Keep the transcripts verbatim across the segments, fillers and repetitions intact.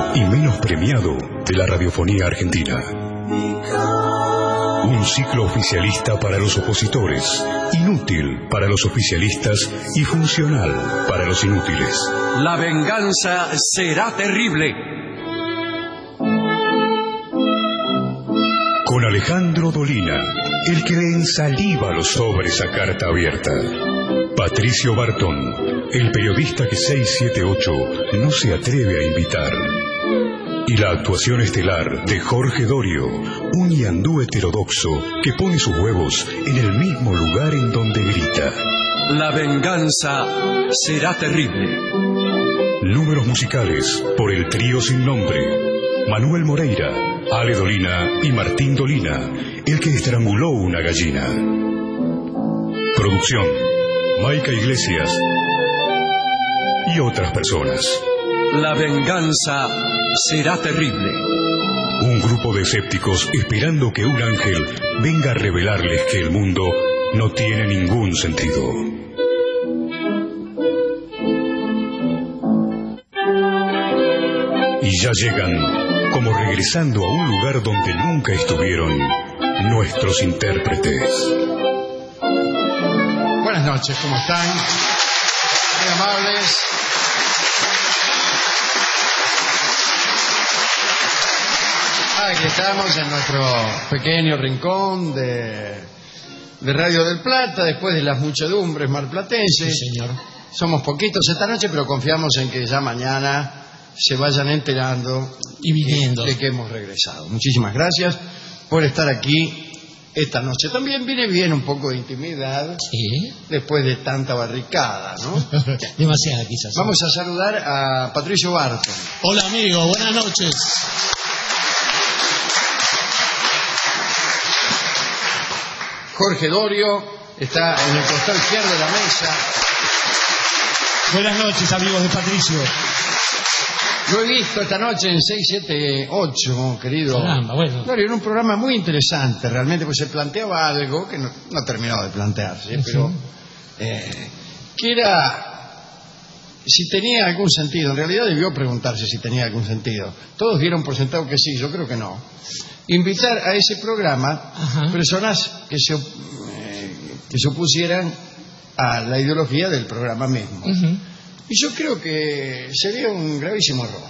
y menos premiado de la radiofonía argentina. Un ciclo oficialista para los opositores, inútil para los oficialistas y funcional para los inútiles. La venganza será terrible. Con Alejandro Dolina, el que le ensaliva los sobres a carta abierta. Patricio Bartón, el periodista que seiscientos setenta y ocho no se atreve a invitar. Y la actuación estelar de Jorge Dorio, un ñandú heterodoxo que pone sus huevos en el mismo lugar en donde grita. La venganza será terrible. Números musicales por el trío sin nombre. Manuel Moreira, Ale Dolina y Martín Dolina, el que estranguló una gallina. Producción, Maica Iglesias y otras personas. La venganza será terrible. Un grupo de escépticos esperando que un ángel venga a revelarles que el mundo no tiene ningún sentido. Y ya llegan, como regresando a un lugar donde nunca estuvieron, nuestros intérpretes. Buenas noches, ¿cómo están? Muy amables. Aquí estamos en nuestro pequeño rincón de, de Radio del Plata, después de las muchedumbres marplatenses. Sí, señor. Somos poquitos esta noche, pero confiamos en que ya mañana se vayan enterando y viniendo de, de que hemos regresado. Muchísimas gracias por estar aquí esta noche. También viene bien un poco de intimidad, ¿sí?, después de tanta barricada, ¿no? Demasiada, quizás. Vamos a saludar a Patricio Barton. Hola, amigo, buenas noches. Jorge Dorio está en el costado izquierdo de la mesa. Buenas noches, amigos de Patricio. Lo he visto esta noche en seiscientos setenta y ocho, querido. Caramba, bueno. Claro, era un programa muy interesante, realmente, pues se planteaba algo que no, no terminó de plantearse, uh-huh. pero eh, que era si tenía algún sentido. En realidad debió preguntarse si tenía algún sentido. Todos dieron por sentado que sí, yo creo que no. Invitar a ese programa uh-huh. personas que se, eh, que se opusieran a la ideología del programa mismo. Uh-huh. Y yo creo que sería un gravísimo error.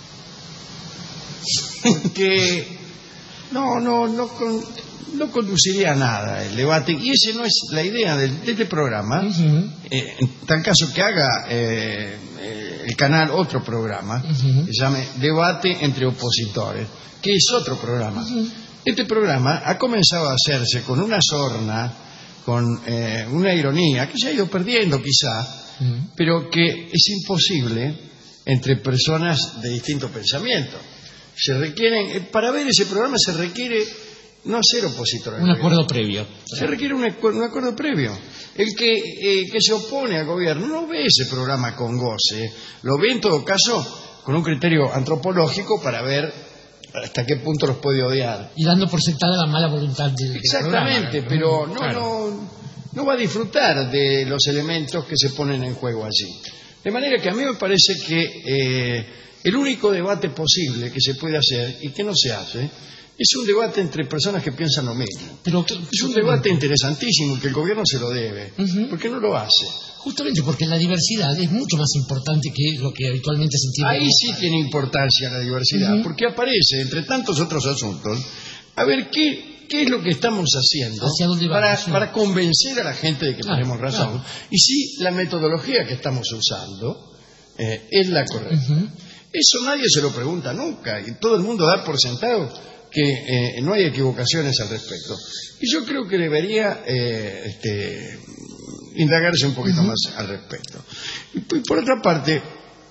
Porque no, no, no, con, no conduciría a nada el debate. Y esa no es la idea de, de este programa. Uh-huh. Eh, en tal caso que haga eh, eh, el canal otro programa, uh-huh. que se llame Debate entre Opositores, que es otro programa. Uh-huh. Este programa ha comenzado a hacerse con una sorna, con eh, una ironía, que se ha ido perdiendo quizá, pero que es imposible entre personas de distinto pensamiento. Se requieren, para ver ese programa se requiere no ser opositor. Un acuerdo previo. Se requiere un, un acuerdo previo. El que, eh, que se opone al gobierno no ve ese programa con goce, lo ve en todo caso con un criterio antropológico para ver hasta qué punto los puede odiar. Y dando por sentada la mala voluntad del, Exactamente, del programa, ¿no? pero no, claro. no... no va a disfrutar de los elementos que se ponen en juego allí. De manera que a mí me parece que eh, el único debate posible que se puede hacer y que no se hace es un debate entre personas que piensan lo mismo. Pero, es un debate interesantísimo que el gobierno se lo debe. Uh-huh. ¿Por qué no lo hace? Justamente porque la diversidad es mucho más importante que lo que habitualmente se entiende. Ahí sí tiene importancia la diversidad, uh-huh. porque aparece entre tantos otros asuntos. A ver, ¿qué... ¿Qué es lo que estamos haciendo para, para convencer a la gente de que claro, tenemos razón? Claro. Y si la metodología que estamos usando eh, es la correcta. Uh-huh. Eso nadie se lo pregunta nunca y todo el mundo da por sentado que eh, no hay equivocaciones al respecto. Y yo creo que debería eh, este, indagarse un poquito uh-huh. más al respecto. Y, y por otra parte,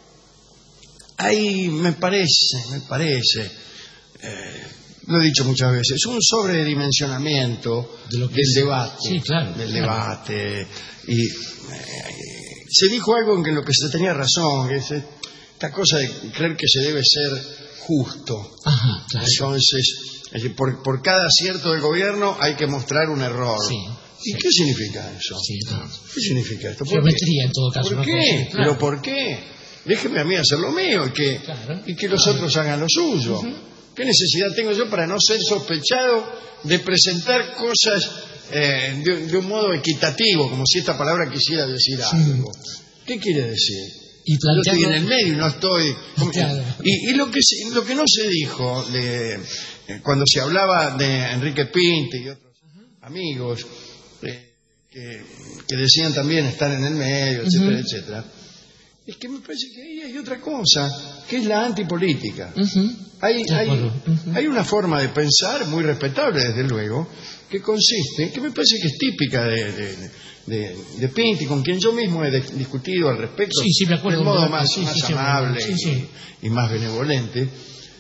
ahí me parece, me parece... Eh, lo he dicho muchas veces, un sobredimensionamiento de lo que del es, debate, sí, claro, del claro. debate. Y eh, se dijo algo en lo que se tenía razón, que es esta cosa de creer que se debe ser justo. Ajá, claro. Entonces, es decir, por, por cada acierto del gobierno hay que mostrar un error. Sí, ¿Y sí. qué significa eso? Sí, no. ¿Qué significa esto? ¿Por Geometría qué? en todo caso. ¿Por qué? Cosa, claro. ¿Pero por qué? déjeme a mí hacer lo mío y que, claro, y que los claro. otros hagan lo suyo. Uh-huh. ¿Qué necesidad tengo yo para no ser sospechado de presentar cosas eh, de, de un modo equitativo, como si esta palabra quisiera decir algo? Sí. ¿Qué quiere decir? Y yo estoy en el medio y no estoy... Claro. Y, y lo, que se, lo que no se dijo de, eh, cuando se hablaba de Enrique Pinti y otros uh-huh. amigos eh, que, que decían también estar en el medio, etcétera, uh-huh. etcétera, es que me parece que ahí hay otra cosa, que es la antipolítica. Uh-huh. Hay, hay, uh-huh. hay una forma de pensar muy respetable, desde luego, que consiste, que me parece que es típica de, de, de, de Pinti, con quien yo mismo he de, discutido al respecto, sí, sí, me acuerdo, de modo ¿verdad? más, sí, más sí, amable sí, sí. Y, y más benevolente.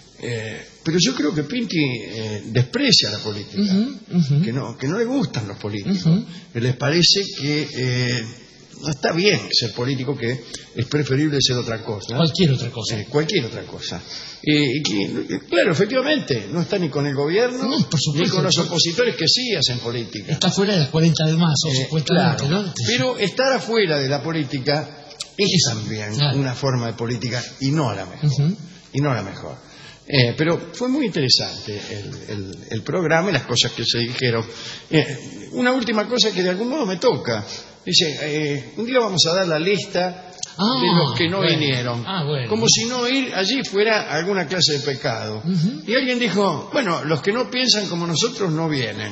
Eh, pero yo creo que Pinti eh, desprecia la política, uh-huh, uh-huh. Que, no, que no le gustan los políticos, uh-huh. que les parece que... Eh, no está bien ser político, que es preferible ser otra cosa. Cualquier otra cosa. Eh, cualquier otra cosa. Eh, y que, claro, efectivamente, no está ni con el gobierno, no, ni con los opositores que sí hacen política. Está fuera de las cuarenta del mazo, eh, supuestamente, claro, ¿no? Pero estar afuera de la política es sí, también claro. una forma de política y no la mejor. Uh-huh. Y no la mejor. Eh, pero fue muy interesante el, el, el programa y las cosas que se dijeron. Eh, una última cosa que de algún modo me toca. Dice, eh, un día vamos a dar la lista ah, de los que no bueno. vinieron. Ah, bueno. Como si no ir allí fuera alguna clase de pecado. Uh-huh. Y alguien dijo, bueno, los que no piensan como nosotros no vienen.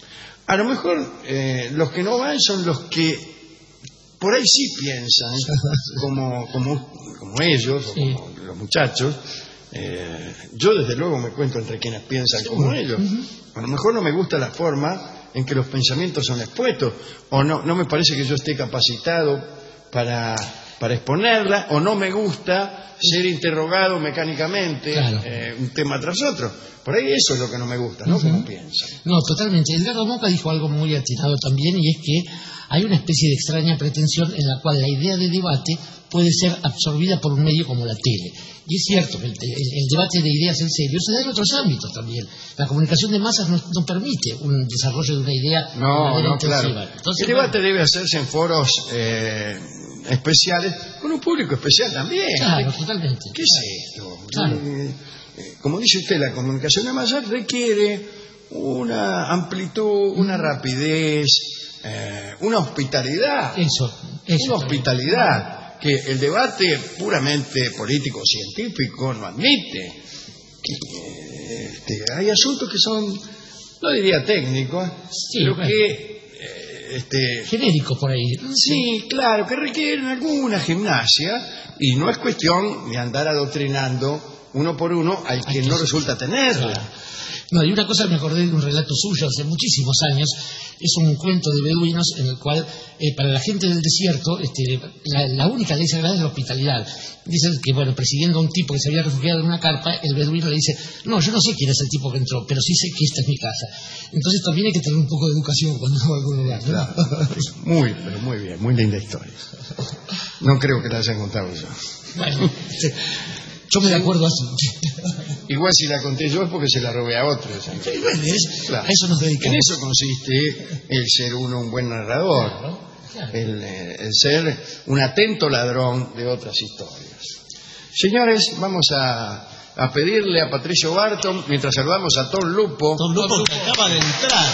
A lo mejor eh, los que no van son los que por ahí sí piensan como, como, como ellos, sí. o como los muchachos. Eh, yo desde luego me cuento entre quienes piensan como ellos. Uh-huh. A lo mejor no me gusta la forma en que los pensamientos son expuestos, o no, no me parece que yo esté capacitado para, para exponerla, o no me gusta ser interrogado mecánicamente, claro. eh, un tema tras otro. Por ahí eso es lo que no me gusta, ¿no? Uh-huh. Como piensan. No, totalmente. Edgardo Moca dijo algo muy atinado también, y es que hay una especie de extraña pretensión en la cual la idea de debate puede ser absorbida por un medio como la tele. Y es cierto, el, el, el debate de ideas en serio se da en otros ámbitos también. La comunicación de masas no, no permite un desarrollo de una idea no, no, claro. Entonces, el debate bueno, debe hacerse en foros eh, especiales, con un público especial también. Claro, totalmente. ¿Qué claro. es esto? Claro. Eh, eh, como dice usted, la comunicación de masas requiere una amplitud, una rapidez, eh, una hospitalidad. Eso, eso una hospitalidad. Que el debate puramente político-científico no admite. Que, este, hay asuntos que son, no diría técnicos, sí, pero bueno. que... Eh, este, genéricos por ahí. Sí, claro, que requieren alguna gimnasia y no es cuestión de andar adoctrinando uno por uno al que no resulta tenerla. Claro. No, y una cosa me acordé de un relato suyo hace muchísimos años. Es un cuento de beduinos en el cual, eh, para la gente del desierto, este, la, la única ley sagrada es la hospitalidad. Dicen que, bueno, persiguiendo a un tipo que se había refugiado en una carpa, el beduino le dice, no, yo no sé quién es el tipo que entró, pero sí sé que esta es mi casa. Entonces también hay que tener un poco de educación cuando va a algún lugar, ¿no? Claro. Muy, pero muy bien, muy linda historia. No creo que la hayan contado yo. Bueno, sí. Yo me de acuerdo así. Igual si la conté yo es porque se la robé a otros. Sí, es, claro. A eso nos dedicamos. En eso consiste el ser uno un buen narrador, claro, claro. El, el ser un atento ladrón de otras historias. Señores, vamos a, a pedirle a Patricio Barton, mientras saludamos a Tom Lupo. Tom Lupo que acaba de entrar.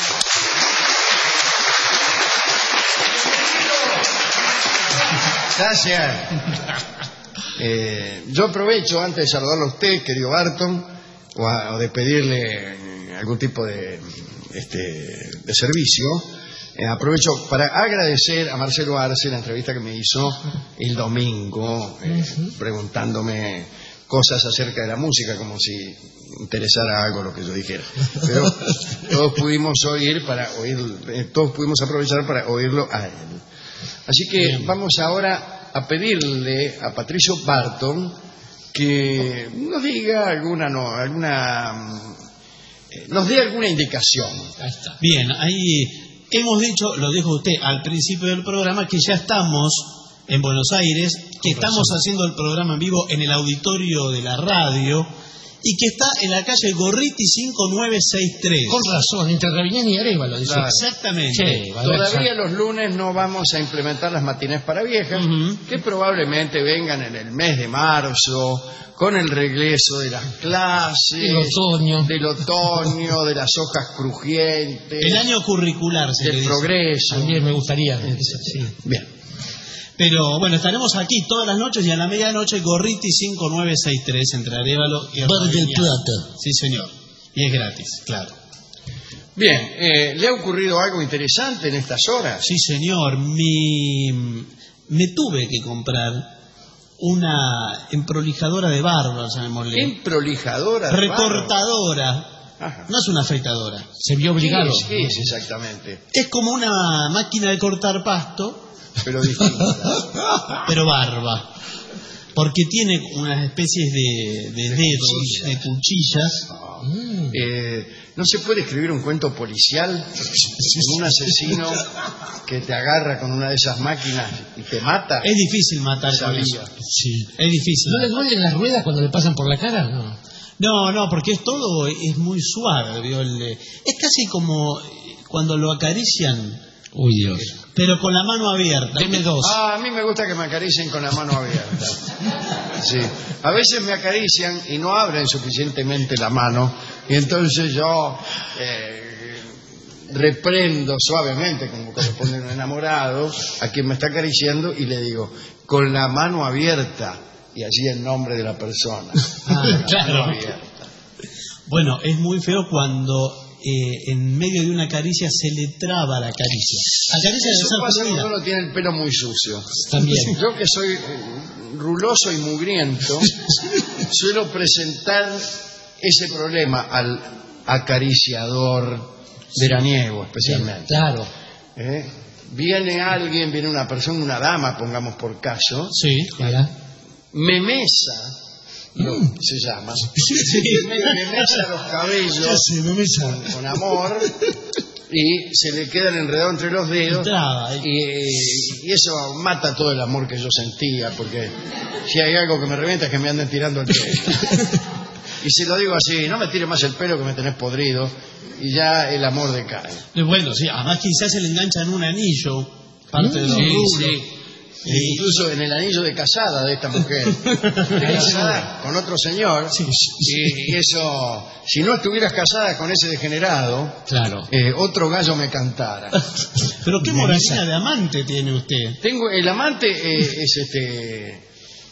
Gracias. Eh, yo aprovecho, antes de saludarlo a usted, querido Barton, o, a, o de pedirle algún tipo de, este, de servicio, eh, aprovecho para agradecer a Marcelo Arce la entrevista que me hizo el domingo, eh, uh-huh. preguntándome cosas acerca de la música, como si interesara algo lo que yo dijera. Pero todos pudimos oír para oír, eh, todos pudimos aprovechar para oírlo a él. Así que Bien. vamos ahora a pedirle a Patricio Barton que nos diga alguna, no, alguna, eh, nos dé alguna indicación. Ahí está. Bien, ahí hemos dicho, lo dijo usted al principio del programa, que ya estamos en Buenos Aires, que estamos haciendo el programa en vivo en el auditorio de la radio y que está en la calle Gorriti cinco nueve seis tres. Con razón, entre Raviñán y Arévalo. Dice. Claro. Exactamente. Sí, va a Todavía haber- los lunes no vamos a implementar las matinés para viejas, Ujú. que probablemente vengan en el mes de marzo, con el regreso de las clases, El otoño. del otoño, de las hojas crujientes, El año curricular se le del dice. progreso. También me gustaría. Sí. Bien. Pero bueno, estaremos aquí todas las noches y a la medianoche Gorriti cinco nueve seis tres entre Arévalo y Bar del Raviñán. Plata. Sí, señor. Y es gratis, claro. Bien, eh, ¿le ha ocurrido algo interesante en estas horas? Sí, señor. Mi... Me tuve que comprar una emprolijadora de barba, llamémosle. Emprolijadora. de Recortadora. barba. Ajá. No es una afeitadora. Se vio ¿Qué obligado. es, qué es exactamente? Es como una máquina de cortar pasto, Pero distinta. pero barba. Porque tiene unas especies de, de dedos, cuchillas. de cuchillas. Mm. Eh, ¿No se puede escribir un cuento policial de un asesino que te agarra con una de esas máquinas y te mata? Es difícil matar con Sabía. eso. Sí. Es difícil. ¿No le duelen las ruedas cuando le pasan por la cara? No. No, no, porque es todo, es muy suave. ¿vio? El- Es casi como cuando lo acarician, Uy, Dios. pero con la mano abierta. Deme dos. Ah, a mí me gusta que me acaricien con la mano abierta. Sí. A veces me acarician y no abren suficientemente la mano y entonces yo eh, reprendo suavemente, como corresponde a un enamorado, a quien me está acariciando y le digo, con la mano abierta, y allí el nombre de la persona. Ah, Con la claro. mano abierta. Bueno, es muy feo cuando eh, en medio de una caricia se le traba la caricia. La caricia debe Eso ser pasa fluida. cuando uno tiene el pelo muy sucio. También. Yo que soy eh, ruloso y mugriento, suelo presentar ese problema al acariciador veraniego especialmente. Claro. ¿Eh? Viene alguien, viene una persona, una dama, pongamos por caso, Sí. Mira. me mesa, lo- se llama, me, me mesa los cabellos Sí, no me sabe. con amor y se le quedan enredados entre los dedos. Traba, ¿eh? Y, y eso mata todo el amor que yo sentía, porque si hay algo que me revienta es que me anden tirando el pelo. Y se lo digo así, no me tire más el pelo que me tenés podrido, y ya el amor decae. Eh, Bueno, sí, además quizás se le engancha en un anillo, parte de los Sí, rulos. sí. E incluso en el anillo de casada de esta mujer, de casada con otro señor, y, y eso, si no estuvieras casada con ese degenerado, Claro. eh, otro gallo me cantara. Pero qué moralina de amante tiene usted. Tengo el amante eh, es este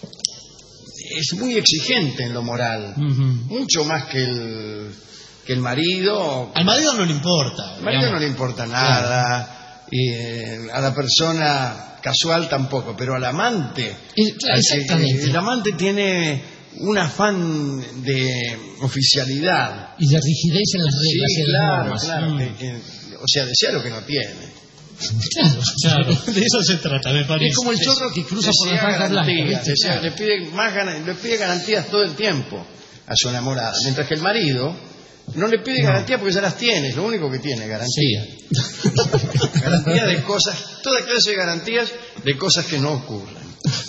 es muy exigente en lo moral, Ujú. mucho más que el que el marido. Al marido no le importa. Al marido digamos. no le importa nada, y eh, a la persona casual tampoco, pero al amante, Eh, claro, al que- exactamente. el amante tiene un afán de oficialidad. Y de rigidez en las reglas Sí, y en las claro, normas. claro. Mm. que- que- o sea, desea lo que no tiene. Claro. Claro, de eso se trata, me parece. Es como el chorro que cruza por Desea la franja blanca. garantías, ¿viste? desea- le pide más ganan- le pide garantías todo el tiempo a su enamorada, mientras que el marido no le pide garantías porque ya las tiene, es lo único que tiene, garantías. Garantías de cosas, toda clase de garantías de cosas que no ocurren.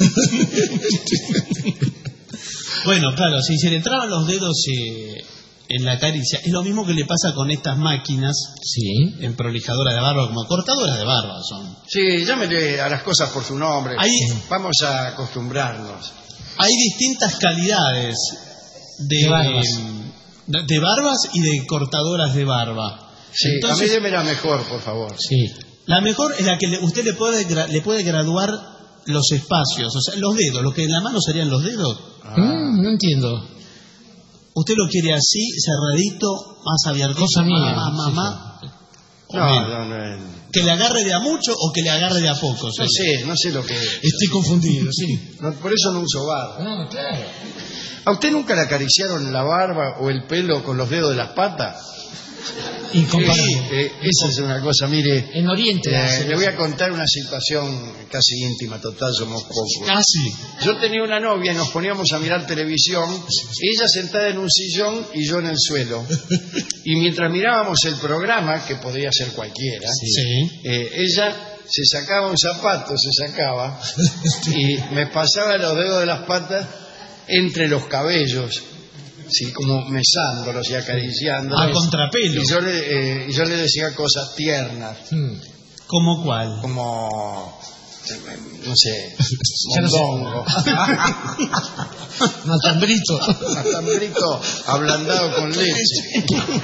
Bueno, claro, si se le traban los dedos eh, en la caricia, es lo mismo que le pasa con estas máquinas Sí. en prolijadoras de barba, como cortadoras de barba son. Sí, llámele a las cosas por su nombre. Ahí- Vamos a acostumbrarnos. Hay distintas calidades de, De barbas. de- de barbas y de cortadoras de barba. Sí, Entonces, a mí déme la mejor, por favor. Sí. la mejor es la que le- usted le puede, gra- le puede graduar los espacios, o sea, los dedos, lo que en la mano serían los dedos. Ah. Mm, no entiendo. Usted lo quiere así, cerradito, más abierto. Cosa mía. Más, más, más. No, no, no, Que le agarre de a mucho o que le agarre de a poco. no sé, no sé lo que es. Estoy confundido, sí. No, por eso no uso barba. Ah, claro. ¿A usted nunca le acariciaron la barba o el pelo con los dedos de las patas? Incomparable. Sí, eh, esa es una cosa, mire. En Oriente. eh, hace le voy a eso. contar una situación casi íntima, total, somos pocos. Casi. Yo tenía una novia y nos poníamos a mirar televisión, ella sentada en un sillón y yo en el suelo. Y mientras mirábamos el programa, que podría ser cualquiera, Sí. eh, ella se sacaba un zapato, se sacaba, y me pasaba los dedos de las patas entre los cabellos, sí, como mesándolos y acariciándolos. A contrapelo. Y yo le, eh, y yo le decía cosas tiernas, Hmm. ¿Cómo cuál? como, eh, no sé, Ya no sé. mondongo, Matambrito. matambrito ablandado con leche.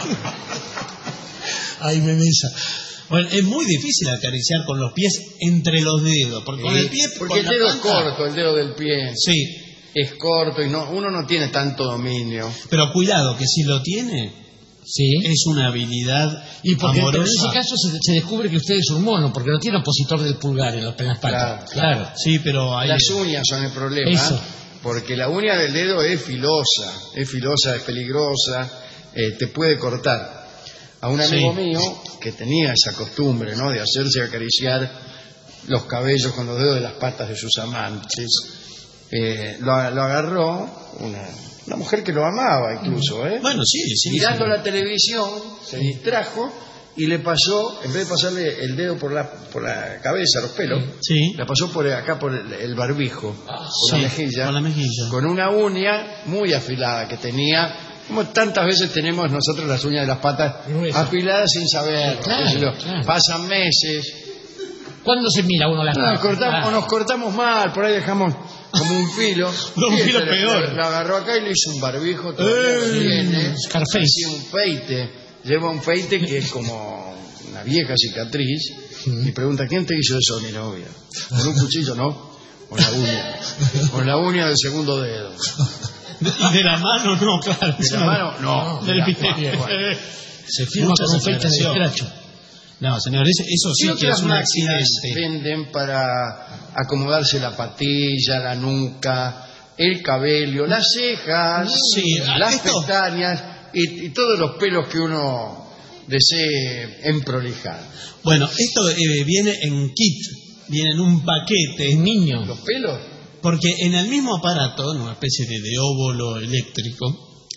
Ay, memesa. Bueno, es muy difícil acariciar con los pies entre los dedos, porque con el pie, Porque con el la dedo es planta- corto, el dedo del pie Sí, es corto y no, uno no tiene tanto dominio. pero cuidado, que si lo tiene, Sí. es una habilidad Y porque pero en amorosa. ese caso se, se descubre que usted es un mono, porque no tiene opositor del pulgar en, los, en las patas. Claro, Sí, pero hay... Las uñas son el problema, Eso. porque la uña del dedo es filosa, es filosa, es peligrosa, eh, te puede cortar. A un amigo Sí. mío que tenía esa costumbre, ¿no?, de hacerse acariciar los cabellos con los dedos de las patas de sus amantes, eh, lo, lo agarró una, una mujer que lo amaba incluso, ¿eh? Bueno, sí, sí. Mirando sí. la televisión, se distrajo y le pasó, en vez de pasarle el dedo por la, por la cabeza, los pelos, Sí. la pasó por acá por el, el barbijo, por Sí, la mejilla, con la mejilla. con una uña muy afilada que tenía, como tantas veces tenemos nosotros las uñas de las patas Gruesas. afiladas sin saber. Claro, qué sé yo. claro. Pasan meses, ¿Cuándo se mira uno las nos patas? cortamos, Ah. o nos cortamos mal, por ahí dejamos como un filo. No, un Y filo este le- peor. le- Lo agarró acá y le hizo un barbijo, todavía lo Eh, tiene. Scarface. Así un feite. Lleva un feite que es como una vieja cicatriz. Y pregunta, ¿quién te hizo eso? Mi novia. ¿Con un cuchillo? No. Con la uña. Con la uña del segundo dedo. Y de la mano no, claro. ¿De la mano? No. Del Mira, pie. bueno. Se firma Muchas con un feita de aclaraciones. escracho. No, señor, eso, eso ¿Qué sí que otras es un máquinas accidente. venden para acomodarse la patilla, la nuca, el cabello, las cejas, Sí, las esto- pestañas y, y todos los pelos que uno desee emprolijar? Bueno, esto eh, viene en kit, viene en un paquete, Un niño. ¿Los pelos? porque en el mismo aparato, una especie de, de óvulo eléctrico,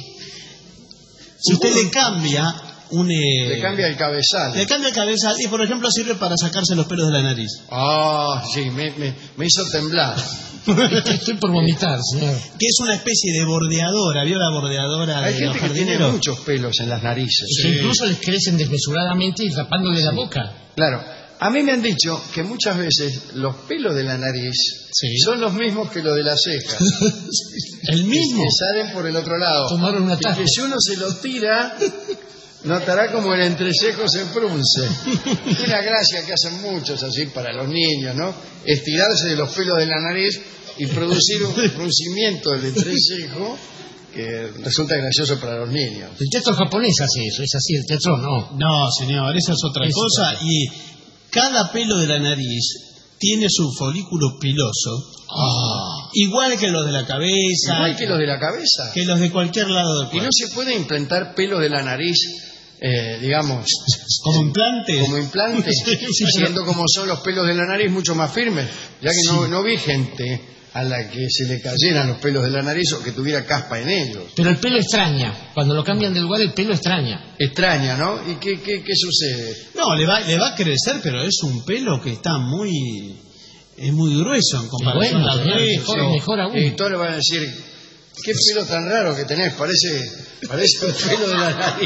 si usted le cambia un... eh, Le cambia el cabezal. le cambia el cabezal y, por ejemplo, sirve para sacarse los pelos de la nariz. Ah, sí, me, me, me hizo temblar. Estoy por vomitar, señor. Que es una especie de bordeadora, ¿vio la bordeadora Hay de gente los que tiene jardineros? muchos pelos en las narices. Que incluso les crecen desmesuradamente y tapándole la boca. Claro, a mí me han dicho que muchas veces los pelos de la nariz Sí. son los mismos que los de las cejas. El mismo. Que salen por el otro lado. Tomaron un Y atajo. que si uno se lo tira, notará como el entrecejo se frunce. Es una gracia que hacen muchos así para los niños, ¿no? Estirarse de los pelos de la nariz y producir un fruncimiento del entrecejo que resulta gracioso para los niños. El teatro japonés hace eso, es así, el teatro no. No, señor, esa es otra Eso cosa. Y cada pelo de la nariz tiene su folículo piloso, Ah. igual que los de la cabeza, Igual que los de la cabeza. que los de cualquier lado del Y cuerpo. no se puede implantar pelos de la nariz, eh, digamos, Como implante. como implante, Sí, sí, siendo como son los pelos de la nariz mucho más firmes, ya que no, no vi gente a la que se le cayeran los pelos de la nariz o que tuviera caspa en ellos. Pero el pelo extraña. Cuando lo cambian de lugar, el pelo extraña. Extraña, ¿no? ¿Y qué, qué, qué sucede? No, le va, le va a crecer, pero es un pelo que está muy... es muy grueso en comparación bueno, al señor, resto. mejor, mejor aún. Y todos le van a decir, qué pelo tan raro que tenés, parece, parece el pelo de la nariz.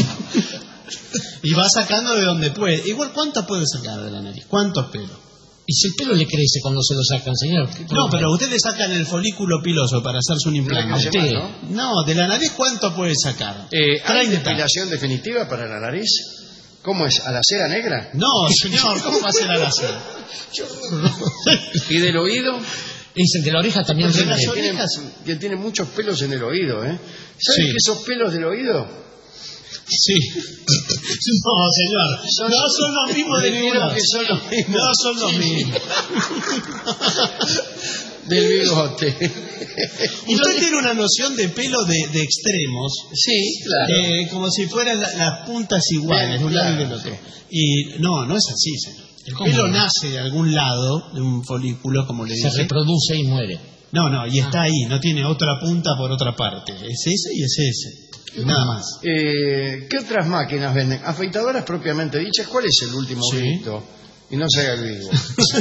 Y va sacando de donde puede. Igual, ¿cuánto puede sacar de la nariz? ¿Cuántos pelos? Y si el pelo le crece cuando se lo sacan, señor. ¿qué No, problema? pero usted le sacan el folículo piloso para hacerse un No le implante. crece usted. más, ¿no? No, de la nariz, ¿cuánto puede sacar? Eh, ¿Hay treinta. depilación definitiva para la nariz? ¿Cómo es? ¿A la cera negra? No, señor, ¿cómo va a ser a la cera? ¿Y del oído? Es el de la oreja también Porque rinde. las Que tiene, orejas- que tiene muchos pelos en el oído, ¿eh? ¿Sabes Sí. que esos pelos del oído? Sí. No, señor. Son- no son los mismos de Creo ninguno. que son los mismos. No son los mismos. Del bigote. Usted tiene una noción de pelo de, de extremos, Sí, claro. eh, como si fueran la- las puntas iguales de un lado y del otro. Y no, no es así, señor. El ¿Cómo pelo no? nace de algún lado, de un folículo, como le Se dije. reproduce y muere. No, no, y está ahí, no tiene otra punta por otra parte. Es ese y es ese. Nada más. Eh, ¿Qué otras máquinas venden? Afeitadoras propiamente dichas. ¿Cuál es el último Sí. grito y no se haga el vivo.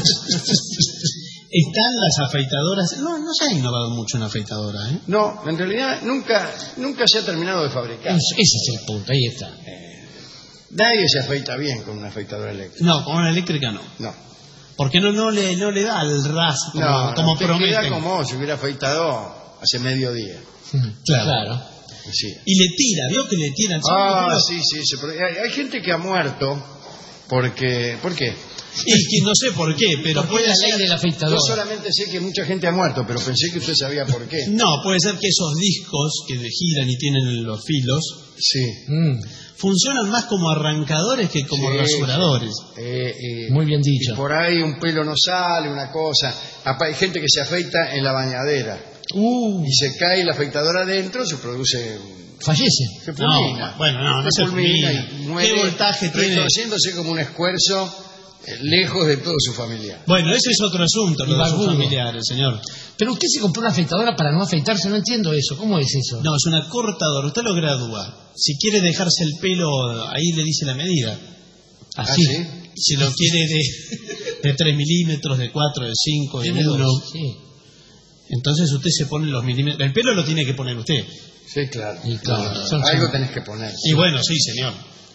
Están las afeitadoras. No, no se ha innovado mucho en afeitadora, ¿eh? No, en realidad nunca, nunca se ha terminado de fabricar. Es- ese es el punto, ahí está. Nadie se afeita bien con una afeitadora eléctrica. No, con una eléctrica no. No. Porque no, no, le, no le da el ras como, No, como no, te queda prometen. como si hubiera afeitado hace medio día. Claro. Claro. Sí. Y le tira, ¿vio que le tiran? Ah, sí, sí. sí, pero hay, hay gente que ha muerto porque... ¿Por qué? Y que no sé por qué, pero Porque puede es la ley ser... del afeitador. Yo solamente sé que mucha gente ha muerto, pero pensé que usted sabía por qué. No, puede ser que esos discos que giran y tienen los filos Sí. Mm, funcionan más como arrancadores que como Sí. rasuradores. Eh, eh, muy bien y dicho. por ahí un pelo no sale, una cosa. Apa- Hay gente que se afeita en la bañadera Uh, y se cae la afeitadora adentro, se produce... fallece. Se fulmina. No, bueno, no, no se fulmina fulmina. y muere, ¿Qué voltaje tiene? retorciéndose como un esfuerzo eh, lejos de todo su familiar. Bueno, ese es otro asunto, lo Y de sus barbudo. familiares, señor. Pero usted se compró una afeitadora para no afeitarse, no entiendo eso. ¿Cómo es eso? No, es una cortadora, usted lo gradúa. Si quiere dejarse el pelo, ahí le dice la medida. Así. ¿Ah, sí? Si lo quiere de, de tres milímetros, de cuatro, de cinco, de Tiene uno, dos, sí. entonces usted se pone los milímetros. El pelo lo tiene que poner usted. Sí, claro. Y claro, son- Algo son- tenés que poner. Y bueno, sí, señor.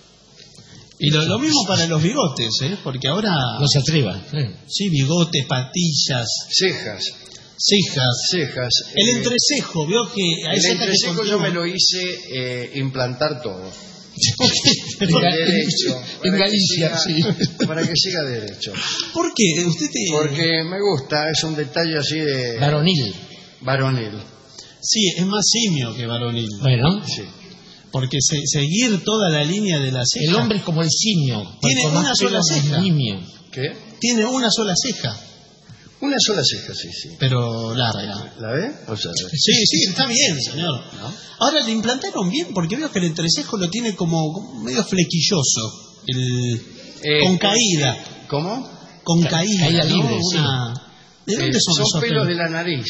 Y lo, lo mismo para los bigotes, ¿eh? Porque ahora... No se atreva. Sí. Sí, bigotes, patillas, Cejas, cejas. cejas. El eh, entrecejo, veo que... hay el cejas que entrecejo yo continúan. me lo hice eh, implantar todo. En, Por Ga- derecho, en para que Galicia, siga- sí. Para que siga derecho. ¿Por qué? Usted te... Porque me gusta, es un detalle así de Varonil. varonil. Sí, es más simio que varonil. Bueno, Sí. Porque se- seguir toda la línea de la ceja... el hombre es como el simio. Tiene Cuanto más una sola pelo, más ceja. nimio. ¿Qué? Tiene una sola ceja, Una sola ceja, sí, sí. pero larga. ¿La ve? O sea, Sí, sí, está bien, señor. Ahora le implantaron bien, porque veo que el entrecejo lo tiene como, como medio flequilloso. El, Eh, con caída. ¿Cómo? Con caída. caída ¿no? libre, sí. Una- ¿De dónde Eh, son, son esos pelos pelos? de la nariz.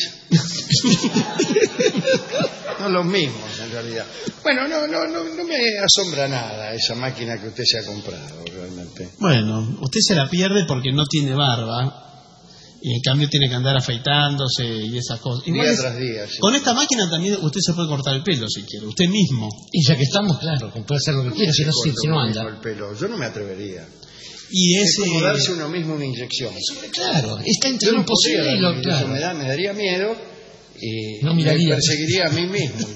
No los mismos, en realidad. Bueno, no, no, no, no me asombra nada esa máquina que usted se ha comprado, realmente. Bueno, usted se la pierde porque no tiene barba. Y en cambio tiene que andar afeitándose y esas cosas. Igual Día es- tras día, sí. Con esta máquina también usted se puede cortar el pelo si quiere, usted mismo. Y ya que estamos, claro, que puede hacer lo que quiera, si no, si, Corto si no uno anda. mismo el pelo. Yo no me atrevería. Y Es ese... como darse uno mismo una inyección. Claro, está entre Yo lo no podría imposible y lo darme, eso claro. me, da- me daría miedo y No me miraría. perseguiría a mí mismo.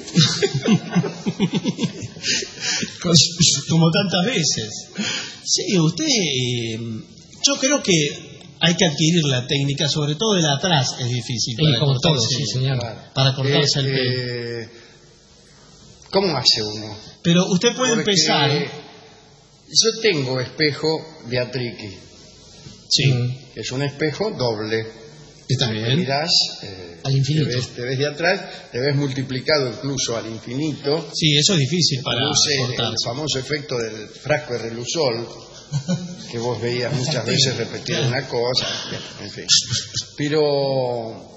Como tantas veces. Sí, usted... eh, yo creo que hay que adquirir la técnica, sobre todo de la atrás es difícil. Sí, para como todo, cortarse- sí, señor. Claro. Para cortarse Eh, el pelo. eh, ¿Cómo hace uno? Pero usted puede Porque empezar... yo tengo espejo de Atriqui, Sí, que es un espejo doble. está Te bien. mirás, eh, Al infinito. Te ves, te ves de atrás, te ves multiplicado incluso al infinito. Sí, eso es difícil para Produce el cortarse. famoso efecto del frasco de relusol, que vos veías muchas veces repetir una cosa, en fin. Pero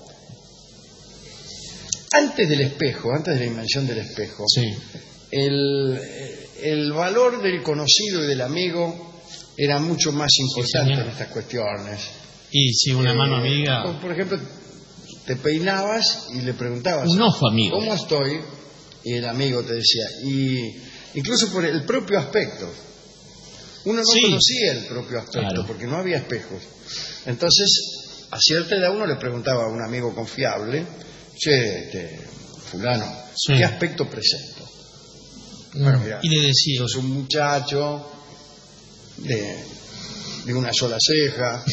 antes del espejo, antes de la invención del espejo, Sí. el, el valor del conocido y del amigo era mucho más importante señor. en estas cuestiones. Y si una mano Eh, amiga... por- Por ejemplo, te peinabas y le preguntabas, Un ojo amigo. ¿cómo estoy? Y el amigo te decía, y incluso por el propio aspecto. Uno no Sí. conocía el propio aspecto Claro. porque no había espejos. Entonces, a cierta edad uno le preguntaba a un amigo confiable, che, este, fulano, Sí. ¿qué aspecto presento? Mm. Bueno, mira, Y le decía... sos un muchacho de, de una sola ceja.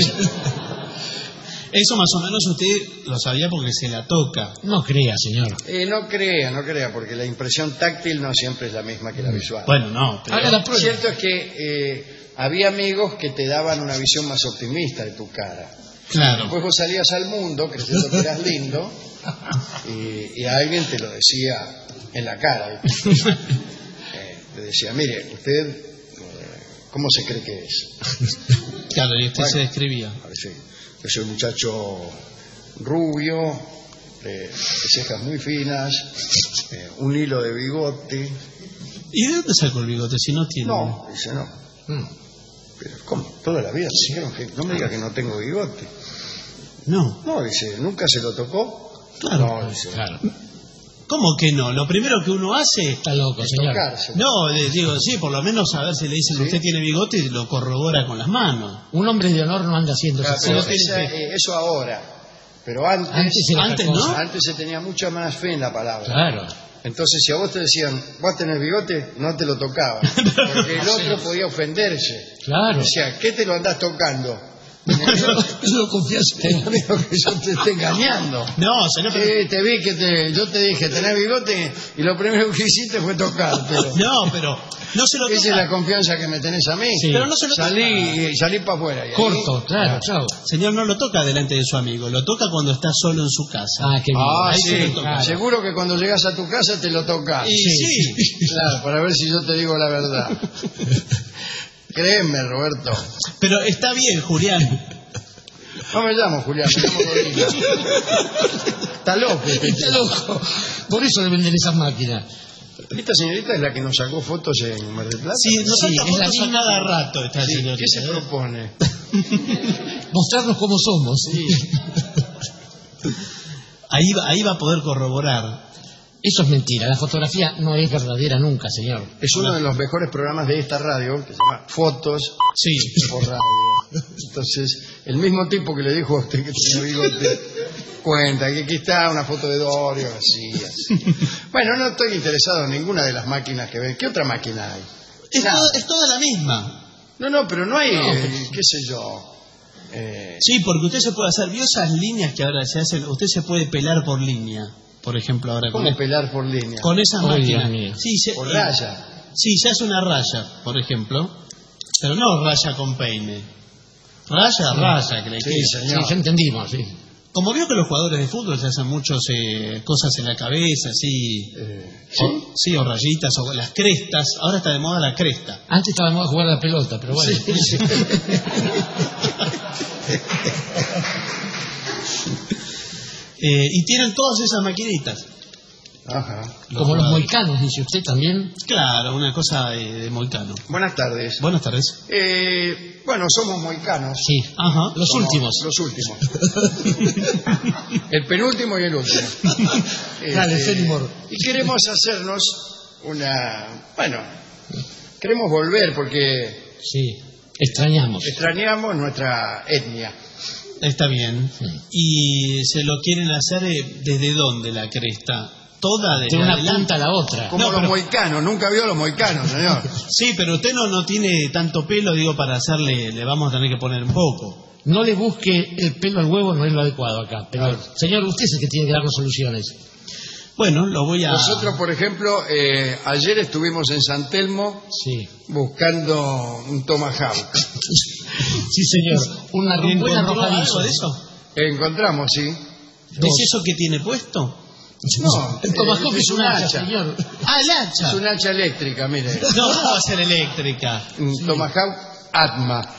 Eso más o menos usted lo sabía porque se la toca. No crea, señor. Eh, no crea, no crea, porque la impresión táctil no siempre es la misma que la visual. Bueno, no, pero... Haga la Lo prueba. cierto es que eh, había amigos que te daban una visión más optimista de tu cara. Claro. Después vos salías al mundo creyendo que eras lindo y, y alguien te lo decía en la cara. ¿viste? Eh, te decía, mire, usted, eh, ¿cómo se cree que es? Claro, y usted Bueno. se describía. A ver, sí, yo soy un muchacho rubio, eh, de cejas muy finas, eh, un hilo de bigote. ¿Y de dónde sacó el bigote si no tiene? No, dice no. Mm. Pero, ¿cómo? Toda la vida me dijeron que no me diga que no tengo bigote. No. No, dice, ¿nunca se lo tocó? Claro. No, dice, Claro. ¿Cómo que no? Lo primero que uno hace... Está loco, es señor. tocarse. No, le digo, sí, por lo menos a ver si le dicen ¿Sí? usted tiene bigote y lo corrobora con las manos. Un hombre de honor no anda haciendo Claro, esas pero cosas. esa- eh, eso ahora. Pero antes, Antes era otra antes, cosa. ¿no? antes se tenía mucha más fe en la palabra. Claro. Entonces, si a vos te decían, ¿vas a tener bigote? No te lo tocaban. Porque el otro podía ofenderse. Claro. Decía, ¿qué te lo andás tocando? No confías en No digo que yo te esté engañando. No, señor, pero... Sí, te vi que te, yo te dije, tenés bigote y lo primero que hiciste fue tocártelo. No, pero no se lo Esa es toca. la confianza que me tenés a mí. Sí. Pero no se lo Salí, salí para afuera. y ahí- Corto, claro, chao. Señor, no lo toca delante de su amigo, lo toca cuando está solo en su casa. Ah, qué bien. Ah, Ahí sí, se lo toca. Claro. seguro que cuando llegas a tu casa te lo tocas. Y sí. Claro, para ver si yo te digo la verdad. Créeme, Roberto. Pero está bien, Julián. No me llamo Julián, me llamo Rodríguez. Está loco. este Está tipo. loco. Por eso le venden esas máquinas. Esta señorita es la que nos sacó fotos en Mar del Plata. Sí, nos Sí, saca es la fotos a misma. cada rato esta Sí, señorita. ¿qué se ¿eh? propone? Mostrarnos cómo somos. Ahí, va- ahí va a poder corroborar. Eso es mentira. La fotografía no es verdadera nunca, señor. Es uno de los mejores programas de esta radio, que se llama Fotos Sí. por Radio. Entonces, el mismo tipo que le dijo a usted que tenía bigote, cuenta que aquí está una foto de Dorio, así, así. Bueno, no estoy interesado en ninguna de las máquinas que ven. ¿Qué otra máquina hay? Es, Nada. todo- es toda la misma. No, no, pero no hay, eh, qué sé yo. eh, Sí, porque usted se puede hacer, vio esas líneas que ahora se hacen, usted se puede pelar por línea, por ejemplo, ahora con, ¿Cómo pelar por línea? con esas Ay, máquinas. Dios mío. Sí, se, Por raya. Sí, se hace una raya, por ejemplo, pero no raya con peine. Raya, raya, que le Sí, quede. Sí, señor. ya entendimos, sí. Como vio que los jugadores de fútbol se hacen muchas cosas en la cabeza, así, Eh, o, sí, o rayitas, o las crestas, ahora está de moda la cresta. Antes estaba de moda jugar a la pelota, pero bueno. Sí, sí. Eh, y tienen todas esas maquinitas. Ajá. Como los moicanos, dice usted también. Claro, una cosa eh, de moicano. Buenas tardes. Buenas tardes. Eh, bueno, somos moicanos. Sí. Ajá. Los Somos últimos. Los últimos. El penúltimo y el último. Dale, Este, Fenimore. y queremos hacernos una... Bueno, queremos volver porque Sí. Extrañamos. extrañamos nuestra etnia. Está bien. ¿Y se lo quieren hacer eh, desde dónde la cresta? ¿Toda desde De una adelante? punta a la otra. Como No, los pero- moicanos. Nunca vio a los moicanos, señor. Sí, pero usted no, no tiene tanto pelo, digo, para hacerle, le vamos a tener que poner un poco. No le busque el pelo al huevo, no es lo adecuado acá. Pero, señor, usted es el que tiene que darnos soluciones. Bueno, lo voy a... Nosotros, por ejemplo, eh, ayer estuvimos en San Telmo Sí. buscando un tomahawk. Sí, señor. Una ro- buena ¿Encontró algo arrojadiza. de eso? Encontramos, sí. Dos. ¿Es eso que tiene puesto? No, El tomahawk eh, es un hacha, señor. Ah, el hacha. Es un hacha eléctrica, mire. No, no va a ser eléctrica. Un tomahawk Atma.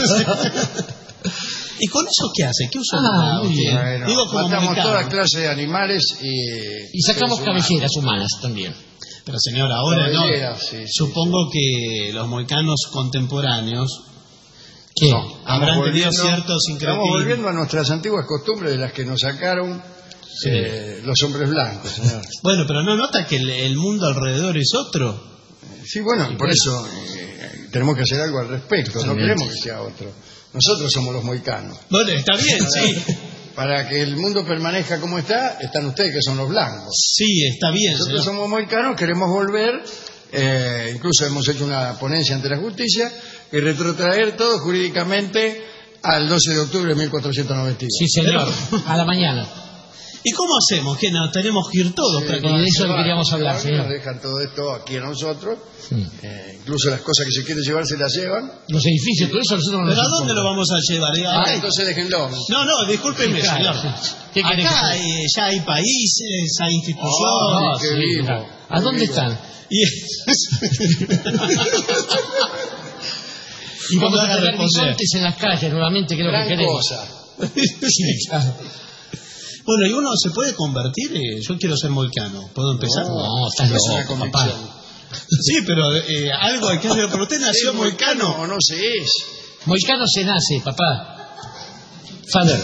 ¿Y con eso qué hace? ¿Qué usa? Ah, muy bien. Bueno, Digo, como matamos moicano. toda clase de animales y... Y sacamos seres humanos. cabelleras humanas también. Pero señor, ahora no. Cabelleras, sí, sí, Supongo que los moicanos contemporáneos ¿Qué? No, habrán estamos tenido volviendo- cierto Estamos sincretismo. volviendo a nuestras antiguas costumbres de las que nos sacaron eh, los hombres blancos, señor. Bueno, pero no nota que el, el mundo alrededor es otro. Sí, bueno, por eso eh, tenemos que hacer algo al respecto. No queremos que sea otro. Nosotros somos los moicanos. Bueno, está bien, sí. Para que el mundo permanezca como está, están ustedes que son los blancos. Sí, está bien, Nosotros señor. somos moicanos, queremos volver, eh, incluso hemos hecho una ponencia ante la justicia, y retrotraer todo jurídicamente al doce de octubre de mil cuatrocientos noventa y dos. Sí, señor. A la mañana. ¿Y cómo hacemos? ¿Que no tenemos que ir todos? Sí, para- y de eso se le va, queríamos se hablar, va, señor. Nos dejan todo esto aquí a nosotros, Sí. eh, incluso las cosas que se quieren llevar se las llevan. Los edificios, todo eso nosotros no ¿Pero nos a dónde importa. lo vamos a llevar? Diga, Ah, ay, entonces déjenlo. No, no, discúlpeme, Sí, claro, señor. sí. ¿Qué querés Acá que- eh, ya hay países, hay instituciones. Ah, qué sí, vivo, claro. qué ¿A dónde vivo. están? Y... Y vamos No a me haga tener responder. bisontes en las calles nuevamente, que es lo que Gran queremos. cosa. Sí, claro. Bueno, ¿y uno se puede convertir? Eh, Yo quiero ser moicano. ¿Puedo empezar? No, estás Es una loco, convicción. papá. Sí, pero eh, algo hay que hacer. Pero usted nació ¿Es moicano. o no se es? Moicano se nace, papá. Father.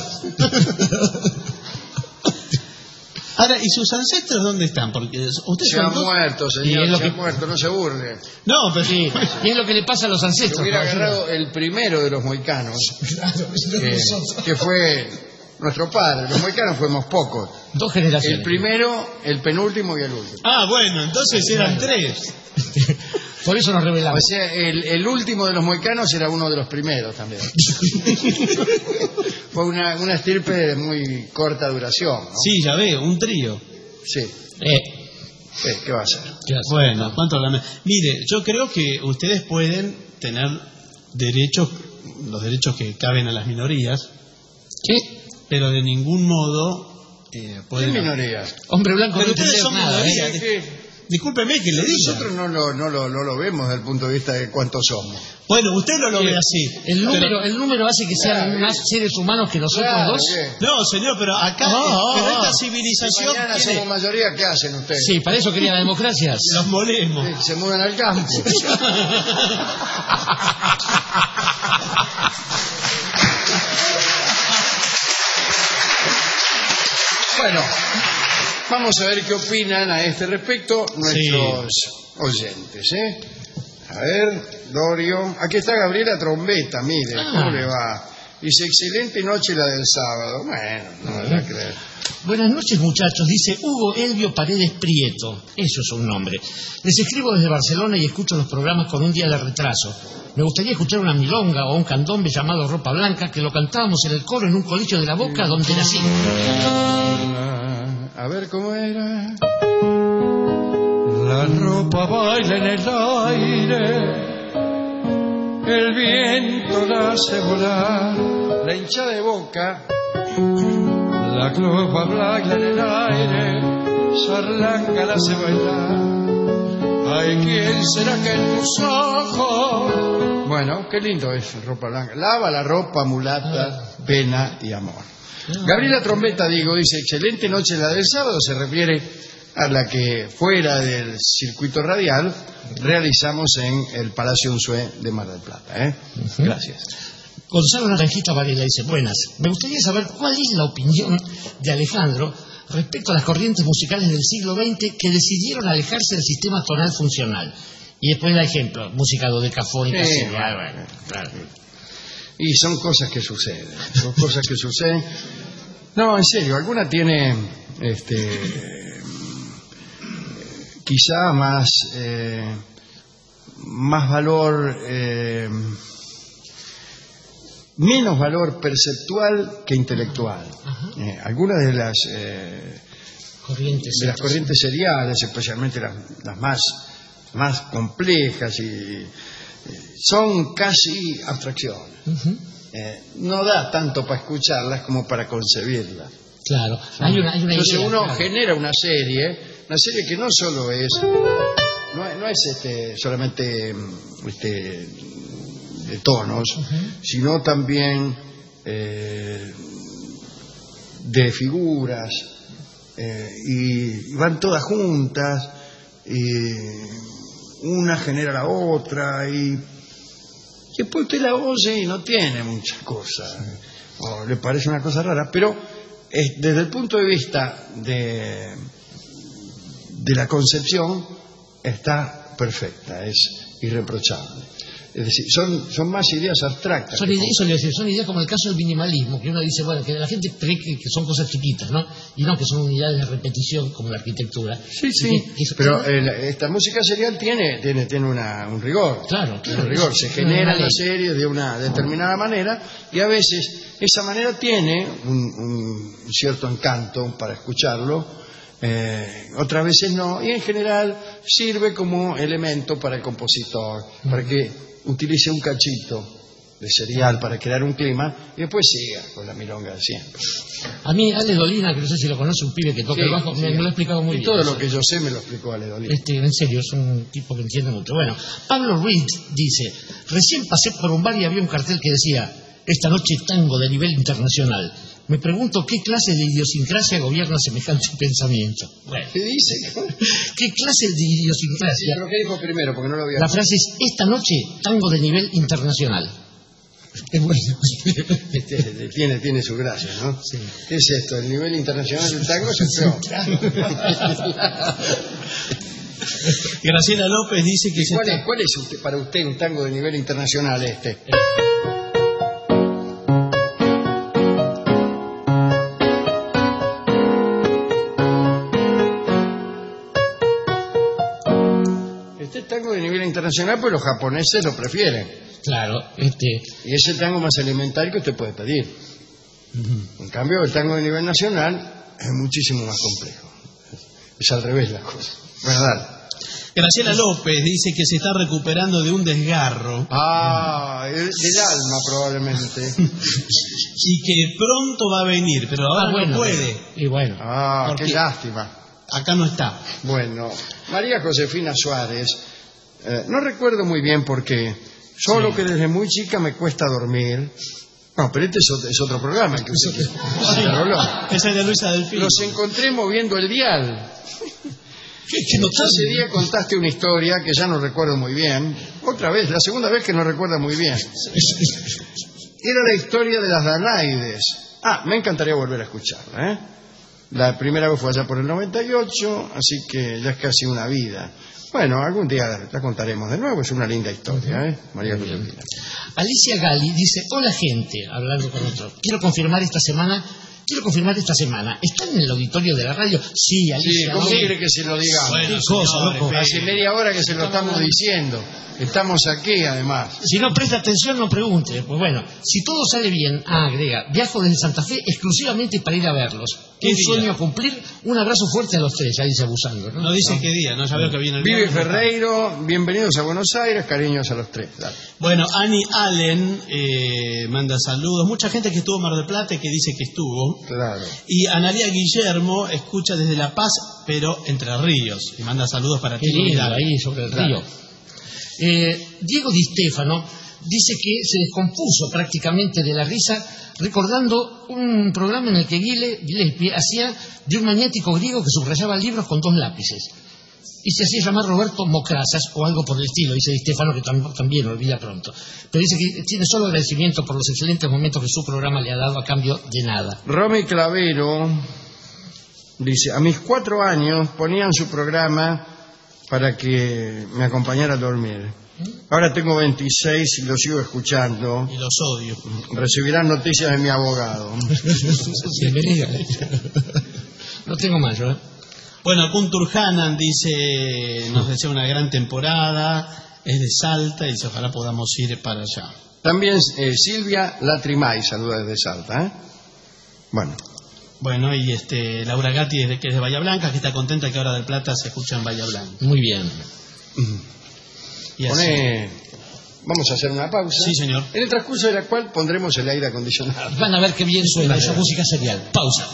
Ahora, ¿y sus ancestros dónde están? Porque usted Se ha muerto, Y señor, es lo se que- ha muerto, no se burle. No, pero Sí, y es lo que le pasa a los Se ancestros. hubiera caballero. agarrado el primero de los moicanos, Claro, que, nosotros. que fue nuestro padre. Los moicanos fuimos pocos. Dos generaciones. El primero, el penúltimo y el último. Ah, bueno, entonces eran tres. Por eso nos O revelamos. sea, el, el último de los moicanos era uno de los primeros también. Fue una, una estirpe de muy corta duración, ¿no? Sí, ya veo, un trío. Sí. Eh, Sí, ¿qué va a hacer? ¿qué hace? Bueno, ¿cuánto la... Mire, yo creo que ustedes pueden tener derechos, los derechos que caben a las minorías, ¿Qué? pero de ningún modo eh, ¿Qué pueden... minorías? Hombre blanco Pero no ustedes entender son nada, minoría. ¿eh? ¿Qué? Discúlpeme que le diga. Nosotros no lo, no, lo, no lo vemos desde el punto de vista de cuántos somos. Bueno, usted no lo ve así. El número, pero- el número hace que sean Claro, más seres humanos que nosotros Claro, dos. ¿qué? No, señor, pero acá, Ah, pero ah, esta ah. Si civilización mañana tiene... somos mayoría, ¿qué hacen ustedes? Sí, para eso quería la democracia. Los molemos. Sí, se mudan al campo. Bueno, vamos a ver qué opinan a este respecto nuestros oyentes, ¿eh? A ver, Dorio. Aquí está Gabriela Trombeta, mire, Ah. ¿cómo le va? Dice, excelente noche la del sábado. Bueno, no me va a creer. Buenas noches, muchachos, dice Hugo Elvio Paredes Prieto. Eso es un nombre. Les escribo desde Barcelona y escucho los programas con un día de retraso. Me gustaría escuchar una milonga o un candombe llamado Ropa Blanca, que lo cantábamos en el coro en un colegio de La Boca donde nací. A ver cómo era. La ropa baila en el aire, el viento la hace volar, La hinchada de Boca. la copa blanca en el aire, charlanga la hace bailar. Ay, ¿quién será que en tus ojos? Bueno, qué lindo es Ropa Blanca. Lava la ropa, mulata, pena y amor. Gabriela Trombeta, digo, dice, excelente noche la del sábado, se refiere a la que fuera del circuito radial realizamos en el Palacio Unzué de Mar del Plata. ¿eh? Gracias. Gonzalo Naranjita Varela dice, buenas, me gustaría saber cuál es la opinión de Alejandro respecto a las corrientes musicales del siglo veinte que decidieron alejarse del sistema tonal funcional. Y después da ejemplo, música dodecafónica, Sí, serial, bueno, bueno, claro. Y son cosas que suceden, son cosas que suceden. No, en serio, alguna tiene, este, quizá más, eh, más valor, eh, menos valor perceptual que intelectual. Eh, algunas de las eh, Corrientes. de las corrientes seriales, especialmente las, las más, más complejas, y eh, son casi abstracciones. Ujú. Eh, no da tanto para escucharlas como para concebirlas. Claro, hay una, hay una Entonces idea, uno claro. genera una serie, una serie que no solo es, no, es- no es este, solamente mm, este, de tonos, sino también eh, de figuras, eh, y, y van todas juntas, y una genera la otra, y después usted la oye y no tiene muchas cosas, o le parece una cosa rara, pero eh, desde el punto de vista de, de la concepción está perfecta, es irreprochable. Es decir, son, son más ideas abstractas. Son que ideas, eso le decía, son ideas como el caso del minimalismo, que uno dice, bueno, que la gente cree que, que son cosas chiquitas, ¿no? Y no, que son unidades de repetición como la arquitectura. Sí, sí, Y que- que- pero eh, la- esta música serial tiene, tiene, tiene una, un rigor. Claro, Tiene claro. un rigor. Se Una genera ley. la serie de una determinada manera y a veces esa manera tiene un, un cierto encanto para escucharlo, eh, otras veces no, y en general sirve como elemento para el compositor, para que utilice un cachito de serial para crear un clima y después siga con la milonga de siempre. A mí, Ale Dolina, que no sé si lo conoce, un pibe que toca Sí, el bajo, sí. me, me lo ha explicado muy Y bien. todo eso. lo que yo sé me lo explicó Ale Dolina. Este, en serio, es un tipo que entiende mucho. Bueno, Pablo Ruiz dice, recién pasé por un bar y había un cartel que decía, esta noche tango de nivel internacional. Me pregunto qué clase de idiosincrasia gobierna semejante pensamiento. Bueno, ¿Qué dice? ¿qué clase de idiosincrasia? ¿Pero qué dijo primero? Porque no lo había... La frase es, esta noche, tango de nivel internacional. Es bueno. Este, tiene, tiene su gracia, ¿no? Sí. ¿Qué es esto? ¿El nivel internacional del tango es el peor? Graciela López dice que... Se ¿Cuál, está... es, ¿Cuál es usted, para usted un tango de nivel internacional este? Este es tango de nivel internacional, pues los japoneses lo prefieren. Claro, este... Y es el tango más elemental que usted puede pedir. Uh-huh. En cambio, el tango de nivel nacional es muchísimo más complejo. Es al revés la cosa. ¿Verdad? Graciela López dice que se está recuperando de un desgarro. Ah, el, del alma probablemente. Y que pronto va a venir, pero ahora ah, bueno, no puede. Y bueno. Ah, qué lástima. Acá no está. Bueno, María Josefina Suárez, eh, no recuerdo muy bien por qué, solo sí. que desde muy chica me cuesta dormir. No, pero este es otro, es otro programa. Que usted, sí. Esa es de Luisa Delfín. Los encontré moviendo el dial. ¿Qué, qué no Ese día contaste una historia que ya no recuerdo muy bien. Otra vez, la segunda vez que no recuerdo muy bien. Era la historia de las Danaides. Ah, me encantaría volver a escucharla, ¿eh? La primera vez fue allá por el noventa y ocho, así que ya es casi una vida. Bueno, algún día la contaremos de nuevo, es una linda historia, ¿eh? María Josefina. Alicia Gali dice, hola gente, hablando con otro. Quiero confirmar esta semana... Quiero confirmar esta semana. ¿Están en el auditorio de la radio? Sí, Alicia. Sí, ¿cómo ¿no? quiere que se lo digamos? Bueno, ¿Qué cosa, loco? Hace media hora que se lo estamos diciendo. Estamos aquí, además. Si no presta atención, no pregunte. Pues bueno, si todo sale bien, ah, agrega, viajo desde Santa Fe exclusivamente para ir a verlos. ¿Qué Un día? sueño a cumplir. Un abrazo fuerte a los tres, ya dice abusando, ¿no? No dice ¿No? qué día, no sabemos que viene el Vive viernes. Ferreiro, bienvenidos a Buenos Aires, cariños a los tres. Dale. Bueno, Annie Allen eh, manda saludos. Mucha gente que estuvo en Mar del Plata y que dice que estuvo. Claro. Y Analia Guillermo escucha desde La Paz, pero Entre Ríos. Y manda saludos para Qué ti. lindo, ahí sobre el río. Eh, Diego Di Stefano dice que se descompuso prácticamente de la risa recordando un programa en el que Guile, Gillespie hacía de un maniático griego que subrayaba libros con dos lápices y se hacía llamar Roberto Mocrasas o algo por el estilo, dice Di Stefano, que tam- también lo olvida pronto, pero dice que tiene solo agradecimiento por los excelentes momentos que su programa le ha dado a cambio de nada. Romy Clavero dice, a mis cuatro años ponían su programa para que me acompañara a dormir. Ahora tengo veintiséis y lo sigo escuchando. Y los odio. Recibirán noticias de mi abogado. Bienvenido. No tengo más, ¿eh? Bueno, Kuntur Hanan dice, nos desea una gran temporada, es de Salta y dice, ojalá podamos ir para allá. También eh, Silvia Latrimay saluda desde Salta, ¿eh? Bueno. Bueno, y este Laura Gatti, que es de Bahía Blanca, que está contenta que ahora del Plata se escucha en Bahía Blanca. Muy bien. Y así. Pone... Vamos a hacer una pausa. Sí, señor. En el transcurso de la cual pondremos el aire acondicionado. Van a ver qué bien suena esa música serial. Pausa.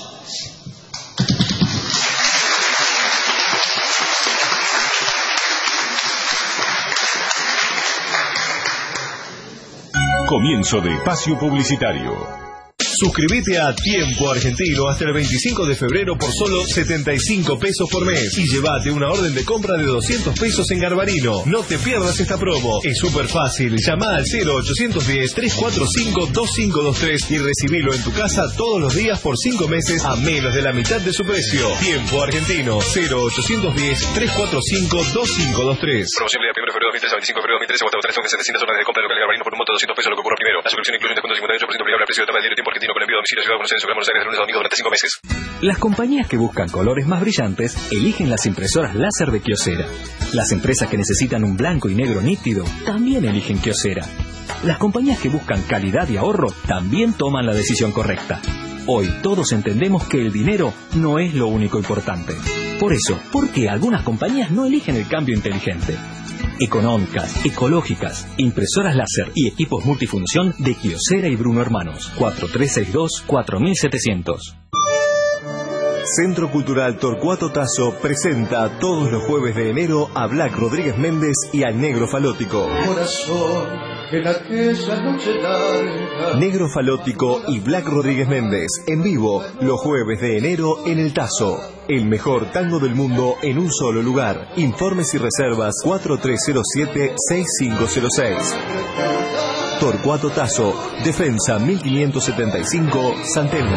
Comienzo de espacio publicitario. Suscríbete a Tiempo Argentino hasta el veinticinco de febrero por solo setenta y cinco pesos por mes y llévate una orden de compra de doscientos pesos en Garbarino. No te pierdas esta promo, es súper fácil. Llama al cero ochocientos diez, trescientos cuarenta y cinco, veinticinco veintitrés y recibilo en tu casa todos los días por cinco meses a menos de la mitad de su precio. Tiempo Argentino, cero ochocientos diez, trescientos cuarenta y cinco, veinticinco veintitrés. Promoción de primero de febrero de dos mil trece a veinticinco de febrero de dos mil trece. Hasta votación que setecientas órdenes de compra local de Garbarino por un monto de doscientos pesos, lo que ocurra primero. La suscripción incluye un descuento del cincuenta y ocho por ciento obligable al precio de etapa del diario Tiempo Argentino con envío a domicilio a Ciudad de Buenos Aires, Buenos Aires de lunes a domingo durante cinco meses. Las compañías que buscan colores más brillantes eligen las impresoras láser de Kyocera. Las empresas que necesitan un blanco y negro nítido también eligen Kyocera. Las compañías que buscan calidad y ahorro también toman la decisión correcta. Hoy todos entendemos que el dinero no es lo único importante. Por eso, ¿por qué algunas compañías no eligen el cambio inteligente? Económicas, ecológicas, impresoras láser y equipos multifunción de Kyocera y Bruno Hermanos. cuatro tres seis dos, cuatro siete cero cero. Centro Cultural Torcuato Tasso presenta todos los jueves de enero a Black Rodríguez Méndez y al Negro Falótico. Corazón, en aquella noche larga. Negro Falótico y Black Rodríguez Méndez, en vivo, los jueves de enero en El Tazo. El mejor tango del mundo en un solo lugar. Informes y reservas cuatro tres cero siete, seis cinco cero seis. Torcuato Tazo, Defensa mil quinientos setenta y cinco, San Telmo.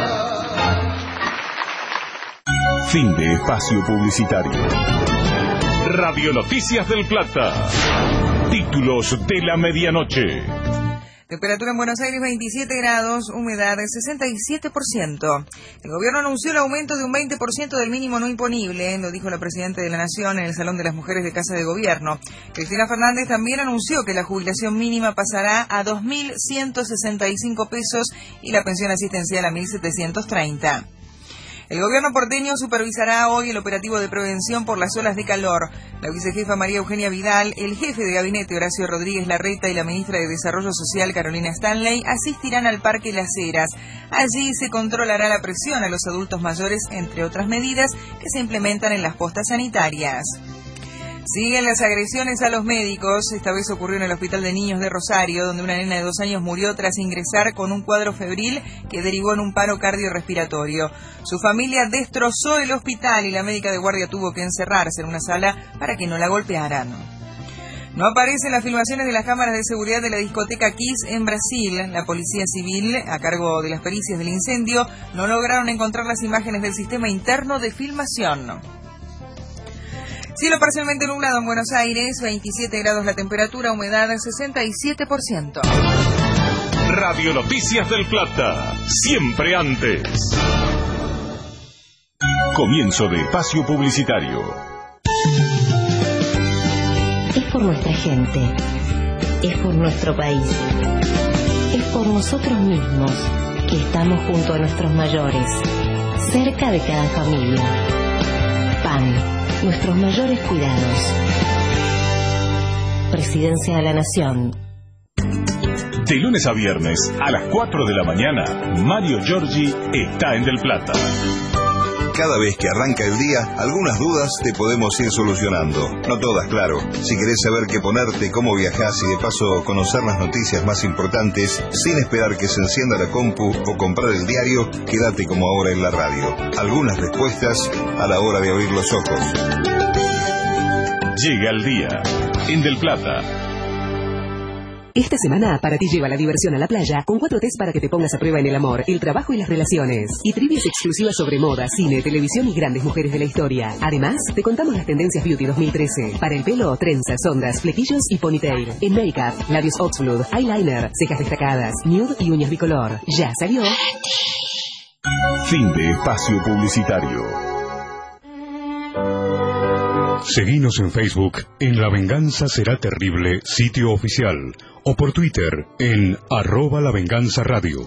Fin de espacio publicitario. Radio Noticias del Plata. Títulos de la medianoche. Temperatura en Buenos Aires veintisiete grados, humedad del sesenta y siete por ciento. El gobierno anunció el aumento de un veinte por ciento del mínimo no imponible, lo dijo la Presidenta de la Nación en el Salón de las Mujeres de Casa de Gobierno. Cristina Fernández también anunció que la jubilación mínima pasará a dos mil ciento sesenta y cinco pesos y la pensión asistencial a mil setecientos treinta. El gobierno porteño supervisará hoy el operativo de prevención por las olas de calor. La vicejefa María Eugenia Vidal, el jefe de gabinete Horacio Rodríguez Larreta y la ministra de Desarrollo Social Carolina Stanley asistirán al Parque Las Heras. Allí se controlará la presión a los adultos mayores, entre otras medidas que se implementan en las postas sanitarias. Siguen las agresiones a los médicos. Esta vez ocurrió en el Hospital de Niños de Rosario, donde una nena de dos años murió tras ingresar con un cuadro febril que derivó en un paro cardiorrespiratorio. Su familia destrozó el hospital y la médica de guardia tuvo que encerrarse en una sala para que no la golpearan. No aparecen las filmaciones de las cámaras de seguridad de la discoteca Kiss en Brasil. La policía civil, a cargo de las pericias del incendio, no lograron encontrar las imágenes del sistema interno de filmación. Cielo parcialmente nublado en Buenos Aires, veintisiete grados la temperatura, humedad sesenta y siete por ciento. Radio Noticias del Plata, siempre antes. Comienzo de espacio publicitario. Es por nuestra gente, es por nuestro país, es por nosotros mismos que estamos junto a nuestros mayores, cerca de cada familia. P A N. Nuestros mayores cuidados. Presidencia de la Nación. De lunes a viernes, a las cuatro de la mañana, Mario Giorgi está en Del Plata. Cada vez que arranca el día, algunas dudas te podemos ir solucionando. No todas, claro. Si querés saber qué ponerte, cómo viajás y de paso conocer las noticias más importantes, sin esperar que se encienda la compu o comprar el diario, quédate como ahora en la radio. Algunas respuestas a la hora de abrir los ojos. Llega el día en Del Plata. Esta semana para ti lleva la diversión a la playa con cuatro test para que te pongas a prueba en el amor, el trabajo y las relaciones. Y trivias exclusivas sobre moda, cine, televisión y grandes mujeres de la historia. Además, te contamos las tendencias Beauty dos mil trece. Para el pelo, trenzas, ondas, flequillos y ponytail. En make-up, labios Oxford, eyeliner, cejas destacadas, nude y uñas bicolor. Ya salió. Fin de espacio publicitario. Seguinos en Facebook en La Venganza Será Terrible, sitio oficial, o por Twitter en arroba La Venganza Radio.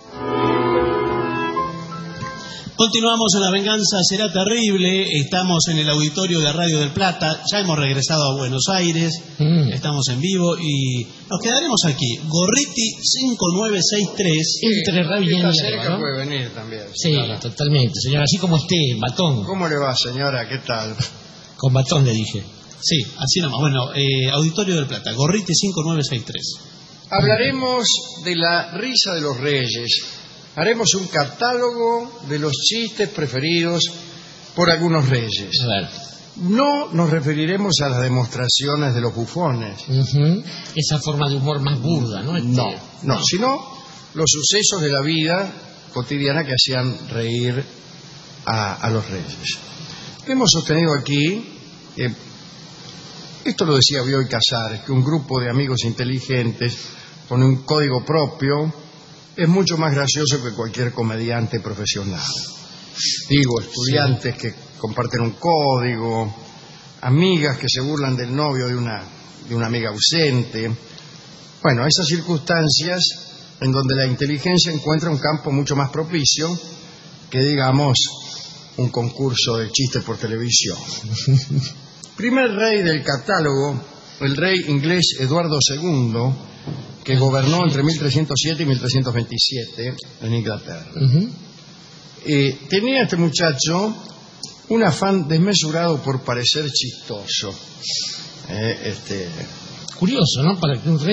Continuamos en La Venganza Será Terrible, estamos en el auditorio de Radio del Plata, ya hemos regresado a Buenos Aires, mm. estamos en vivo y nos quedaremos aquí. Gorriti cinco nueve seis tres. Entre Rabien y Está cerca, ¿no? Puede venir también. Sí, señora. Totalmente, señora, así como esté, batón. ¿Cómo le va, señora? ¿Qué tal? Con batón le dije. Sí, así nomás. Bueno, eh, Auditorio del Plata, Gorriti cinco nueve seis tres. Hablaremos de la risa de los reyes. Haremos un catálogo de los chistes preferidos por algunos reyes. Claro. No nos referiremos a las demostraciones de los bufones. Uh-huh. Esa forma de humor más burda, ¿no? Este... No, no, sino los sucesos de la vida cotidiana que hacían reír a, a los reyes. Hemos sostenido aquí, eh, esto lo decía Bioy Casares, que un grupo de amigos inteligentes con un código propio es mucho más gracioso que cualquier comediante profesional. Digo, estudiantes sí. que comparten un código, amigas que se burlan del novio de una, de una amiga ausente. Bueno, esas circunstancias en donde la inteligencia encuentra un campo mucho más propicio que, digamos, un concurso de chistes por televisión. Primer rey del catálogo, el rey inglés Eduardo segundo, que gobernó entre mil trescientos siete y mil trescientos veintisiete en Inglaterra. Uh-huh. eh, tenía este muchacho un afán desmesurado por parecer chistoso. Eh, este... Curioso, ¿no? Para que un rey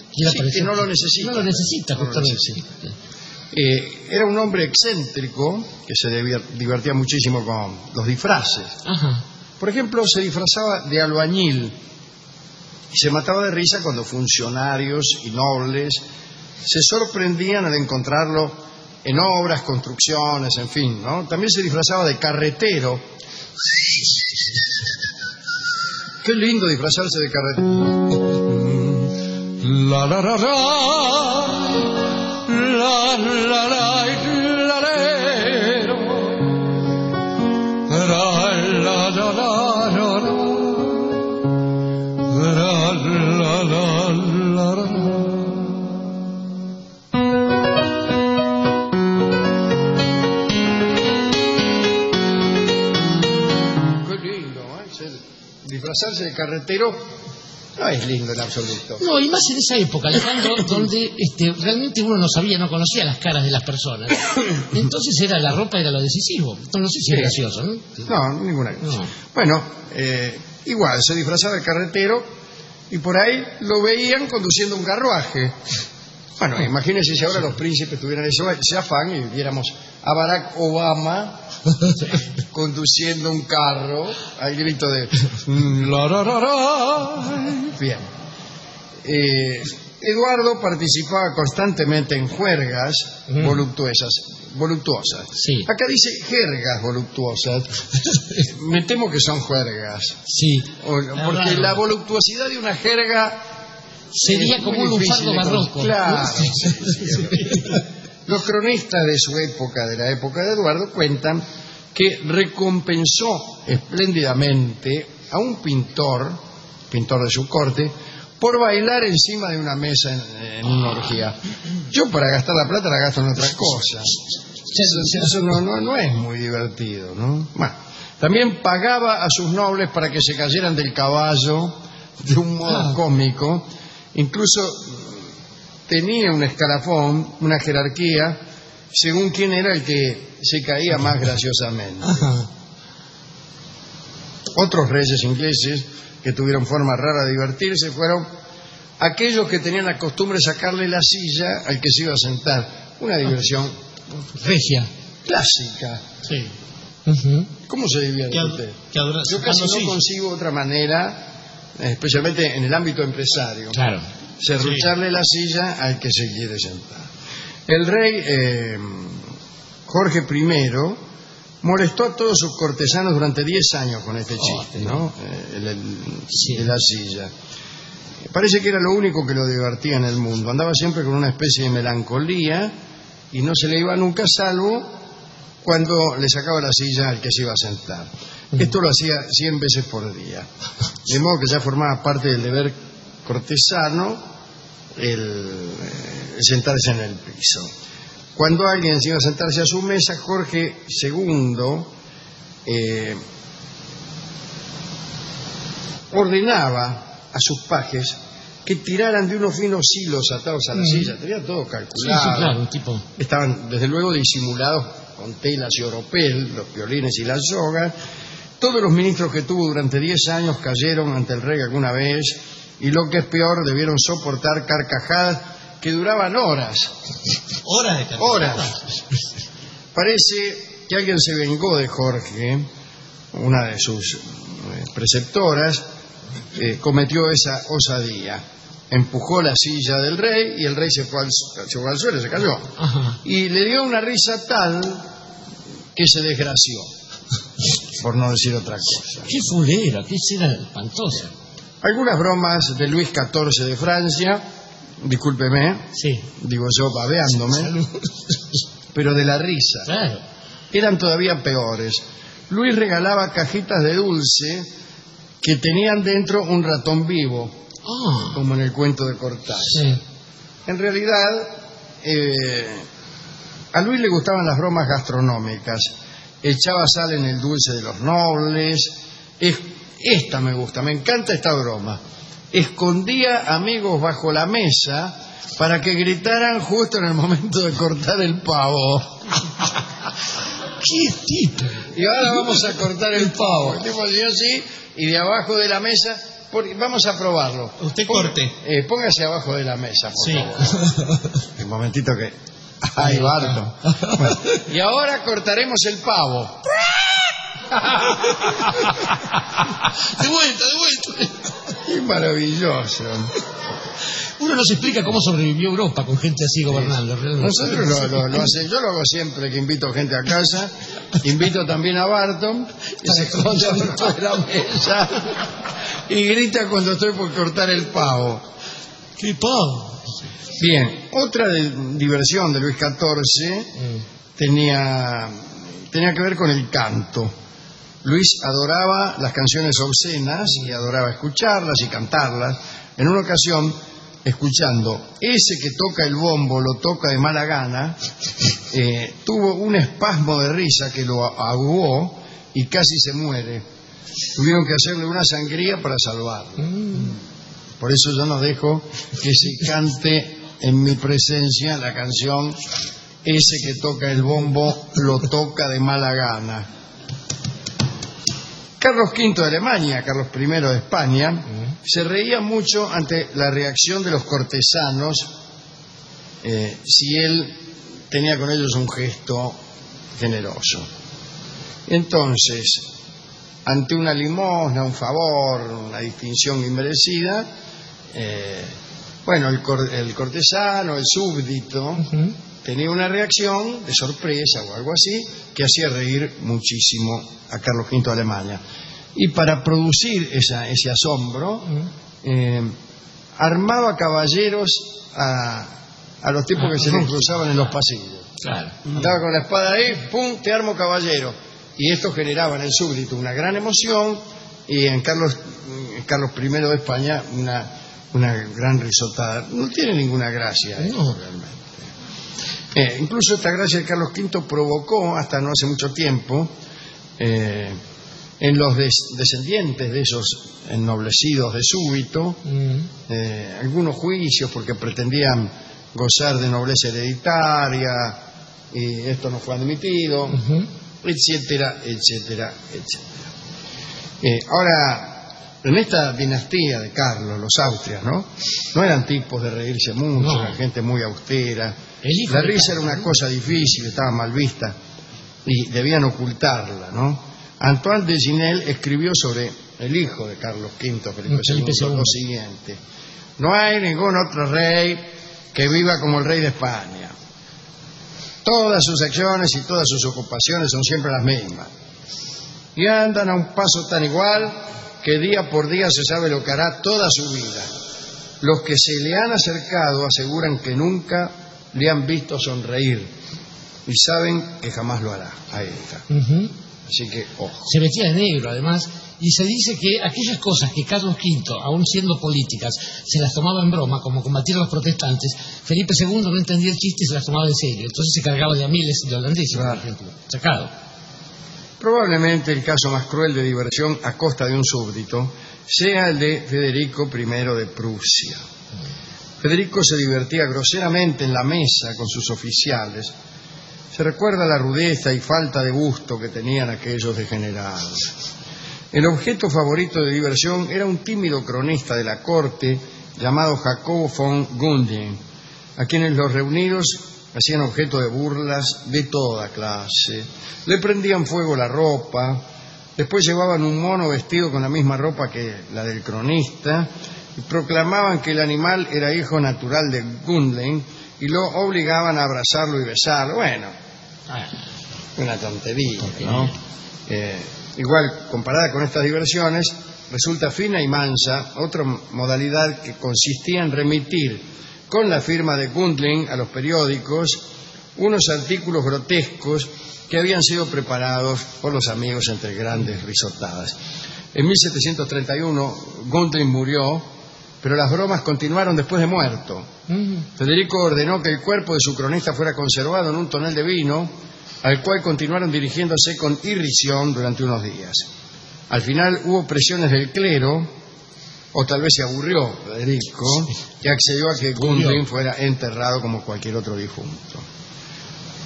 Sí, que no lo necesita. No lo necesita, no lo justamente. necesita. Eh, era un hombre excéntrico que se divertía muchísimo con los disfraces. Ajá. Por ejemplo, se disfrazaba de albañil y se mataba de risa cuando funcionarios y nobles se sorprendían al encontrarlo en obras, construcciones, en fin, ¿no? También se disfrazaba de carretero. Qué lindo disfrazarse de carretero. La la la la la la la la lero. La la la la la la la la la. Qué lindo, ¿eh? Disfrazarse de carretero no es lindo en absoluto. No, y más en esa época, Alejandro, donde este, realmente uno no sabía, no conocía las caras de las personas. Entonces era la ropa era lo decisivo. No, no sé si es gracioso, ¿no? No, ninguna cosa. No. Bueno, eh, igual, se disfrazaba de carretero y por ahí lo veían conduciendo un carruaje. Bueno, imagínense si ahora los príncipes tuvieran ese, ese afán y viéramos a Barack Obama conduciendo un carro al grito de la, la, la, la. Bien. Eh, Eduardo participaba constantemente en juergas mm. voluptuosas, voluptuosas. Sí. Acá dice jergas voluptuosas. Me temo que son juergas. Sí. O, porque raro. La voluptuosidad de una jerga sería es como un lunfardo barroco. Claro. Sí, sí, sí. Los cronistas de su época, de la época de Eduardo, cuentan que recompensó espléndidamente a un pintor, pintor de su corte, por bailar encima de una mesa en, en una orgía. Yo para gastar la plata la gasto en otra cosa. Eso, eso no, no, no es muy divertido, ¿no? Bueno, también pagaba a sus nobles para que se cayeran del caballo de un modo cómico. Incluso tenía un escalafón, una jerarquía, según quién era el que se caía más graciosamente. Ajá. Otros reyes ingleses que tuvieron forma rara de divertirse fueron aquellos que tenían la costumbre de sacarle la silla al que se iba a sentar. Una diversión regia, clásica. Sí. Uh-huh. ¿Cómo se divierte que, usted? Que adora, Yo casi no sí. consigo otra manera, especialmente en el ámbito empresario, claro, serrucharle sí. la silla al que se quiere sentar. El rey eh, Jorge primero molestó a todos sus cortesanos durante diez años con este chiste, oh, ¿no? Eh, el, el, sí. de la silla. Parece que era lo único que lo divertía en el mundo. Andaba siempre con una especie de melancolía y no se le iba nunca, salvo cuando le sacaba la silla al que se iba a sentar. Esto lo hacía cien veces por día. De modo que ya formaba parte del deber cortesano el, el sentarse en el piso. Cuando alguien se iba a sentarse a su mesa, Jorge segundo eh, ordenaba a sus pajes que tiraran de unos finos hilos atados a la mm. silla. Tenía todo calculado. Sí, sí, claro, tipo. Estaban desde luego disimulados con telas y oropel, los violines y las sogas. Todos los ministros que tuvo durante diez años cayeron ante el rey alguna vez, y lo que es peor, debieron soportar carcajadas que duraban horas. ¿Horas de carcajadas? Horas. Parece que alguien se vengó de Jorge, una de sus preceptoras, eh, cometió esa osadía. Empujó la silla del rey y el rey se fue al, se fue al suelo, se cayó. Ajá. Y le dio una risa tal que se desgració, por no decir otra cosa. Qué fulera, qué escena espantosa. Algunas bromas de Luis catorce de Francia, discúlpeme, sí. digo yo babeándome, Salud. Pero de la risa, claro. Eran todavía peores. Luis regalaba cajitas de dulce que tenían dentro un ratón vivo, oh. como en el cuento de Cortázar. Sí. En realidad, eh, a Luis le gustaban las bromas gastronómicas. Echaba sal en el dulce de los nobles. Es, esta me gusta, me encanta esta broma. Escondía amigos bajo la mesa para que gritaran justo en el momento de cortar el pavo. ¡Qué tipo! Y ahora vamos a cortar el pavo. El tipo hacía así, y de abajo de la mesa por- vamos a probarlo. Usted Ponga- corte. eh, póngase abajo de la mesa, por Sí. favor. Un momentito que... Ay, Barton. Bueno, y ahora cortaremos el pavo. De vuelta, de vuelta. Qué maravilloso. Uno no se explica cómo sobrevivió Europa con gente así gobernando. realmente. Nosotros lo, lo, lo hace- yo lo hago siempre que invito gente a casa. Invito también a Barton, que se esconde abajo de la mesa y grita cuando estoy por cortar el pavo. ¡Qué pavo! Bien, otra de- diversión de Luis catorce tenía, tenía que ver con el canto. Luis adoraba las canciones obscenas y adoraba escucharlas y cantarlas. En una ocasión, escuchando ese que toca el bombo lo toca de mala gana, eh, tuvo un espasmo de risa que lo ahogó y casi se muere. Tuvieron que hacerle una sangría para salvarlo. Por eso yo no dejo que se cante en mi presencia la canción ese que toca el bombo lo toca de mala gana. Carlos quinto de Alemania, Carlos primero de España, se reía mucho ante la reacción de los cortesanos eh, si él tenía con ellos un gesto generoso. Entonces, ante una limosna, un favor, una distinción inmerecida, eh, bueno, el, cor- el cortesano, el súbdito, tenía una reacción de sorpresa o algo así que hacía reír muchísimo a Carlos quinto de Alemania. Y para producir esa, ese asombro, eh, armaba caballeros a, a los tipos que se les cruzaban en los pasillos. Claro. Estaba con la espada ahí, ¡pum!, te armo caballero. Y esto generaba en el súbdito una gran emoción y en Carlos, en Carlos primero de España una, una gran risotada. No tiene ninguna gracia esto, realmente. Eh, incluso esta gracia de Carlos quinto provocó, hasta no hace mucho tiempo, eh, en los des- descendientes de esos ennoblecidos de súbito, eh, algunos juicios porque pretendían gozar de nobleza hereditaria y esto no fue admitido, etcétera, etcétera, etcétera. Eh, ahora, en esta dinastía de Carlos, los Austrias, ¿no? No eran tipos de reírse mucho, No. eran gente muy austera. El hijo La de risa era Carlos, una ¿no? cosa difícil, estaba mal vista y debían ocultarla, ¿no? Antoine de Ginel escribió sobre el hijo de Carlos quinto, Felipe Felipe segundo, segundo. lo siguiente: no hay ningún otro rey que viva como el rey de España. Todas sus acciones y todas sus ocupaciones son siempre las mismas. Y andan a un paso tan igual que día por día se sabe lo que hará toda su vida. Los que se le han acercado aseguran que nunca le han visto sonreír y saben que jamás lo hará. Ahí está. Ujú. Así que, ojo. Se vestía de negro, además, y se dice que aquellas cosas que Carlos quinto, aún siendo políticas, se las tomaba en broma, como combatir a los protestantes, Felipe segundo no entendía el chiste y se las tomaba en serio. Entonces se cargaba de a miles de holandeses, por ejemplo. Sacado. Probablemente el caso más cruel de diversión a costa de un súbdito sea el de Federico primero de Prusia. Federico se divertía groseramente en la mesa con sus oficiales. Se recuerda la rudeza y falta de gusto que tenían aquellos degenerados. El objeto favorito de diversión era un tímido cronista de la corte llamado Jacobo von Gunding, a quienes los reunidos hacían objeto de burlas de toda clase. Le prendían fuego la ropa, después llevaban un mono vestido con la misma ropa que la del cronista y proclamaban que el animal era hijo natural de Gundling y lo obligaban a abrazarlo y besarlo. Bueno, una tontería, ¿no? Eh, igual, comparada con estas diversiones, resulta fina y mansa otra modalidad que consistía en remitir con la firma de Gundling a los periódicos unos artículos grotescos que habían sido preparados por los amigos entre grandes risotadas. En mil setecientos treinta y uno Gundling murió, pero las bromas continuaron después de muerto. Federico ordenó que el cuerpo de su cronista fuera conservado en un tonel de vino, al cual continuaron dirigiéndose con irrisión durante unos días. Al final hubo presiones del clero, o tal vez se aburrió Federico, que accedió a que Gundling fuera enterrado como cualquier otro difunto.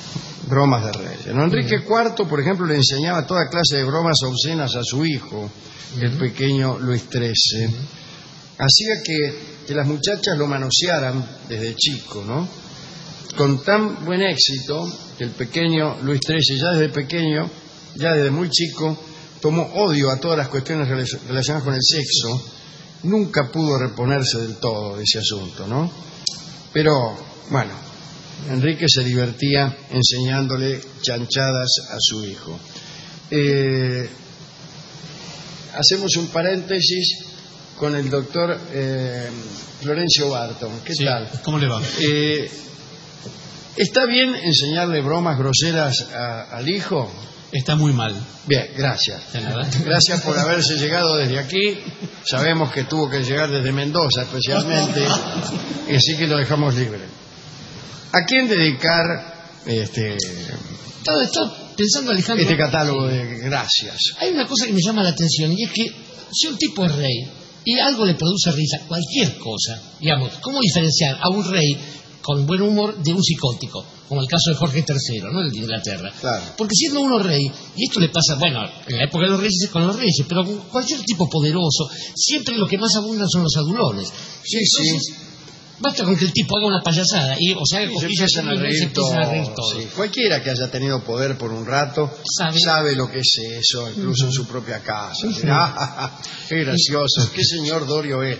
Bromas de reyes. ¿No? Enrique cuarto, por ejemplo, le enseñaba toda clase de bromas obscenas a su hijo, el pequeño Luis trece. Hacía que, que las muchachas lo manosearan desde chico, ¿no? Con tan buen éxito que el pequeño Luis trece, ya desde pequeño, ya desde muy chico, tomó odio a todas las cuestiones relacionadas con el sexo. Nunca pudo reponerse del todo de ese asunto, ¿no? Pero, bueno, Enrique se divertía enseñándole chanchadas a su hijo. Eh, hacemos un paréntesis con el doctor eh, Florencio Barton. ¿Qué sí, tal? ¿Cómo le va? Eh, ¿Está bien enseñarle bromas groseras a, al hijo? Está muy mal. Bien, gracias. Gracias por haberse llegado desde aquí. Sabemos que tuvo que llegar desde Mendoza especialmente, y así que lo dejamos libre. ¿A quién dedicar este, todo esto pensando, Alejandro, este catálogo de gracias? Hay una cosa que me llama la atención, y es que si un tipo es rey y algo le produce risa, cualquier cosa, digamos, ¿cómo diferenciar a un rey con buen humor de un psicótico? Como el caso de Jorge tercero, ¿no? El de Inglaterra. Claro. Porque siendo uno rey, y esto le pasa, bueno, en la época de los reyes es con los reyes, pero con cualquier tipo poderoso, siempre lo que más abundan son los adulones. Sí, Entonces, sí. Basta con que el tipo haga una payasada y, o sea, Sí, se cosquillas empiezan a y reír se empiezan a reír todos, todos. sí. Cualquiera que haya tenido poder por un rato sabe, sabe lo que es eso, incluso uh-huh. en su propia casa. Uh-huh. Ah, qué gracioso, qué señor Dorio es.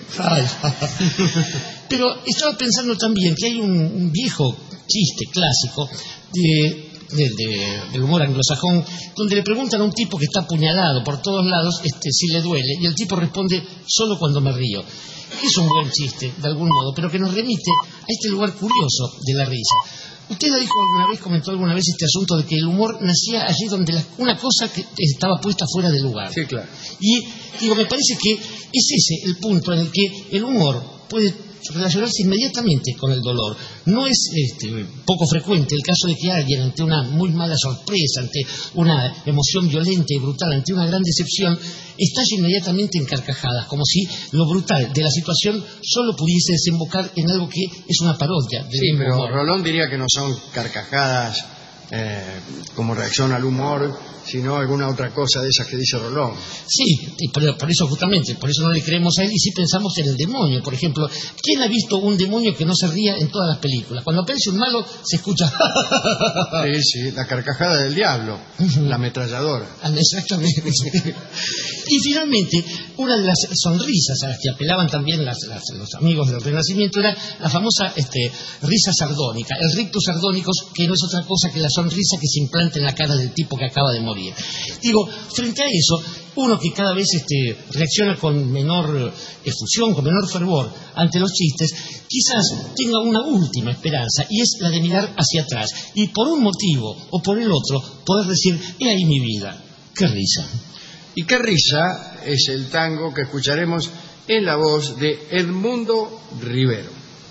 Pero estaba pensando también que hay un, un viejo chiste clásico de, de, de, del humor anglosajón, donde le preguntan a un tipo que está apuñalado por todos lados este, si le duele, y el tipo responde: solo cuando me río. Es un buen chiste, de algún modo, pero que nos remite a este lugar curioso de la risa. Usted dijo alguna vez, comentó alguna vez este asunto de que el humor nacía allí donde la, una cosa que estaba puesta fuera de lugar. Sí, claro. Y digo, me parece que es ese el punto en el que el humor puede relacionarse inmediatamente con el dolor. No es este, poco frecuente el caso de que alguien, ante una muy mala sorpresa, ante una emoción violenta y brutal, ante una gran decepción, estalle inmediatamente en carcajadas, como si lo brutal de la situación solo pudiese desembocar en algo que es una parodia del Sí, pero humor. Rolón diría que no son carcajadas eh, como reacción al humor, sino alguna otra cosa de esas que dice Rolón. Sí, y por, por eso justamente, por eso no le creemos a él y sí pensamos en el demonio. Por ejemplo, ¿quién ha visto un demonio que no se ría en todas las películas? Cuando aparece un malo se escucha... Sí, sí, la carcajada del diablo, uh-huh. la ametralladora. Exactamente. Y finalmente, una de las sonrisas a las que apelaban también las, las, los amigos del Renacimiento era la famosa este, risa sardónica, el rictus sardonicus, que no es otra cosa que la sonrisa que se implanta en la cara del tipo que acaba de morir. Digo, frente a eso, uno que cada vez este, reacciona con menor efusión, con menor fervor ante los chistes, quizás tenga una última esperanza, y es la de mirar hacia atrás y por un motivo o por el otro poder decir: he ahí mi vida, qué risa. Y qué risa es el tango que escucharemos en la voz de Edmundo Rivero.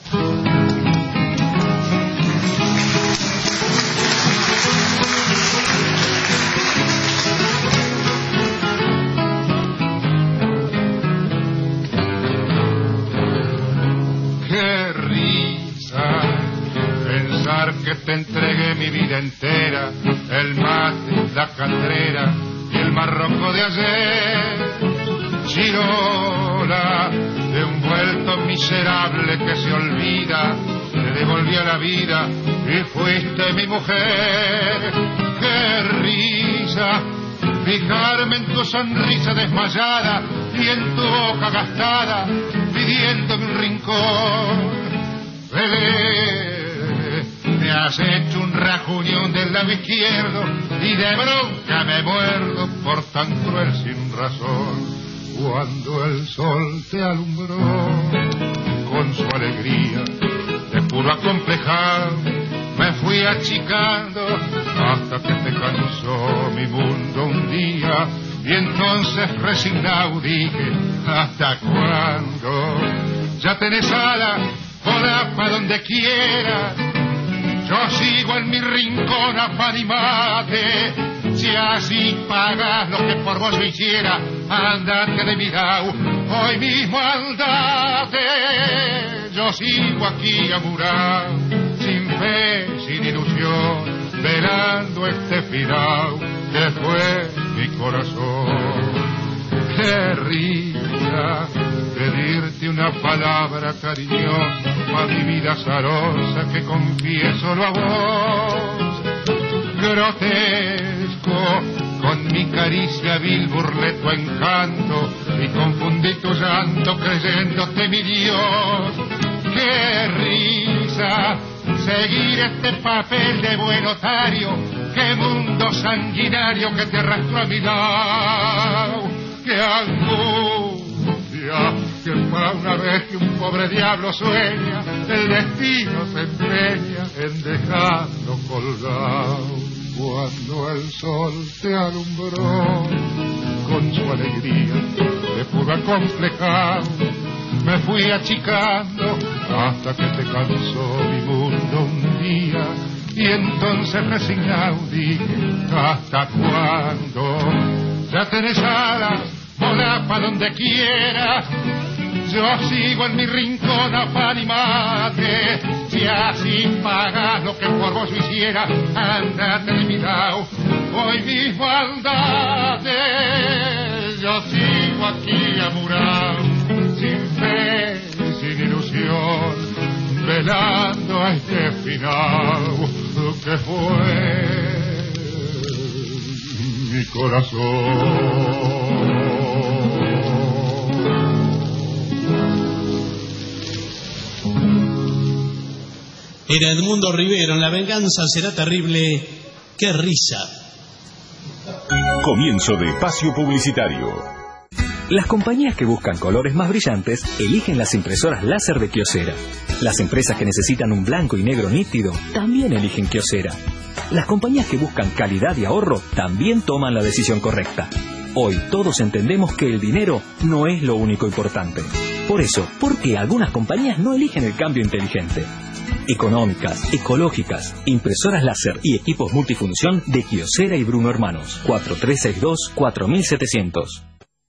Que te entregué mi vida entera, el mate, la caldera y el marroco de ayer, chirola de un vuelto miserable que se olvida, te devolví a la vida y fuiste mi mujer. Qué risa fijarme en tu sonrisa desmayada y en tu boca gastada pidiendo un rincón. Belén, me has hecho un rajuñón del lado izquierdo y de bronca me muerdo por tan cruel sin razón. Cuando el sol te alumbró con su alegría de puro acomplejado, me fui achicando hasta que te cansó mi mundo un día, y entonces resignado dije: ¿hasta cuándo? Ya tenés ala, volá pa' donde quieras. Yo sigo en mi rincón a pan y mate. Si así pagas lo que por vos yo hiciera, andate de mi lado, hoy mismo andate. Yo sigo aquí amurado, sin fe, sin ilusión, velando este final que fue mi corazón. Qué risa pedirte una palabra cariñosa a mi vida azarosa que confieso a vos. Grotesco, con mi caricia vil burlé tu encanto y confundí tu llanto creyéndote mi Dios. Qué risa seguir este papel de buen otario, qué mundo sanguinario que te arrastró a mi lado. Qué angustia, que para una vez que un pobre diablo sueña, el destino se empeña en dejarlo colgado. Cuando el sol te alumbró con su alegría, me pudo acomplejar, me fui achicando hasta que te cansó mi mundo un día. Y entonces resignado dije, ¿hasta cuándo? Ya tenés alas, volá pa' donde quiera. Yo sigo en mi rincón a pan y mate. Si así pagas lo que por vos yo hiciera, andate de mi lado, hoy mismo andate. Yo sigo aquí amurado, sin fe, sin ilusión, velando a este final que fue mi corazón. Era Edmundo Rivero en La venganza será terrible. ¡Qué risa! Comienzo de espacio publicitario. Las compañías que buscan colores más brillantes eligen las impresoras láser de Kyocera. Las empresas que necesitan un blanco y negro nítido también eligen Kyocera. Las compañías que buscan calidad y ahorro también toman la decisión correcta. Hoy todos entendemos que el dinero no es lo único importante. Por eso, ¿por qué algunas compañías no eligen el cambio inteligente? Económicas, ecológicas, impresoras láser y equipos multifunción de Kyocera y Bruno Hermanos. cuatro tres seis dos, cuatro mil setecientos.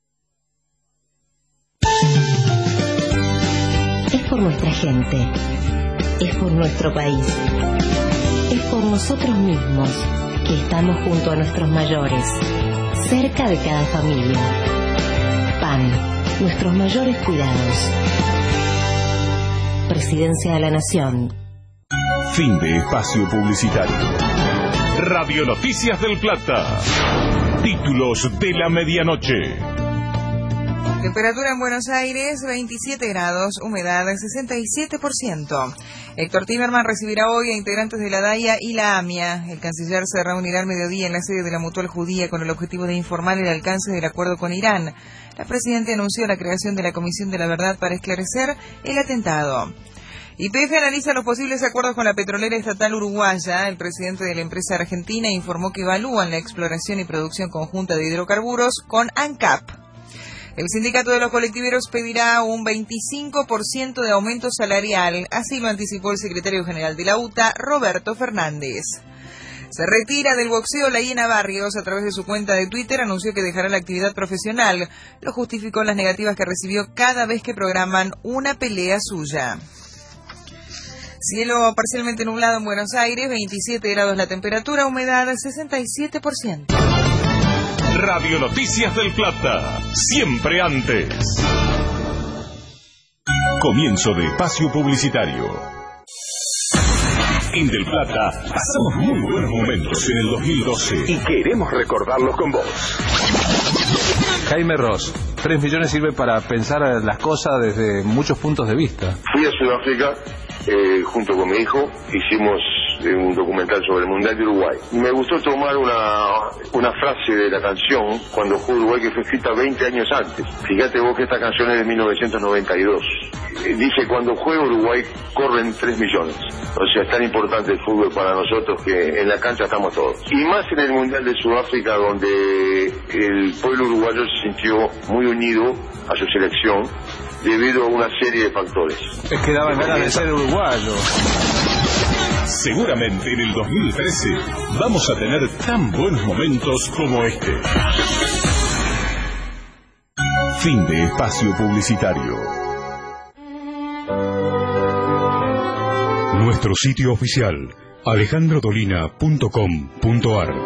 Es por nuestra gente, es por nuestro país, es por nosotros mismos que estamos junto a nuestros mayores, cerca de cada familia. P A N, nuestros mayores cuidados. Presidencia de la Nación. Fin de espacio publicitario. Radio Noticias del Plata. Títulos de la medianoche. Temperatura en Buenos Aires, veintisiete grados, humedad sesenta y siete por ciento. Héctor Timerman recibirá hoy a integrantes de la D A I A y la AMIA. El canciller se reunirá al mediodía en la sede de la Mutual Judía con el objetivo de informar el alcance del acuerdo con Irán. La Presidenta anunció la creación de la Comisión de la Verdad para esclarecer el atentado. Y P F analiza los posibles acuerdos con la petrolera estatal uruguaya. El presidente de la empresa argentina informó que evalúan la exploración y producción conjunta de hidrocarburos con ANCAP. El sindicato de los colectiveros pedirá un veinticinco por ciento de aumento salarial, así lo anticipó el secretario general de la U T A, Roberto Fernández. Se retira del boxeo la Hiena Barrios. A través de su cuenta de Twitter anunció que dejará la actividad profesional. Lo justificó en las negativas que recibió cada vez que programan una pelea suya. Cielo parcialmente nublado en Buenos Aires, veintisiete grados la temperatura, humedad sesenta y siete por ciento. Radio Noticias del Plata, siempre antes. Comienzo de espacio publicitario. En Del Plata pasamos muy buenos momentos en el dos mil doce y queremos recordarlos con vos. Jaime Ross, tres millones sirve para pensar las cosas desde muchos puntos de vista. Fui a Sudáfrica eh, junto con mi hijo, hicimos eh, un documental sobre el Mundial de Uruguay. Me gustó tomar una, una frase de la canción cuando jugó Uruguay, que fue escrita veinte años antes. Fíjate vos que esta canción es de mil novecientos noventa y dos. Eh, dice, cuando juega Uruguay corren tres millones. O sea, es tan importante el fútbol para nosotros que en la cancha estamos todos. Y más en el Mundial de Sudáfrica, donde el pueblo uruguayo se sintió muy unido a su selección debido a una serie de factores. Es que daban ganas de ser uruguayo. Seguramente en el dos mil trece vamos a tener tan buenos momentos como este. Fin de espacio publicitario. Nuestro sitio oficial alejandro dolina punto com punto ar.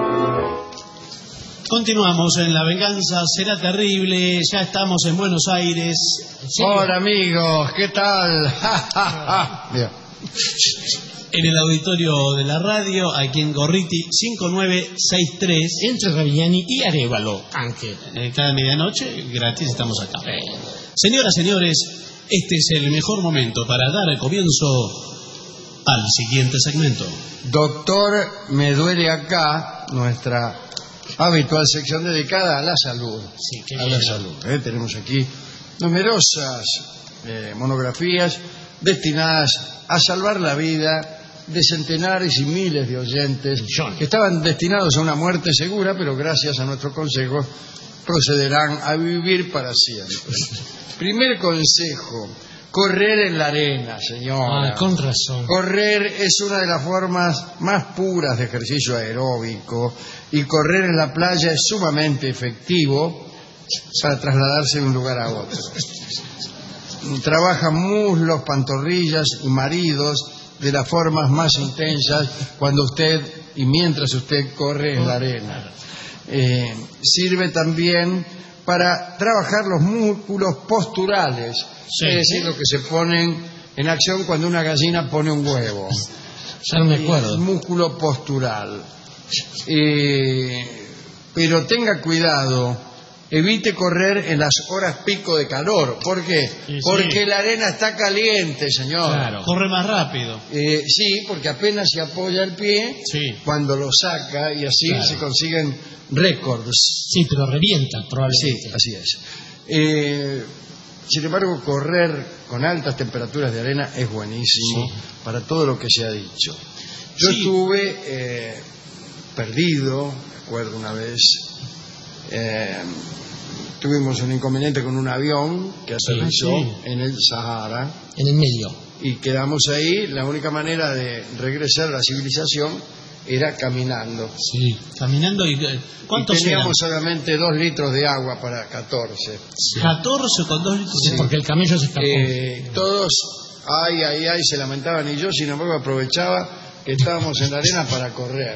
Continuamos en La Venganza Será Terrible. Ya estamos en Buenos Aires. ¿Sí? Hola amigos, ¿qué tal? Bien. En el auditorio de la radio, aquí en Gorriti cinco nueve seis tres, entre Ravignani y Arévalo, aunque eh, cada medianoche gratis estamos acá. Eh. Señoras, señores, este es el mejor momento para dar el comienzo al siguiente segmento. Doctor, me duele acá, nuestra habitual sección dedicada a la salud. Sí, qué a bien. la salud. ¿eh? Tenemos aquí numerosas eh, monografías destinadas a salvar la vida de centenares y miles de oyentes que estaban destinados a una muerte segura, pero gracias a nuestro consejo procederán a vivir para siempre. Primer consejo: correr en la arena, señora. Ah, con razón. Correr es una de las formas más puras de ejercicio aeróbico, y correr en la playa es sumamente efectivo para trasladarse de un lugar a otro. Trabaja muslos, pantorrillas y maridos de las formas más intensas cuando usted y mientras usted corre en la arena. Eh, sirve también para trabajar los músculos posturales, Sí, es decir, sí. lo que se ponen en acción cuando una gallina pone un huevo. Ya no me acuerdo. El músculo postural. Eh, pero tenga cuidado, evite correr en las horas pico de calor. ¿Por qué? Sí, Porque sí. la arena está caliente, señor. Claro. Corre más rápido. Eh, sí, porque apenas se apoya el pie, Sí. cuando lo saca, y así Claro. se consiguen récords. Sí, pero revienta Sí, probablemente. así es. Eh, sin embargo, correr con altas temperaturas de arena es buenísimo Sí. para todo lo que se ha dicho. Yo Sí. estuve eh, perdido, recuerdo una vez, eh, tuvimos un inconveniente con un avión que aterrizó sí. en el Sahara En el medio. y quedamos ahí. La única manera de regresar a la civilización era caminando. Sí. Caminando y... Y ¿Cuántos teníamos solamente dos litros de agua para catorce. eran? catorce con dos litros. Sí, porque el camello se escapó. Eh, todos, ay, ay, ay, se lamentaban, y yo, sin embargo, aprovechaba que estábamos en la arena para correr.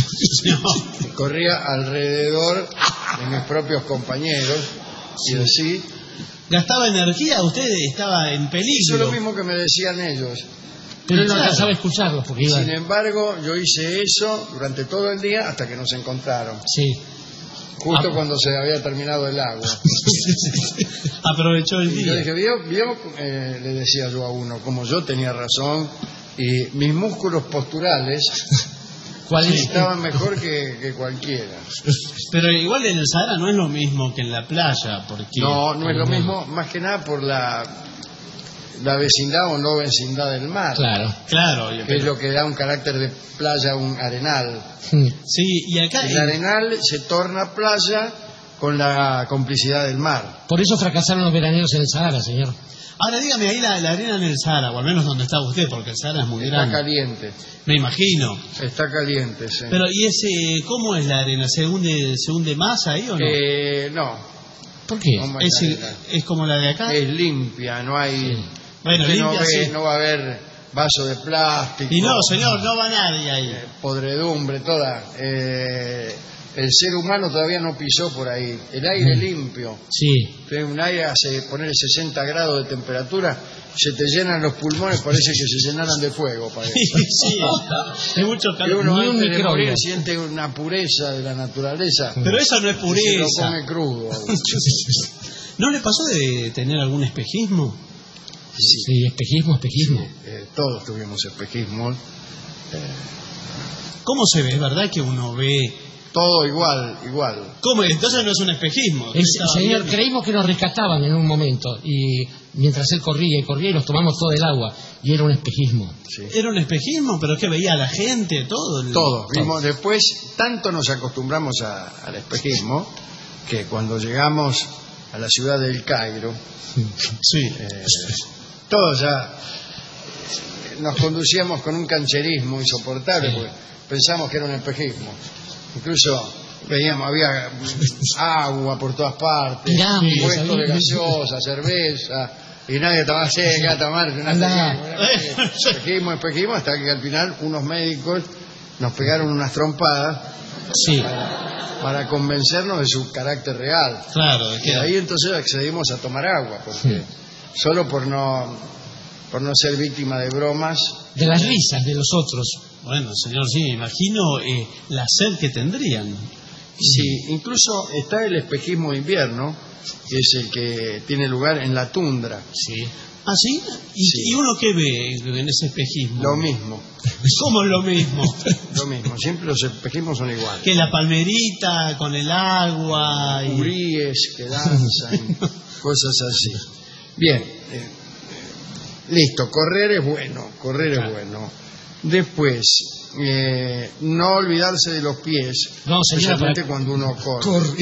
Y corría alrededor de mis propios compañeros, y así. Gastaba energía, usted estaba en Hizo peligro. lo mismo que me decían ellos. Pero él no Claro. alcanzaba a escucharlos porque iba... Sin embargo, yo hice eso durante todo el día hasta que nos encontraron. Sí. Justo Ah. cuando se había terminado el agua. Aprovechó el Y yo día. dije, ¿vio? ¿Vio? Eh, le decía yo a uno, como yo tenía razón, y mis músculos posturales ¿Cuál es? estaban mejor que, que cualquiera. Pero igual en el Sahara no es lo mismo que en la playa, porque... No, no es lo mismo, más que nada por la, la vecindad o no vecindad del mar, Claro. Claro. que es lo que da un carácter de playa a un arenal. Sí, y acá... El arenal se torna playa con la complicidad del mar. Por eso fracasaron los veraneos en el Sahara, señor. Ahora dígame, ahí la, la arena en el Sahara, o al menos donde está usted, porque el Sahara es muy Está grande. caliente, Me imagino. está caliente, sí. Pero, ¿y ese cómo es la arena? ¿Se hunde, se hunde más ahí o no? Eh, no, ¿Por qué? ¿cómo es, la el- arena? es como la de acá. Es limpia, no hay... Bueno, usted no, limpia ve- sí. no va a haber vaso de plástico. Y no, señor, no va nadie ahí. eh, podredumbre toda. Eh, el ser humano todavía no pisó por ahí. El aire limpio. Sí. Usted, un aire hace poner sesenta grados de temperatura, se te llenan los pulmones, parece que se llenaran de fuego. Parece. Sí, hay mucho Y calor. uno Ni un antes de microbio. morir siente una pureza de la naturaleza. Pero eso no es y se lo pureza. come crudo. ¿No le pasó de tener algún espejismo? Sí, Sí, espejismo, espejismo. eh, todos tuvimos espejismo. ¿Cómo se ve? ¿Es verdad que uno ve? Todo igual, igual. ¿Cómo? Entonces no es un espejismo. Es- Estaba señor, bien. creímos que nos rescataban en un momento y mientras él corría y corría y nos tomamos todo el agua y era un espejismo. Sí. Era un espejismo, pero que veía a la gente, todo. el- Todos. Vimos después, tanto nos acostumbramos a- al espejismo, que cuando llegamos a la ciudad del Cairo, Sí. eh, todos ya eh, nos conducíamos con un cancherismo insoportable, porque pensamos que era un espejismo. Incluso veíamos, había agua por todas partes, Pirámides, puestos de había- gaseosa, cerveza, Y nadie estaba así, que a tomar. Espejismo, espejismo, hasta que al final unos médicos nos pegaron unas trompadas. Sí. Para, para convencernos de su carácter real. Claro. Y ahí entonces accedimos a tomar agua, porque sí. solo por no, por no ser víctima de bromas. De las risas de los otros. Bueno, señor, sí, me imagino eh, la sed que tendrían. Sí, incluso está el espejismo de invierno, que es el que tiene lugar en la tundra. Sí. ¿Ah, sí? ¿Y, sí. ¿Y uno qué ve en ese espejismo? Lo mismo. ¿Cómo es lo mismo? Lo mismo, siempre los espejismos son iguales. Que la palmerita con el agua. Y... Uríes que danzan, cosas así. Bien, eh, listo, correr es bueno, correr claro. es bueno. Después, eh, no olvidarse de los pies, no, especialmente para... cuando uno corre. corre.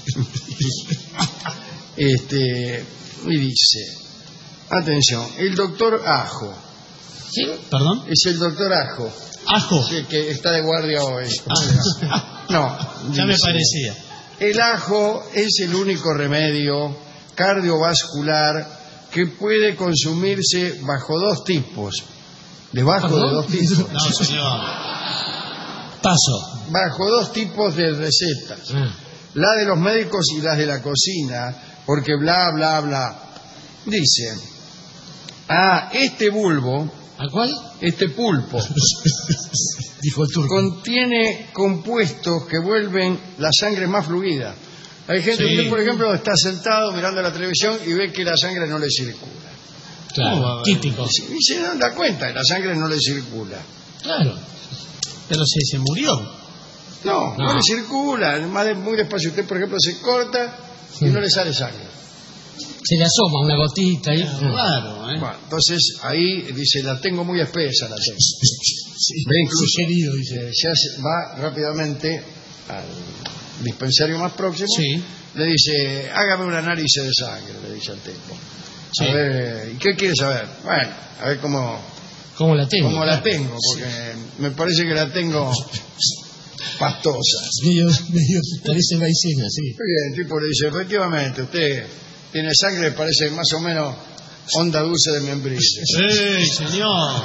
este, y dice, atención, el doctor Ajo. ¿Sí? ¿Perdón? Es el doctor Ajo. ¿Ajo? Sí, que está de guardia hoy. Ah. No, ya dice, me parecía. El ajo es el único remedio cardiovascular que puede consumirse bajo dos tipos. Debajo ¿Perdón? de dos tipos. No, señor. Paso. Bajo dos tipos de recetas. Mm. La de los médicos y las de la cocina, porque bla, bla, bla. Dice, ah, este bulbo... ¿A cuál? Este pulpo. Dijo el turco. Contiene compuestos que vuelven la sangre más fluida. Hay gente sí. que, por ejemplo, está sentado mirando la televisión y ve que la sangre no le circula. Claro, típico. Y, y se da cuenta que la sangre no le circula. Claro. Pero si se murió. No, no, no le circula. Más de, muy despacio. Usted, por ejemplo, se corta sí. y no le sale sangre. Se le asoma una gotita ahí. Claro, ¿eh? Bueno, entonces ahí dice, la tengo muy espesa, la tengo. Sí, ve incluso, sugerido, dice. Eh, ya se va rápidamente al dispensario más próximo. Sí. Le dice, hágame un análisis de sangre, le dice al tipo. Sí. A ver, ¿qué quiere saber? Bueno, a ver cómo... ¿Cómo la tengo? ¿Cómo la tengo? Porque sí. me parece que la tengo pastosa. Medio, medio, parece maicena, sí. Muy bien, el tipo le dice, efectivamente, usted tiene sangre, parece más o menos onda dulce de membrillo. ¡Sí, señor!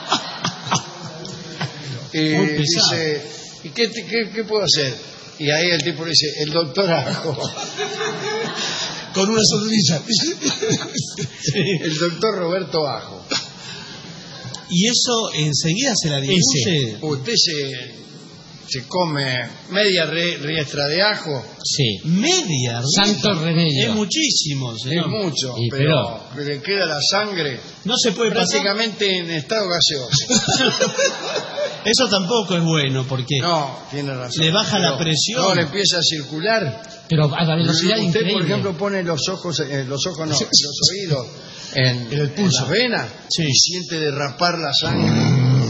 Y dice, ¿y qué, qué, qué puedo hacer? Y ahí el tipo le dice, el doctor Ajo. Con una sonrisa. Sí. El doctor Roberto Ajo. ¿Y eso enseguida se la diluye? Usted se, se come media re, riestra de ajo. Sí. ¿Media riestra? Santo remedio. Es muchísimo, señor. Es mucho, y pero, pero le queda la sangre no se puede prácticamente pasar. En estado gaseoso. Eso tampoco es bueno, porque no, tiene razón. le baja pero la presión. No, le empieza a circular. Pero a la velocidad Usted, increíble. por ejemplo, pone los ojos, eh, los ojos no, los oídos en, en el pulso, en las venas sí. y siente derrapar la sangre.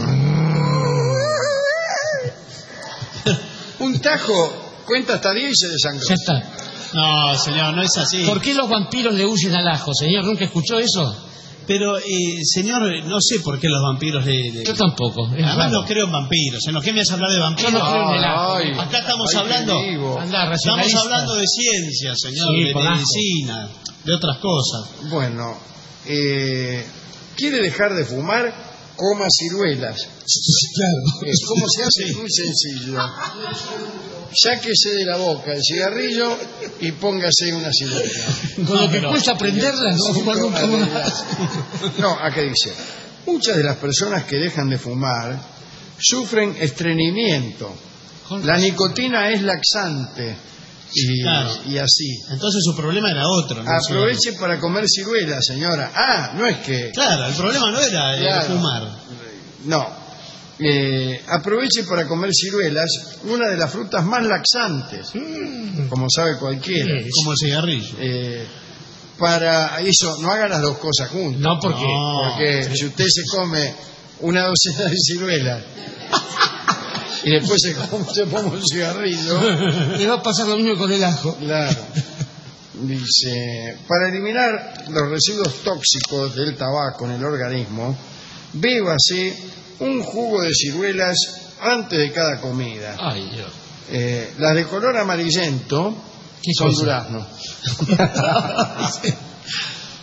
Un tajo cuenta hasta diez y se desangró. Ya está. No, señor, no es así. ¿Por qué los vampiros le huyen al ajo, señor? ¿Nunca escuchó eso? Pero, eh, señor, no sé por qué los vampiros le... le... Yo tampoco. Además no creo en vampiros. ¿En lo que me vas a hablar de vampiros? Yo no creo en el ajo. Ay, Acá estamos ay, hablando... Andá, estamos hablando de ciencia, señor, sí, de medicina, ajo. De otras cosas. Bueno, eh, ¿quiere dejar de fumar? Coma ciruelas. Claro. Eh, ¿Cómo se hace? Es muy sencillo. Sáquese de la boca el cigarrillo y póngase una ciruela. Con lo que no, cuesta prenderla, no fumar nunca más. No, acá dice, muchas de las personas que dejan de fumar sufren estreñimiento. La nicotina es laxante y, claro. y así. Entonces su problema era otro. ¿No? Aproveche señor? Para comer ciruelas, señora. Ah, no es que... Claro, el problema no era claro, fumar. No. Eh, aproveche para comer ciruelas, una de las frutas más laxantes, mm. como sabe cualquiera. Sí, como el cigarrillo. Eh, para eso, no haga las dos cosas juntas. No, porque, no, porque sí. Si usted se come una docena de ciruelas y después se, se pone un cigarrillo, le va a pasar lo mismo con el ajo. Claro. Dice, para eliminar los residuos tóxicos del tabaco en el organismo, bébase un jugo de ciruelas antes de cada comida. Ay, Dios. Eh, las de color amarillento son duraznos.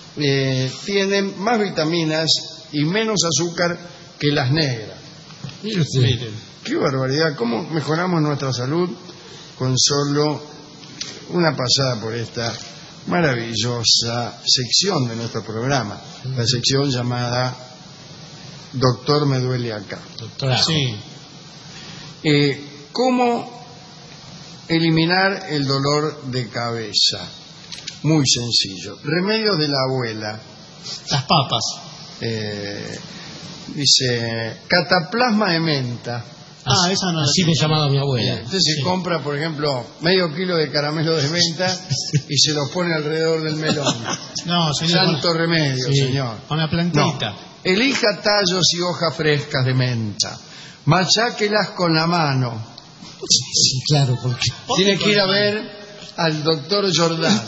eh, tienen más vitaminas y menos azúcar que las negras. Mire usted. Miren, qué barbaridad, cómo mejoramos nuestra salud con solo una pasada por esta maravillosa sección de nuestro programa, la sección llamada Doctor me duele acá. Doctora. Sí. Eh, ¿Cómo eliminar el dolor de cabeza? Muy sencillo. Remedios de la abuela. Las papas. Eh, dice cataplasma de menta. Ah, esa no. Así me llamaba mi abuela. Usted se Sí. compra, por ejemplo, medio kilo de caramelo de menta y se los pone alrededor del melón. No, señor. Santo remedio, Sí, señor. con la plantita. No. Elija tallos y hojas frescas de menta. Macháquelas con la mano. Sí, claro, porque... Tiene que ir a ver al doctor Jordán.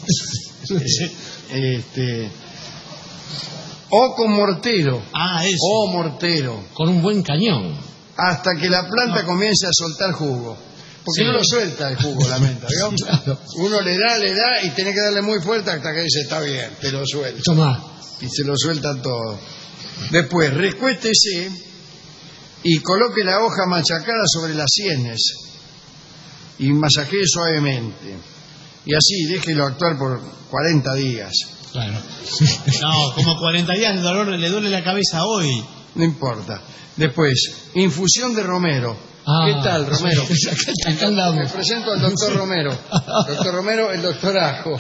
este, o con mortero. Ah, eso. O mortero. Con un buen cañón. Hasta que la planta No. comience a soltar jugo. Porque Sí. no lo suelta el jugo la menta, ¿vio? Claro. Uno le da, le da y tiene que darle muy fuerte hasta que dice, está bien, te lo suelta. Tomá. Y se lo suelta todo. Después, recuéstese y coloque la hoja machacada sobre las sienes y masajee suavemente. Y así, déjelo actuar por cuarenta días. Claro. No, como cuarenta días el dolor le duele la cabeza hoy. No importa. Después, infusión de romero. Ah, ¿Qué tal, Romero? sí, acá- acá andamos. Me presento al doctor Romero. Doctor Romero, el doctor Ajo.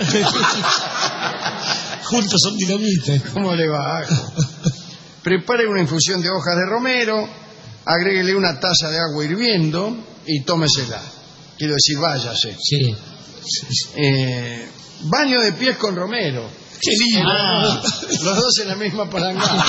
Juntos son dinamita. ¿Cómo le va, Ajo? Prepare una infusión de hojas de romero, agréguele una taza de agua hirviendo y tómesela. Quiero decir, váyase. Sí. Eh, baño de pies con romero. Qué lindo. Ah, los dos en la misma palangana.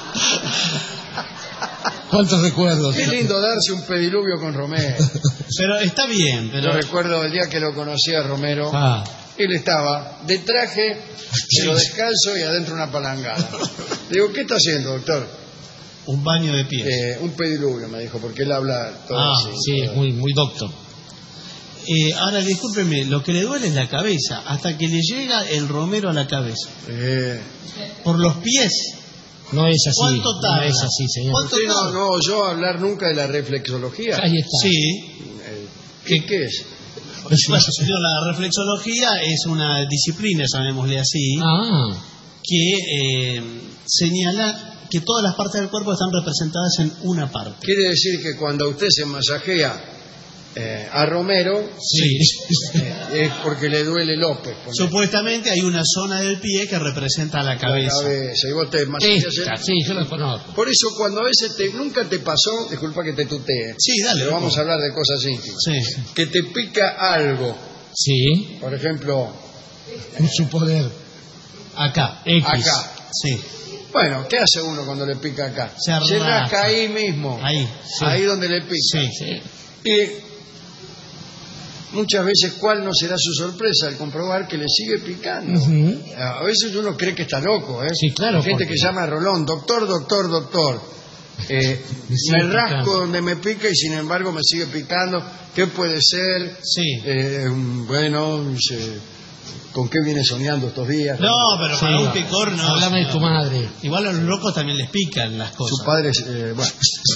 ¿Cuántos recuerdos? Qué lindo darse un pediluvio con romero. Pero está bien, pero... Yo recuerdo el día que lo conocí a Romero. Ah. Él estaba de traje, pero descalzo y adentro una palangana. Le digo, ¿qué está haciendo, doctor? Un baño de pies. Eh, un pediluvio, me dijo, porque él habla todo Ah, así. Sí, todo. muy, muy doctor. Eh, ahora, discúlpeme, lo que le duele es la cabeza, hasta que le llega el romero a la cabeza. Eh, Por los pies. No es así. ¿Cuánto No tarda? es así, señor. ¿Cuánto usted no, tarda? no oyó hablar nunca de la reflexología. Ahí está. Sí. Eh, ¿Qué, qué es? Bueno, señor, la reflexología es una disciplina, llamémosle así, Ah, que eh, señala que todas las partes del cuerpo están representadas en una parte. Quiere decir que cuando usted se masajea eh, a Romero, Sí. eh, es porque le duele López. ponele. Supuestamente hay una zona del pie que representa la La cabeza. cabeza, y vos te masajeas esta, el- sí, yo lo conozco. Por eso cuando a veces te, nunca te pasó, disculpa que te tutee, Sí, dale. pero vamos loco. a hablar de cosas íntimas, Sí. que te pica algo, Sí, por ejemplo, en su poder. Acá. X. acá. Sí. Bueno, ¿qué hace uno cuando le pica acá? Se arrastra. rasca ahí mismo, Ahí. Sí. ahí donde le pica. Sí. Sí. Y muchas veces, ¿cuál no será su sorpresa al comprobar que le sigue picando? Ujú. A veces uno cree que está loco, ¿eh? Sí, claro, Hay gente porque- que llama a Rolón, doctor, doctor, doctor. Eh, Me sigue me rasco picando. donde me pica y sin embargo me sigue picando. ¿Qué puede ser? Sí. Eh, bueno, dice, ¿con qué viene soñando estos días? No, pero para Sí. un picor no. Háblame de tu madre. Igual a los locos también les pican las cosas. Su padre es, eh, bueno.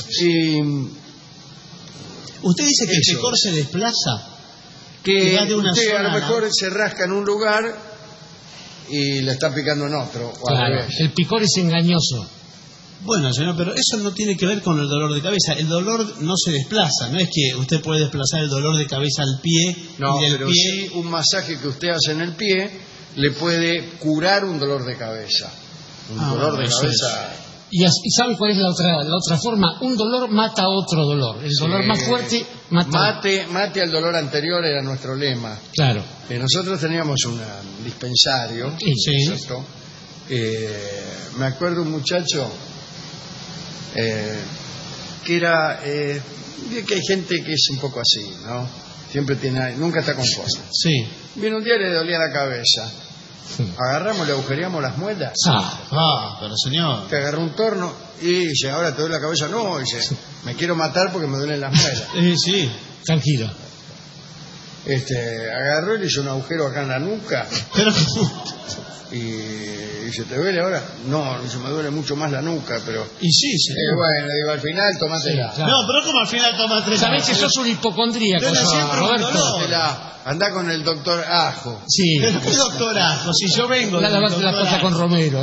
Y Usted dice que Eso. el picor se desplaza. que Y va de una usted a zona, lo ¿no? mejor se rasca en un lugar y le está picando en otro. O al Claro, revés. el picor es engañoso. Bueno, señor, pero eso no tiene que ver con el dolor de cabeza. El dolor no se desplaza. No es que usted puede desplazar el dolor de cabeza al pie No, y del pero pie. sí un masaje que usted hace en el pie le puede curar un dolor de cabeza. Un Ah, dolor de eso cabeza. Y, as- ¿y sabe cuál es la otra, la otra forma? Un dolor mata a otro dolor. El dolor Sí. más fuerte mata. Mate, mate al dolor anterior era nuestro lema. Claro. Eh, nosotros teníamos un dispensario. Sí, sí. ¿cierto? Eh, me acuerdo un muchacho eh, que era. Eh, ve que hay gente que es un poco así, ¿no? Siempre tiene. Nunca está conforme. Sí. Viene un día y le dolía la cabeza. Agarramos, le agujereamos las muelas. Ah, Ah, pero señor. Te agarró un torno y dice, ahora te duele la cabeza. No, dice, me quiero matar porque me duelen las muelas. Eh, sí. tranquilo. Este, agarró y le hizo un agujero acá en la nuca. Pero Y dice, ¿te duele ahora? No, dice, me duele mucho más la nuca, pero... Y sí, sí. Eh, bueno, digo, al final tomátela. Sí, claro. No, pero como al final tomas tres. Sabés que sos un hipocondríaco, Pero siempre un Roberto. dolor. Tómatela. Andá con el doctor Ajo. Sí. Pero qué doctorazo, si yo vengo Anda a del lavarte la doctor pata con Ajo. Romero.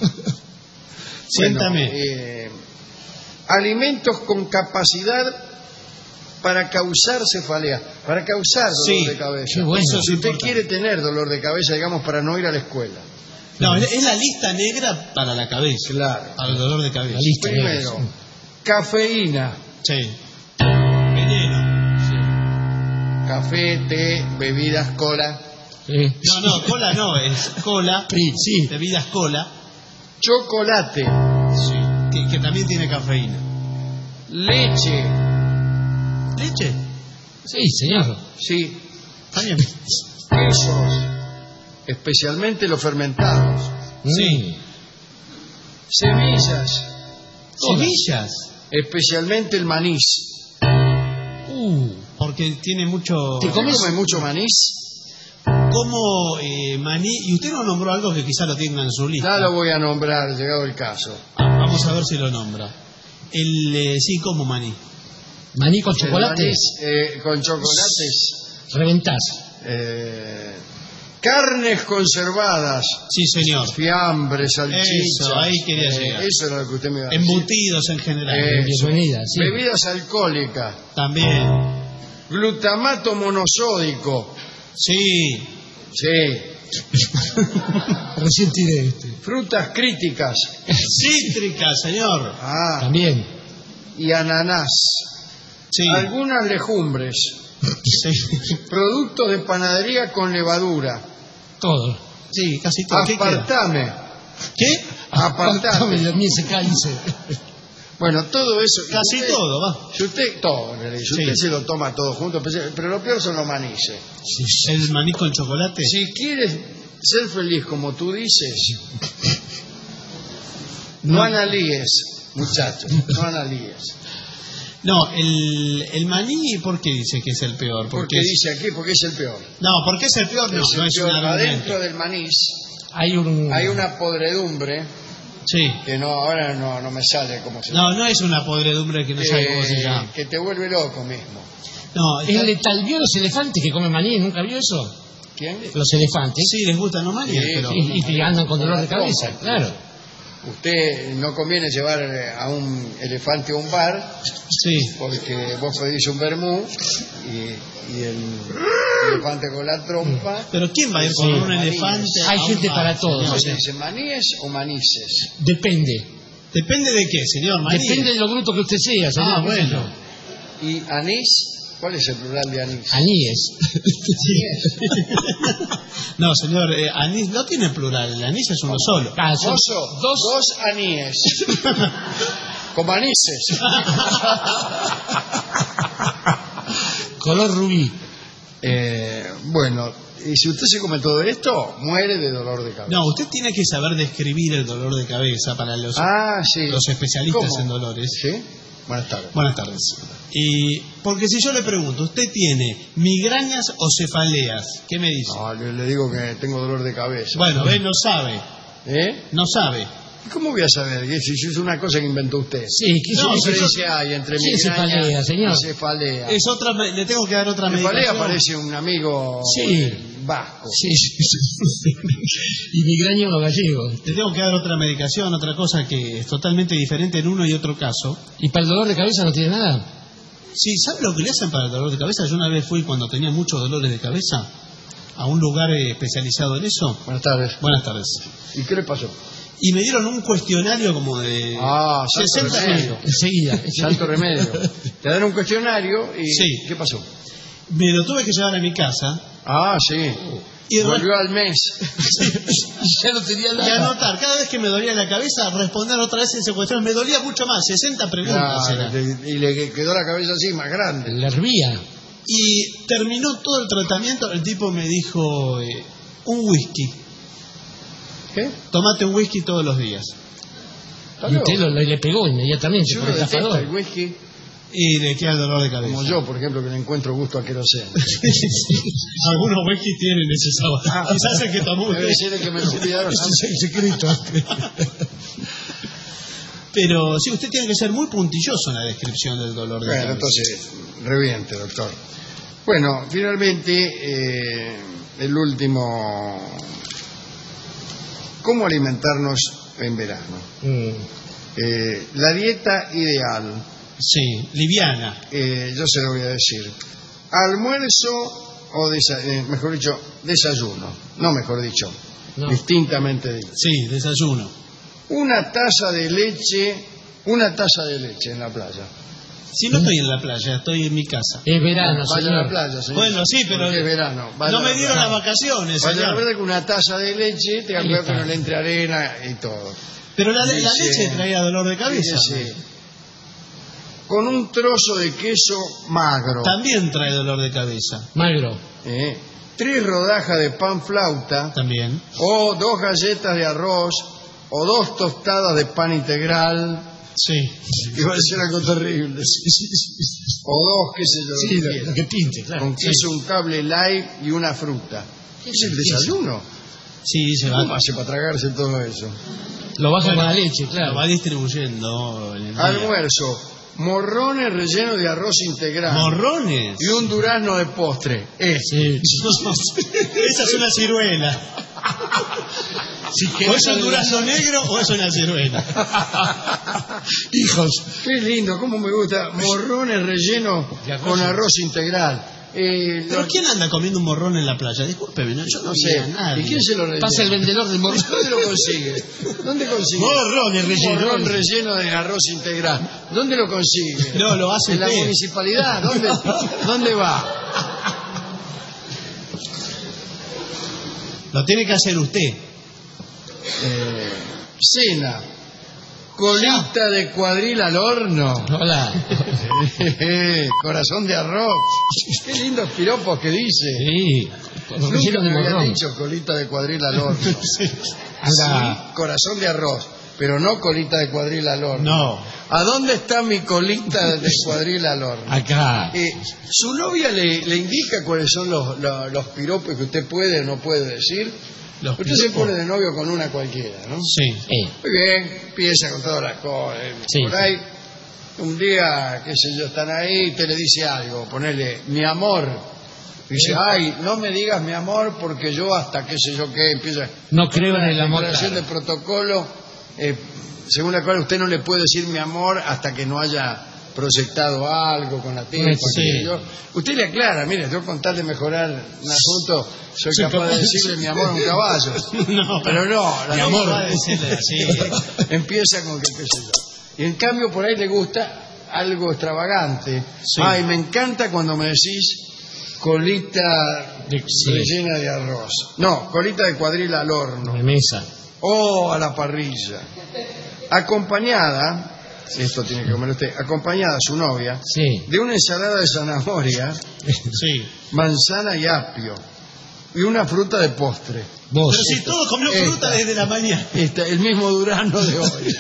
Cuéntame. Bueno, eh, alimentos con capacidad para causar cefalea, para causar dolor Sí, de cabeza. qué bueno. Eso, si usted quiere tener dolor de cabeza, digamos, para no ir a la escuela. No, es es la lista negra para la cabeza. Claro. Para el dolor de cabeza. La lista Primero, negra. cafeína. Sí. Veneno. Café, té, bebidas, cola. Sí. No, no, cola no, es cola. Sí, sí. Bebidas cola. Chocolate. Sí. Que, que también tiene cafeína. Leche. ¿Leche? Sí, señor. Sí. Está bien. Quesos. Especialmente los fermentados. Sí. Semillas. Semillas. Especialmente el manís. Uh, porque tiene mucho... ¿Te comes mucho manís? Como eh, maní... Y usted nos nombró algo que quizá lo tenga en su lista. Ya lo voy a nombrar, llegado el caso. Ah, vamos a ver si lo nombra. El, eh, sí, como maní. Maní con El chocolate. manís, eh, con chocolates. Reventás. Eh, carnes conservadas. Sí, señor. Fiambre, salchichas. Eso, ahí quería eh, llegar. Eso era lo que usted me iba a decir. Embutidos en general. Eso. Bienvenida, sí. Bebidas alcohólicas. También. Glutamato monosódico. Sí. Sí. Recién tiré este. Frutas críticas. Cítricas, señor. Ah. También. Y ananás. Sí. Algunas legumbres. Sí. Productos de panadería con levadura. Todo. Sí, casi todo. ¿Qué queda? Aspartame. ¿Qué? Apartame. La mía se cálice. Bueno, todo eso. Casi usted- todo, va. Si usted, todo, en realidad, si Sí. usted se lo toma todo junto, pero pero lo peor son los manices. El maní con chocolate. Si quieres ser feliz como tú dices, no, No. analíes, muchachos, no analíes. No, el, el maní, ¿por qué dice que es el peor? Porque es- dice aquí, porque es el peor. No, porque es el peor, no, Es el no es peor. un argumento. Adentro del manís Hay un... hay una podredumbre Sí. que no ahora no, no me sale como se No, no es una podredumbre que no sabe cómo se que, llama. que te vuelve loco mismo. No, Es está- letal. ¿Vio los elefantes que comen maní? ¿Nunca vio eso? ¿Quién? Los elefantes. sí, les gusta no maní, Sí, pero... Y, y que andan con dolor de Con la cabeza, trompa. claro. Usted no conviene llevar eh, a un elefante a un bar Sí. porque vos pedís un vermú y, y el elefante con la trompa. Pero ¿quién va a ir Sí. con un elefante? Hay a un gente bar, para todo. señor? ¿Se dice maníes o manices? Depende. Depende de qué, señor Maní. Depende de lo bruto que usted sea, señor. Ah, bueno. ¿Y anís? ¿Cuál es el plural de anís? Aníes. No, señor, eh, anís no tiene plural, el anís es uno solo. Ah, son Mozo, dos. dos aníes. Como anises. Color rubí. Eh, bueno, y si usted se come todo esto, muere de dolor de cabeza. No, usted tiene que saber describir el dolor de cabeza para los, Ah, sí. los especialistas ¿Cómo? en dolores. ¿Sí? Buenas tardes. Buenas tardes. Y porque si yo le pregunto, ¿usted tiene migrañas o cefaleas? ¿Qué me dice? No, le, le digo que tengo dolor de cabeza. Bueno, ve, no sabe. ¿Eh? No sabe. ¿Cómo voy a saber? Si si es una cosa que inventó usted. Sí, ¿qué No, se se dice? dice hay entre Sí, migraña cefalea, señor. y cefalea. Es otra, me- le tengo que dar otra Cefalea medicación. parece un amigo Sí. eh, vasco. Sí, sí, sí. Y migraña o gallego. Le tengo que dar otra medicación, otra cosa que es totalmente diferente en uno y otro caso. ¿Y para el dolor de cabeza no tiene nada? Sí, ¿sabe lo que le hacen para el dolor de cabeza? Yo una vez fui cuando tenía muchos dolores de cabeza a un lugar eh, especializado en eso. Buenas tardes. Buenas tardes. ¿Y qué le pasó? Y me dieron un cuestionario como de Ah, santo sesenta remedio. Enseguida. Santo remedio. Te dan un cuestionario y... Sí. ¿Qué pasó? Me lo tuve que llevar a mi casa Ah, sí. y, Volvió al mes. Ya no tenía y nada. anotar. Cada vez que me dolía la cabeza, responder otra vez ese cuestionario. Me dolía mucho más, sesenta preguntas. Claro, era. le- y le quedó la cabeza así, más grande. La hervía. Y terminó todo el tratamiento. El tipo me dijo, eh, un whisky. ¿Qué? Tomate un whisky todos los días. Está Y usted loco. lo, le pegó inmediatamente Si por uno el detesta el estafador. whisky, Y le queda el dolor de cabeza. Como yo, por ejemplo, que le encuentro gusto a queroseno. Algunos whiskies tienen ese sabor. Ah, quizás el que tomó usted. debe ser el que me lo olvidaron. Ese es el secreto. Pero sí, usted tiene que ser muy puntilloso en la descripción del dolor de Bueno, cabeza. entonces, reviente, doctor. Bueno, finalmente, eh, el último... ¿Cómo alimentarnos en verano? Mm. Eh, la dieta ideal. Sí, liviana. Eh, yo se lo voy a decir. Almuerzo o, desa eh, mejor dicho, desayuno. No, mejor dicho, No. distintamente dicho. Sí, desayuno. Una taza de leche, una taza de leche en la playa. Si no estoy en la playa, estoy en mi casa. Es verano, Vaya señor. a la playa, señor. Bueno, sí, pero Porque es verano. Vaya no a me la dieron playa. las vacaciones, Vaya, la señor. verdad que una taza de leche, te cuidado que no le entre arena y todo. Pero la, la Dice- leche traía dolor de cabeza. Fíjese, con un trozo de queso magro. También trae dolor de cabeza. Magro. ¿eh? Tres rodajas de pan flauta. También. O dos galletas de arroz. O dos tostadas de pan integral. Sí. Iba a ser algo terrible. O dos, qué sé yo. Sí, lo que lo, quiera. lo que pinte, claro. Con queso, un cable light y una fruta. ¿Qué es el desayuno? Sí, se va. ¿Cómo hace para tragarse todo eso? Lo baja Bueno, con la leche, Lo claro. va distribuyendo en el día. Almuerzo. Morrones rellenos de arroz integral. Morrones. Y un durazno de postre. Es. Sí. Esa es una ciruela. Si O querés es un algo- durazno negro o es una ciruela. Hijos, qué lindo, cómo me gusta. Morrones rellenos De arroz. con arroz integral. Eh, ¿Pero los- quién anda comiendo un morrón en la playa? Discúlpeme, no, yo no, no vi sé. a nadie. ¿Y quién se lo rellena? Pasa el vendedor del morrón. ¿Dónde lo consigue? ¿Dónde consigue? Morrones rellenos. Morrón relleno de arroz integral. ¿Dónde lo consigue? No, lo hace ¿En la usted. municipalidad? ¿Dónde, ¿Dónde va? Lo tiene que hacer usted. Eh, cena. Colita de cuadril al horno. Hola. Corazón de arroz. Qué lindos piropos que dice. Sí. Con Nunca relleno de me había morrón. dicho colita de cuadril al horno. Anda. Sí, corazón de arroz, pero no colita de cuadril al horno. No. ¿A dónde está mi colita de cuadril al horno? Acá. Eh, ¿Su novia le, le indica cuáles son los, los, los piropos que usted puede o no puede decir? Los Usted se piropos. pone de novio con una cualquiera, ¿no? Sí. Eh. Muy bien, empieza con todas las cosas. Sí. Por ahí, un día, qué sé yo, están ahí y te le dice algo, ponele, mi amor. Dice, ay, no me digas mi amor porque yo hasta qué sé yo qué, empieza. No creo en el amor. Declaración de Claro. protocolo, eh, según la cual usted no le puede decir mi amor hasta que no haya proyectado algo con la tipa. Sí. qué sé yo. Usted le aclara, mire, yo con tal de mejorar un asunto, soy Soy capaz capaz de de decirle mi amor a un caballo. No, Pero no, la mi novia amor. va a decirle así. empieza con que qué sé yo. Y en cambio por ahí le gusta algo extravagante. Sí. Ay, me encanta cuando me decís colita De- sí. rellena de arroz. No, colita de cuadril al horno. De mesa. O a la parrilla. Acompañada, esto tiene que comer usted, acompañada su novia, Sí. de una ensalada de zanahoria, Sí. manzana y apio. Y una fruta de postre. Vos. Pero si todo comió Esta. fruta desde la mañana. Esta, el mismo durazno de hoy.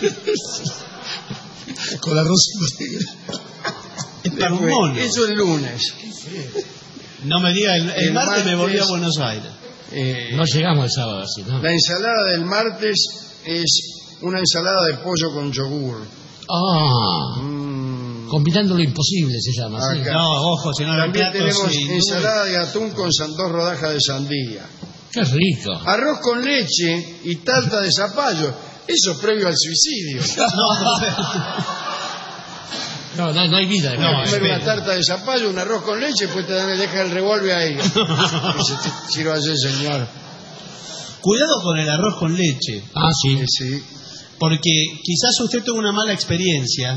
Con arroz. Es para un Después, mono. eso el lunes. No me diga, el, el El martes me martes- volví a Buenos Aires. Eh, No llegamos el sábado así, ¿no? La ensalada del martes es una ensalada de pollo con yogur. Ah. Mm, Combinando lo imposible se llama. ¿sí? Acá. No, ojo, si no el También plato tenemos sí, ensalada de atún con san- dos rodajas de sandía. Qué rico. Arroz con leche y tarta de zapallo. Eso previo al suicidio. No, no, no hay vida. No, No, comer una espera. tarta de zapallo, un arroz con leche, después te dan- deja el revólver ahí. Dice, quiero hacer, señor. Cuidado con el arroz con leche. Ah, sí. Eh, sí. Porque quizás usted tuvo una mala experiencia.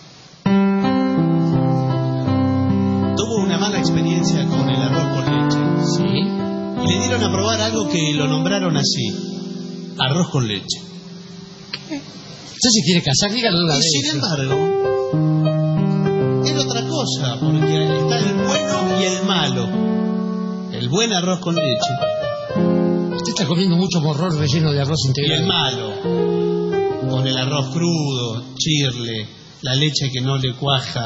Tuvo una mala experiencia con el arroz con leche. Sí. Y le dieron a probar algo que lo nombraron así. Arroz con leche. Usted se quiere casar, dígalo de una Y vez. sin embargo, es otra cosa, porque está el bueno y el malo. El buen arroz con leche Usted está comiendo mucho morrón relleno de arroz y integral. el malo, con el arroz crudo, chirle, la leche que no le cuaja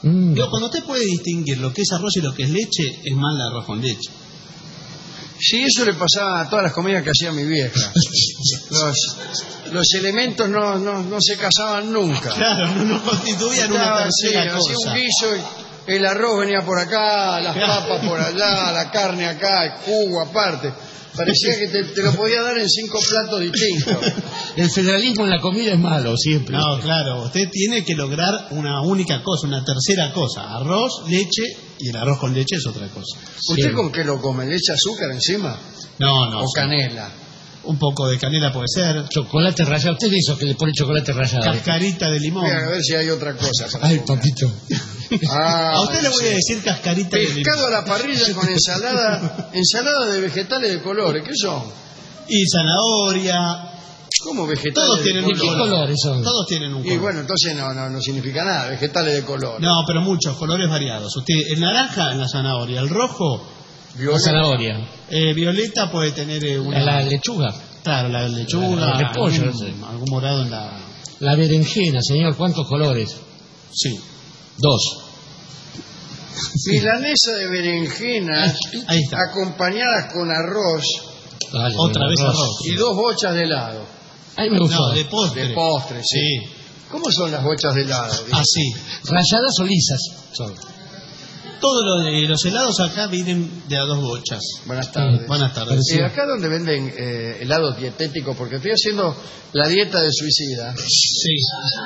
Mm. Digo, cuando usted puede distinguir lo que es arroz y lo que es leche, es mal el arroz con leche. Sí, eso le pasaba a todas las comidas que hacía mi vieja. Los, los elementos no, no, no se casaban nunca. Claro, no, no constituían Estaba, una tercera sí, cosa. hacía un guiso y el arroz venía por acá, las papas por allá, la carne acá, el jugo aparte. Parecía que te, te lo podía dar en cinco platos distintos. El federalismo en la comida es malo, siempre. No, claro, usted tiene que lograr una única cosa, una tercera cosa. Arroz, leche, y el arroz con leche es otra cosa. ¿Usted Sí. con qué lo come? ¿Le echa azúcar encima? No, no. ¿O sí. canela? Un poco de canela puede ser. Chocolate rallado. Usted hizo que le pone chocolate rallado. Cascarita de limón. Voy a ver si hay otra cosa. para Ay, comer. papito. Ah, A usted le voy sí. a decir cascarita de limón. Pescado a la parrilla con ensalada, ensalada de vegetales de colores. ¿Qué son? Y zanahoria. ¿Cómo vegetales Todos de tienen un colores? color. colores son? Todos tienen un Y color. bueno, entonces no, no, no significa nada. Vegetales de colores. No, pero muchos, colores variados. Usted, el naranja en la zanahoria, el rojo, La Violeta. zanahoria. eh, violeta puede tener eh, una... La, la lechuga. Claro, la lechuga, La- el repollo, algún, no sé. algún morado en la... La berenjena, señor. ¿Cuántos colores? Sí. Dos. Milanesa de berenjenas Ahí está. acompañadas con arroz Vale, Otra vez arroz. y dos bochas de helado. Ay, me gustó. No, de postre. De postre, sí. Sí. ¿Cómo son las bochas de helado? Así. ¿Rayadas o lisas? Son. Todos lo de los helados acá vienen de a dos bochas. Buenas tardes. Buenas tardes. Eh, acá donde venden eh, helados dietéticos, porque estoy haciendo la dieta de suicida. Sí.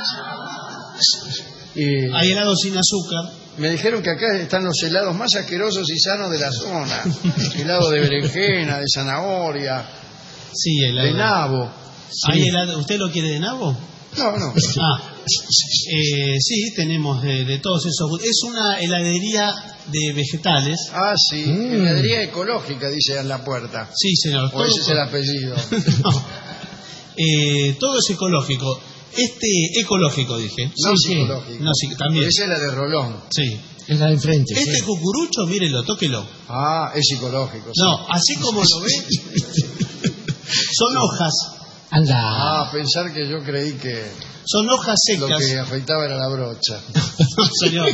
Y Hay helados sin azúcar. me dijeron que acá están los helados más asquerosos y sanos de la zona. Helado de berenjena, de zanahoria, Sí, helado. de nabo. ¿Hay helado? ¿Usted lo quiere de nabo? No, no. Ah, eh, sí, tenemos de, de todos esos. Es una heladería de vegetales. Ah, sí. Mm. Heladería ecológica, dice en la puerta. Sí, señor. O todo ese es el con- apellido. No. Eh, todo es ecológico. Este ecológico, dije. No Sí, sí. psicológico. No, sí, también. Esa es la de Rolón. Sí. Es la de enfrente. Este sí. cucurucho, mírelo, tóquelo. Ah, es psicológico. sí. No, así como lo ve, son hojas. Anda. Ah, pensar que yo creí que Son hojas lo secas. que afeitaba era la brocha. No, señor.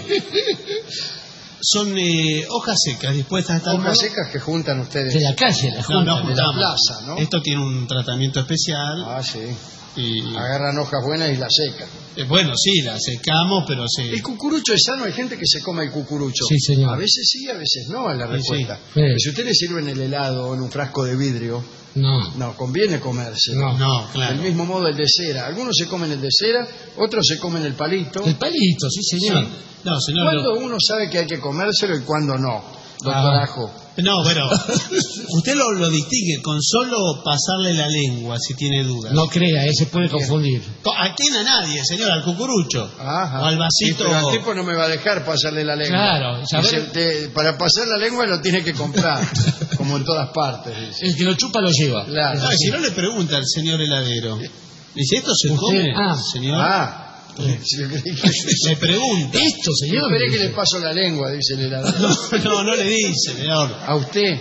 Son eh, hojas secas dispuestas a estar Hojas secas que juntan ustedes. De la calle, la No, junta. no de la juntamos. plaza, ¿no? Esto tiene un tratamiento especial. Ah, sí. Y, Agarran hojas buenas y las secan. eh, bueno, sí, la secamos, pero se... El cucurucho es sano, hay gente que se come el cucurucho. Sí, señor. A veces sí, a veces no, es la Sí, respuesta. sí. Pero si usted le sirve en el helado o en un frasco de vidrio, No. no, conviene comerse. No. No, claro. Del mismo modo el de cera. Algunos se comen el de cera, otros se comen el palito. El palito, sí, señor. No, señor. ¿Cuándo lo- uno sabe que hay que comérselo y cuándo no? Doctor Ah. Ajo. No, bueno, usted lo, lo distingue con solo pasarle la lengua si tiene dudas. No crea, eh, se puede confundir. ¿A quién? A nadie, señor, al cucurucho. Ajá. O al Sí, vasito. pero al tipo no me va a dejar pasarle la lengua. Claro, saber- Dice, te- para pasar la lengua lo tiene que comprar, como en todas partes. Dice. El que lo chupa lo lleva. Claro. No, y si no le pregunta al señor heladero. Dice, ¿esto se Usted- come, ah. señor? Ah, sí, yo creí que... Le pregunta. Esto, señor. Espere que le paso la lengua, dice el heladero. No, no, no le dice, señor. A usted.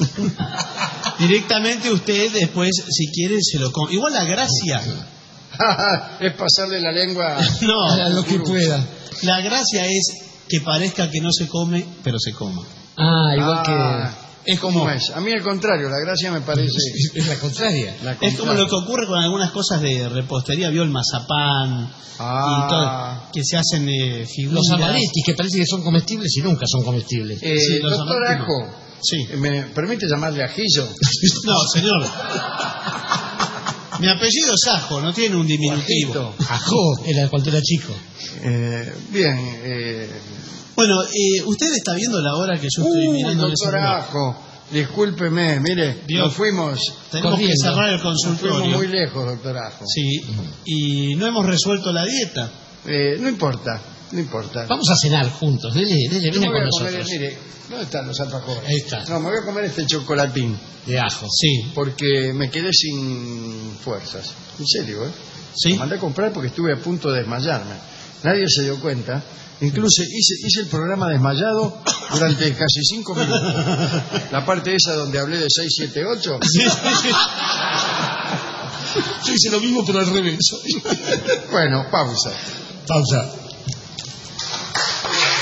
Directamente usted después, si quiere, se lo come. Igual la gracia. Es pasarle la lengua. No, A lo que pueda. la gracia es que parezca que no se come, pero se coma. Ah, igual Ah, Es ¿cómo como, es? A mí al contrario, la gracia me parece... que. Es la contraria. la es como contraria. lo que ocurre con algunas cosas de repostería. Vio el mazapán Ah. y todo, que se hacen eh, figuras. Los amaretis que parece que son comestibles y nunca son comestibles. Eh, Sí, los doctor amarillos. Ajo, Sí. ¿me permite llamarle ajillo? No, señor. Mi apellido es Ajo, no tiene un diminutivo. Ajito. Ajo, era cuando era chico. Eh, bien, eh... Bueno, eh, usted está viendo la hora que yo estoy Uy, mirando en ese doctor reloj. Ajo, discúlpeme, mire, Vio. nos fuimos, Tenemos que corriendo. cerrar el nos fuimos consultorio. muy lejos, doctor Ajo. Sí, y no hemos resuelto la dieta. Eh, no importa, no importa. Vamos a cenar juntos. Dele, dele, Yo venga me voy con a comer, nosotros. mire, ¿dónde están los alfajores? Ahí está. No, me voy a comer este chocolatín, De ajo. Sí, porque me quedé sin fuerzas. En serio, ¿eh? sí. Lo mandé a comprar porque estuve a punto de desmayarme. Nadie se dio cuenta. Incluso hice, hice el programa desmayado durante casi cinco minutos. La parte esa donde hablé de seis, siete, ocho. Yo hice lo mismo, pero al revés. Bueno, pausa. Pausa.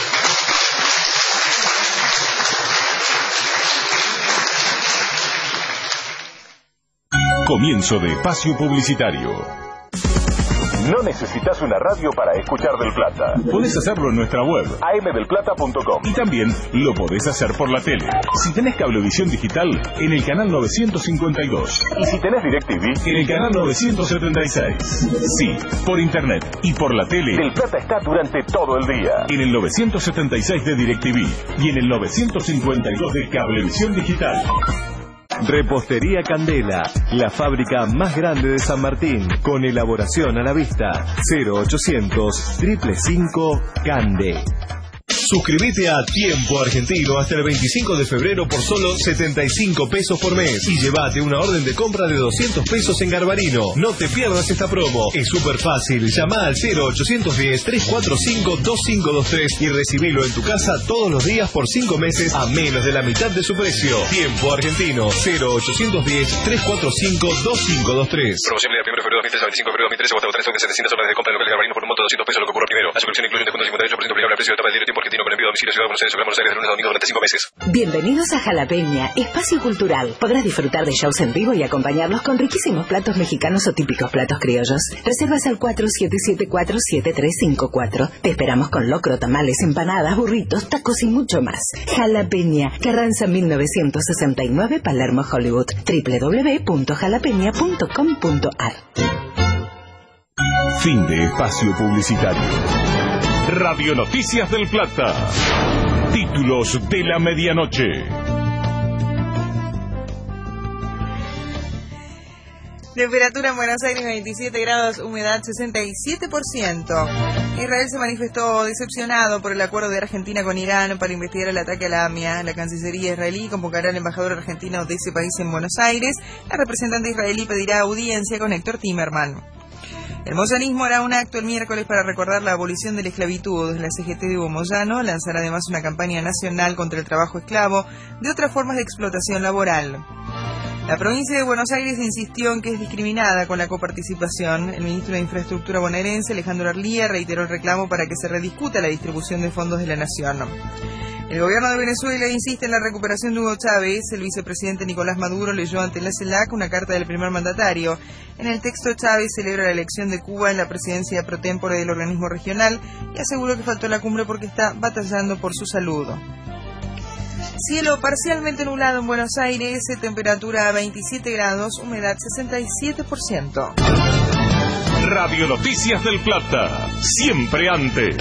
Comienzo de espacio publicitario. No necesitas una radio para escuchar Del Plata. Podés hacerlo en nuestra web a m del plata punto com. y también lo podés hacer por la tele. Si tenés cablevisión digital, en el canal novecientos cincuenta y dos. Y si tenés DirecTV, en el canal novecientos setenta y seis. Sí, por internet y por la tele. Del Plata está durante todo el día. En el novecientos setenta y seis de DirecTV y en el novecientos cincuenta y dos de cablevisión digital. Repostería Candela, la fábrica más grande de San Martín, con elaboración a la vista. cero ochocientos, cinco cinco cinco, Cande. Suscríbete a Tiempo Argentino hasta el veinticinco de febrero por solo setenta y cinco pesos por mes y llévate una orden de compra de doscientos pesos en Garbarino. No te pierdas esta promo. Es súper fácil. Llama al cero ochocientos diez, trescientos cuarenta y cinco, veinticinco veintitrés y recibilo en tu casa todos los días por cinco meses a menos de la mitad de su precio. Tiempo Argentino. cero ochocientos diez, trescientos cuarenta y cinco, veinticinco veintitrés. Promoción del primero de febrero de dos mil trece a veinticinco de febrero de dos mil trece. Vota votación que setecientas órdenes de compra en local Garbarino por un monto de doscientos pesos, lo que ocurra primero. La suscripción incluye un descuento del cincuenta y ocho por ciento aplicable al precio de etapa del Tiempo Argentino con envío a domicilio Ciudad de Buenos Aires o Gran Buenos Aires de lunes a domingo durante cinco meses. Bienvenidos a Jalapeña, espacio cultural. Podrás disfrutar de shows en vivo y acompañarlos con riquísimos platos mexicanos o típicos platos criollos. Reservas al cuatro siete siete cuatro, siete tres cinco cuatro. Te esperamos con locro, tamales, empanadas, burritos, tacos y mucho más. Jalapeña, Carranza mil novecientos sesenta y nueve, Palermo, Hollywood. doble u doble u doble u punto jalapeña punto com punto a r. Fin de espacio publicitario. Radio Noticias del Plata. Títulos de la medianoche. Temperatura en Buenos Aires veintisiete grados, humedad sesenta y siete por ciento. Israel se manifestó decepcionado por el acuerdo de Argentina con Irán para investigar el ataque a la A M I A. La Cancillería israelí convocará al embajador argentino de ese país en Buenos Aires. La representante israelí pedirá audiencia con Héctor Timerman. El moyanismo hará un acto el miércoles para recordar la abolición de la esclavitud. La C G T de Hugo Moyano lanzará además una campaña nacional contra el trabajo esclavo de otras formas de explotación laboral. La provincia de Buenos Aires insistió en que es discriminada con la coparticipación. El ministro de Infraestructura bonaerense, Alejandro Arlía, reiteró el reclamo para que se rediscuta la distribución de fondos de la nación. El gobierno de Venezuela insiste en la recuperación de Hugo Chávez. El vicepresidente Nicolás Maduro leyó ante la CELAC una carta del primer mandatario. En el texto, Chávez celebra la elección de Cuba en la presidencia pro tempore del organismo regional y aseguró que faltó la cumbre porque está batallando por su salud. Cielo parcialmente nublado en Buenos Aires, temperatura veintisiete grados, humedad sesenta y siete por ciento. Radio Noticias del Plata. Siempre antes.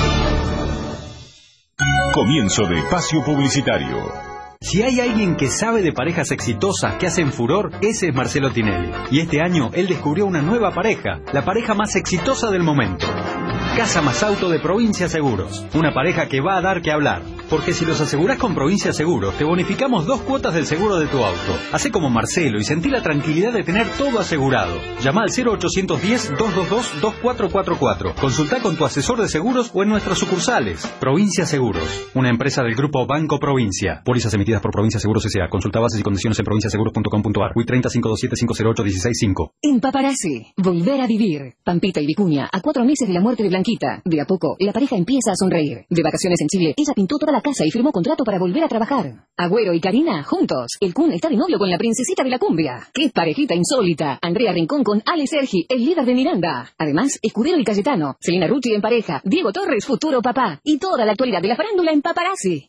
Comienzo de espacio publicitario. Si hay alguien que sabe de parejas exitosas que hacen furor, ese es Marcelo Tinelli. Y este año él descubrió una nueva pareja, la pareja más exitosa del momento. Casa Más Auto de Provincia Seguros. Una pareja que va a dar que hablar. Porque si los asegurás con Provincia Seguros, te bonificamos dos cuotas del seguro de tu auto. Hacé como Marcelo y sentí la tranquilidad de tener todo asegurado. Llama al cero ochocientos diez, doscientos veintidós, veinticuatro cuarenta y cuatro. Consultá con tu asesor de seguros o en nuestras sucursales. Provincia Seguros, una empresa del grupo Banco Provincia. Pólizas emitidas por Provincia Seguros S A. Consulta bases y condiciones en provincia seguros punto com punto a r. W I treinta, quinientos veintisiete, quinientos ocho, dieciséis cinco. En Paparazzi, volver a vivir. Pampita y Vicuña, a cuatro meses de la muerte de Blanquita. De a poco, la pareja empieza a sonreír. De vacaciones en Chile, ella pintó toda la casa y firmó contrato para volver a trabajar. Agüero y Karina, juntos. El Kun está de novio con la princesita de la cumbia. ¡Qué parejita insólita! Andrea Rincón con Ale Sergi, el líder de Miranda. Además, Escudero y Cayetano. Selena Rucci en pareja. Diego Torres, futuro papá. Y toda la actualidad de la farándula en Paparazzi.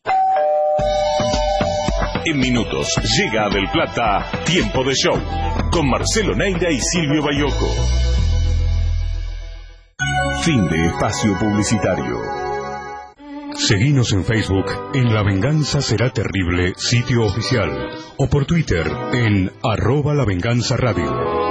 En minutos llega a Del Plata Tiempo de Show con Marcelo Neira y Silvio Bayoco. Fin de espacio publicitario. Seguinos en Facebook en La Venganza Será Terrible, sitio oficial, o por Twitter en arroba La Venganza Radio.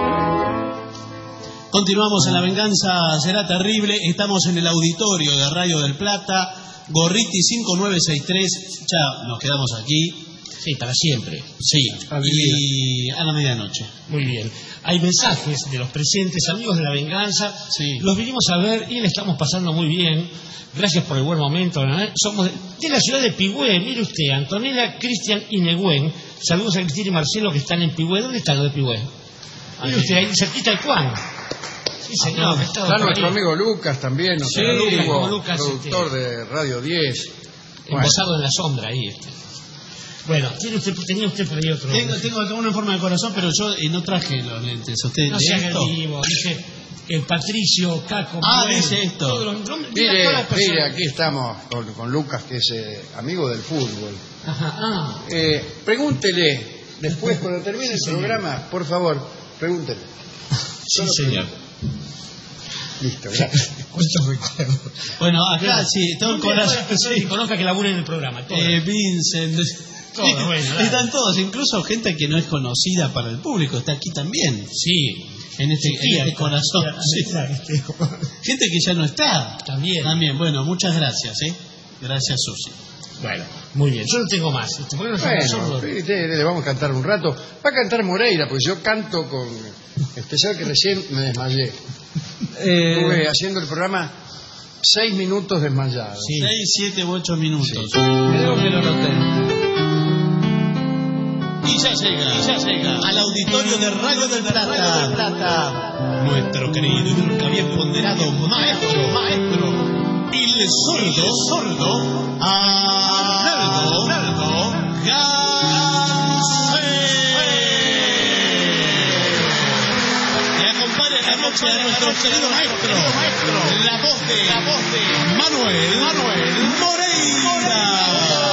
Continuamos en La Venganza Será Terrible. Estamos en el auditorio de Radio del Plata, Gorriti cinco nueve seis tres. Ya nos quedamos aquí. Sí, para siempre. Sí, y a la medianoche. Muy bien. Hay mensajes de los presentes, amigos de La Venganza. Sí. Los vinimos a ver y le estamos pasando muy bien. Gracias por el buen momento. ¿no? Somos de, de la ciudad de Pigüé. Mire usted, Antonella, Cristian y Negüén. Saludos a Cristina y Marcelo que están en Pigüé. ¿Dónde están los de Pigüé? Mire usted, ahí cerquita de Juan. Sí, señor. Ah, está nuestro amigo Lucas también, sí, Lugo, Lucas, productor este, de Radio diez. Embosado bueno. En la sombra ahí. Este. Bueno, ¿tiene usted, tenía usted por ahí otro. Tengo, tengo acá uno en forma de corazón, pero yo eh, no traje los lentes. ¿Usted no lee se haga esto? el vivo, dice el Patricio, Caco. Ah, Miguel, dice esto. todos los nombres, Mire, todas las personas. mire, aquí estamos con, con Lucas, que es eh, amigo del fútbol. Ajá, ah. Eh, pregúntele, después cuando termine el programa, por favor, pregúntele. Sí, señor. Listo, gracias. ¿Cuántos recuerdos? Bueno, acá sí, todo el corazón. Las personas que conozca que laburen en el programa. Todas. Eh, Vincent. Todo, y, bueno, y están todos, incluso gente que no es conocida para el público, está aquí también. Sí. En este, Sí, en este corazón. Sí. Gente que ya no está. También. También, bueno, muchas gracias, ¿eh? Gracias, Susi. Bueno, muy bien. Yo no tengo más. ¿Por qué no Bueno, sí, le vamos a cantar un rato. Va a cantar Moreira, porque yo canto con... Especial que recién me desmayé. Eh... Estuve haciendo el programa seis minutos desmayado. Sí. Seis, siete u ocho minutos. Sí. Creo que lo noté. Y ya llega, y ya llega al auditorio de Radio del Plata, del Plata. Nuestro querido y nunca bien ponderado maestro, maestro, el sordo, sordo, Arnaldo, Arnaldo Gansé. Le acompaña esta noche a nuestro querido maestro, maestro, la voz de, la voz de Manuel, Manuel Moreira.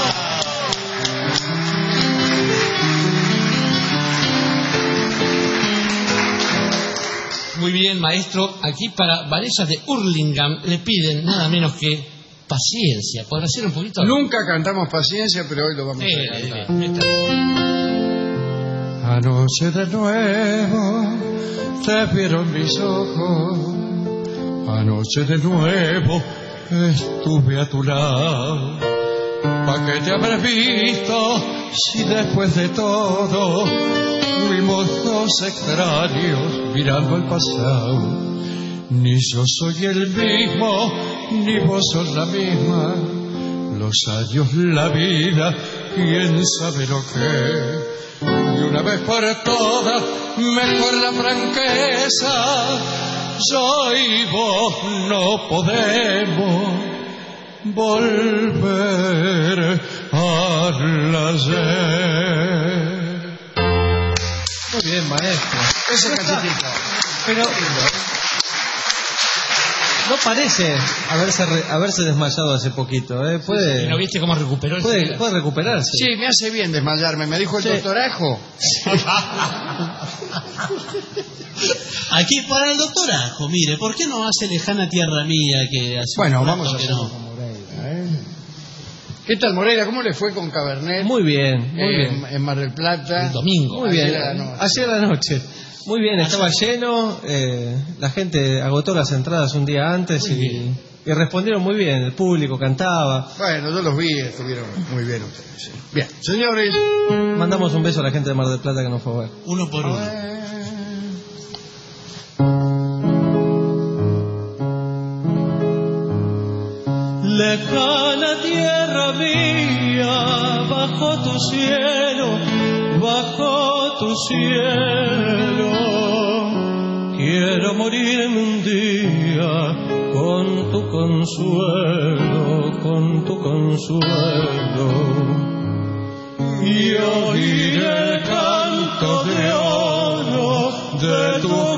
Muy bien, maestro. Aquí para Vanessa de Hurlingham le piden nada menos que paciencia. ¿Podrá ser un poquito? Nunca cantamos paciencia, pero hoy lo vamos Eh, a cantar. eh, eh, Anoche de nuevo te vieron mis ojos. Anoche de nuevo estuve a tu lado. ¿Pa' qué te habré visto si después de todo fuimos dos extraños mirando el pasado? Ni yo soy el mismo, ni vos sos la misma. Los años, la vida, quién sabe lo que. Y una vez por todas, mejor la franqueza. Yo y vos no podemos volver al ayer. Muy bien, maestro. Ese cachetito. Pero no parece haberse re- haberse desmayado hace poquito, ¿eh? Puede, ¿Y no viste cómo recuperó el puede, celular? puede recuperarse. Sí, me hace bien desmayarme. Me dijo el Sí. doctor Ajo. Aquí para el doctor Ajo, mire, ¿por qué no hace Lejana Tierra Mía que hace Bueno, un rato vamos a que hacerlo no? con Moreira, ¿eh? ¿Qué tal, Moreira? ¿Cómo le fue con Cabernet? Muy bien, muy eh, bien. En Mar del Plata. El domingo. Muy bien. Ayer a la noche. Ayer a la noche. Muy bien, estaba lleno, eh, la gente agotó las entradas un día antes y, y respondieron muy bien, el público cantaba. Bueno, yo los vi, estuvieron muy bien ustedes. Sí. Bien, señores. Mandamos un beso a la gente de Mar del Plata que nos fue a ver. Uno por uno. Lejana tierra mía, bajo tu cielo, bajo tu cielo, quiero morirme un día con tu consuelo, con tu consuelo, y oír el canto de oro de tu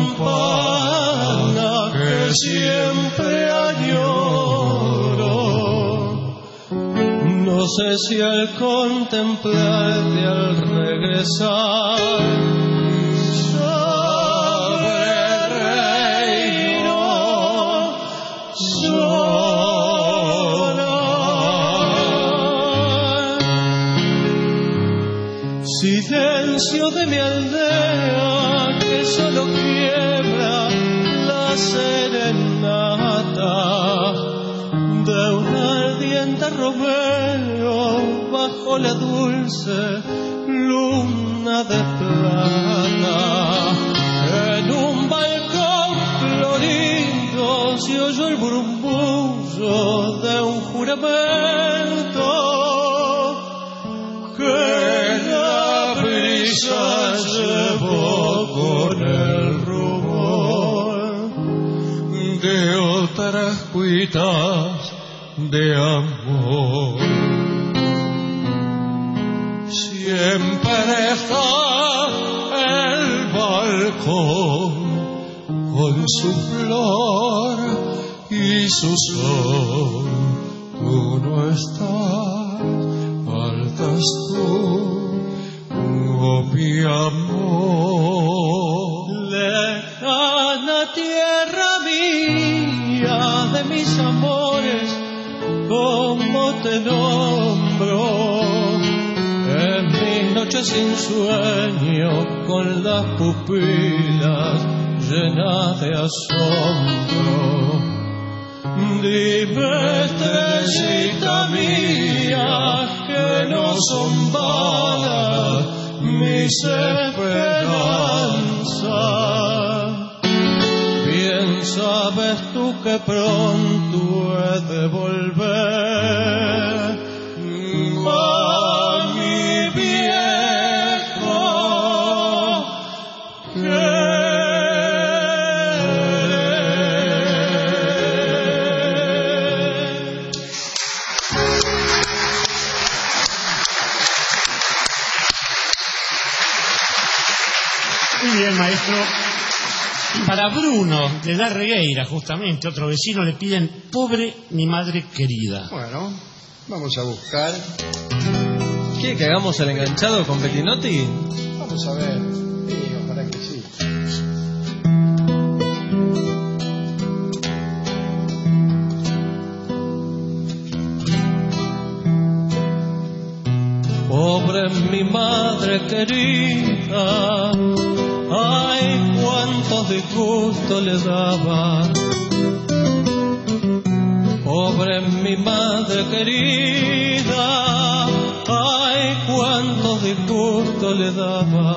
campana que siempre añoro. No sé si al contemplarte al regresar sobre el reino llorar. Silencio de mi aldea que solo quiebra la serenata de un ardiente romero bajo la dulce luna de plata. En un balcón florido se oyó el murmullo de un juramento que la brisa llevó con el rumor de otras cuitas de amor. siempre está el balcón con su flor y su sol. Tú no estás, faltas tú, oh mi amor. Lejana tierra mía de mis amores, ¿cómo te nombro? En mis noches sin sueño, con las pupilas llenas de asombro. Dime, estrellita mía, que no son vanas mis esperanzas. Bien sabes tú que pronto he de volver a mi viejo Muy bien, maestro. Para Bruno, de Darregueira, justamente, otro vecino, le piden pobre mi madre querida. Bueno, vamos a buscar. ¿Quiere que hagamos el enganchado con Bettinotti? Vamos a ver. Sí, ojalá que sí. Pobre mi madre querida, ay, cuántos disgustos le daba. Pobre mi madre querida, ay, cuántos disgustos le daba.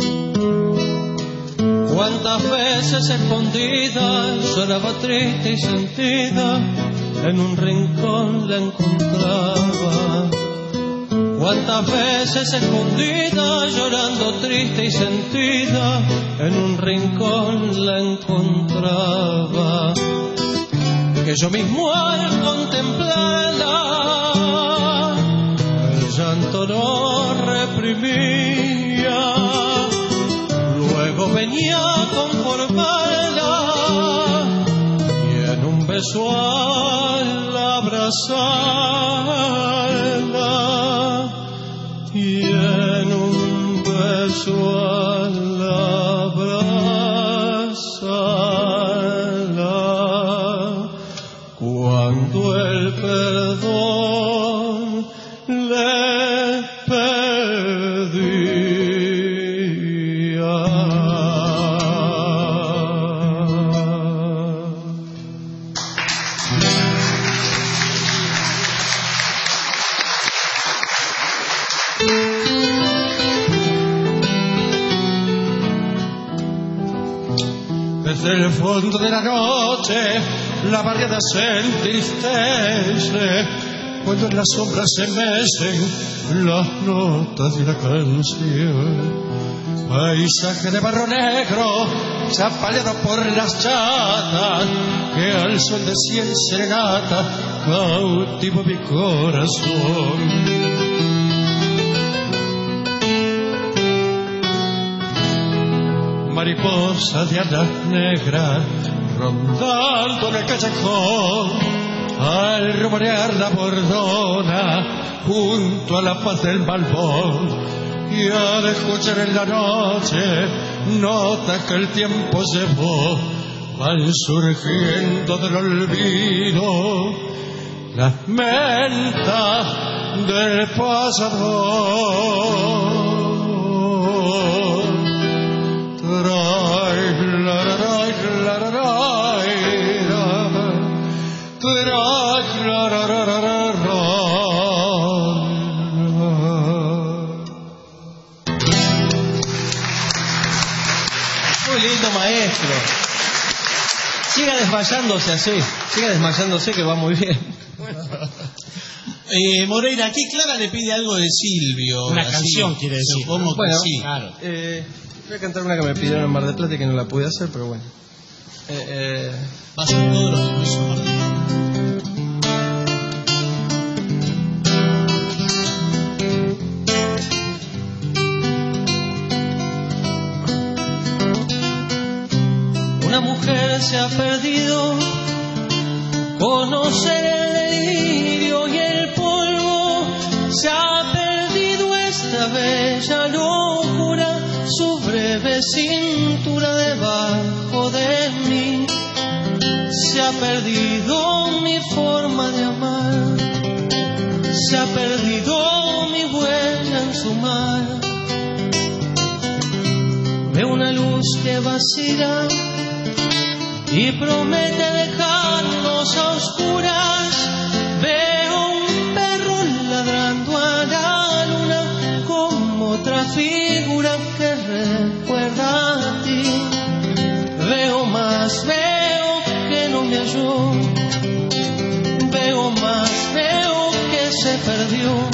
Cuántas veces escondida lloraba triste y sentida, en un rincón la encontraba. Cuántas veces escondida, llorando triste y sentida, en un rincón la encontraba. Que yo mismo al contemplarla, el llanto no reprimía. Luego venía a conformarla, y en un beso al abrazarla, y en un beso al abrazarla, cuando el perdón le pedía. Desde el fondo de la noche la barriada se entristece, cuando en las sombras se mecen las notas de la canción. Paisaje de barro negro, zapaleado por las chatas, que al sol de cien serenata cautivo mi corazón. Mariposa de alas negras rondando en el callejón, al rumorear la bordona junto a la paz del balbón, y al escuchar en la noche notas que el tiempo llevó, van surgiendo del olvido las mentas del pasado. Muy lindo, maestro. Siga desmayándose así, siga desmayándose que va muy bien. Eh, Moreira, aquí Clara le pide algo de Silvio. Una así, canción quiere decir. Supongo Bueno, que sí. Claro. Eh, voy a cantar una que me pidieron en Mar del Plata y que no la pude hacer, pero bueno. Eh, eh, Vas a todo lo que puso Martín. conocer el delirio y el polvo. Se ha perdido esta bella locura, su breve cintura debajo de mí. Se ha perdido mi forma de amar, se ha perdido mi huella en su mar. Veo una luz que vacila y promete dejarnos a oscuras. Veo un perro ladrando a la luna como otra figura que recuerda a ti. Veo más, veo que no me halló. Veo más, veo que se perdió.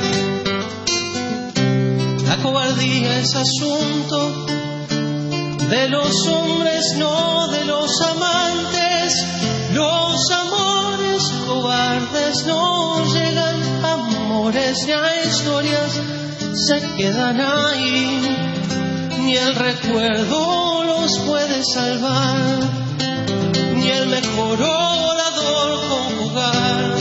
La cobardía es asunto de los hombres, no de los amantes. Los amores cobardes no llegan, amores ya historias se quedan ahí. Ni el recuerdo los puede salvar, ni el mejor orador conjugar.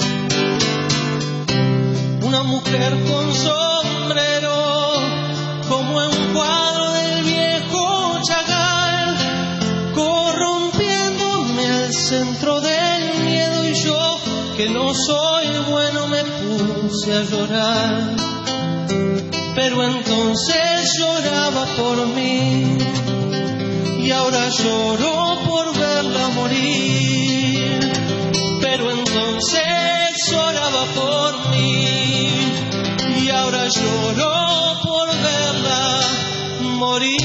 Una mujer con sombrero, como en un cuadro del viejo Chagall, corrompiéndome al centro del miedo, y yo, que no soy bueno, me puse a llorar. Pero entonces lloraba por mí, y ahora lloro por verla morir. Pero entonces lloraba por mí, y ahora lloro por verla morir.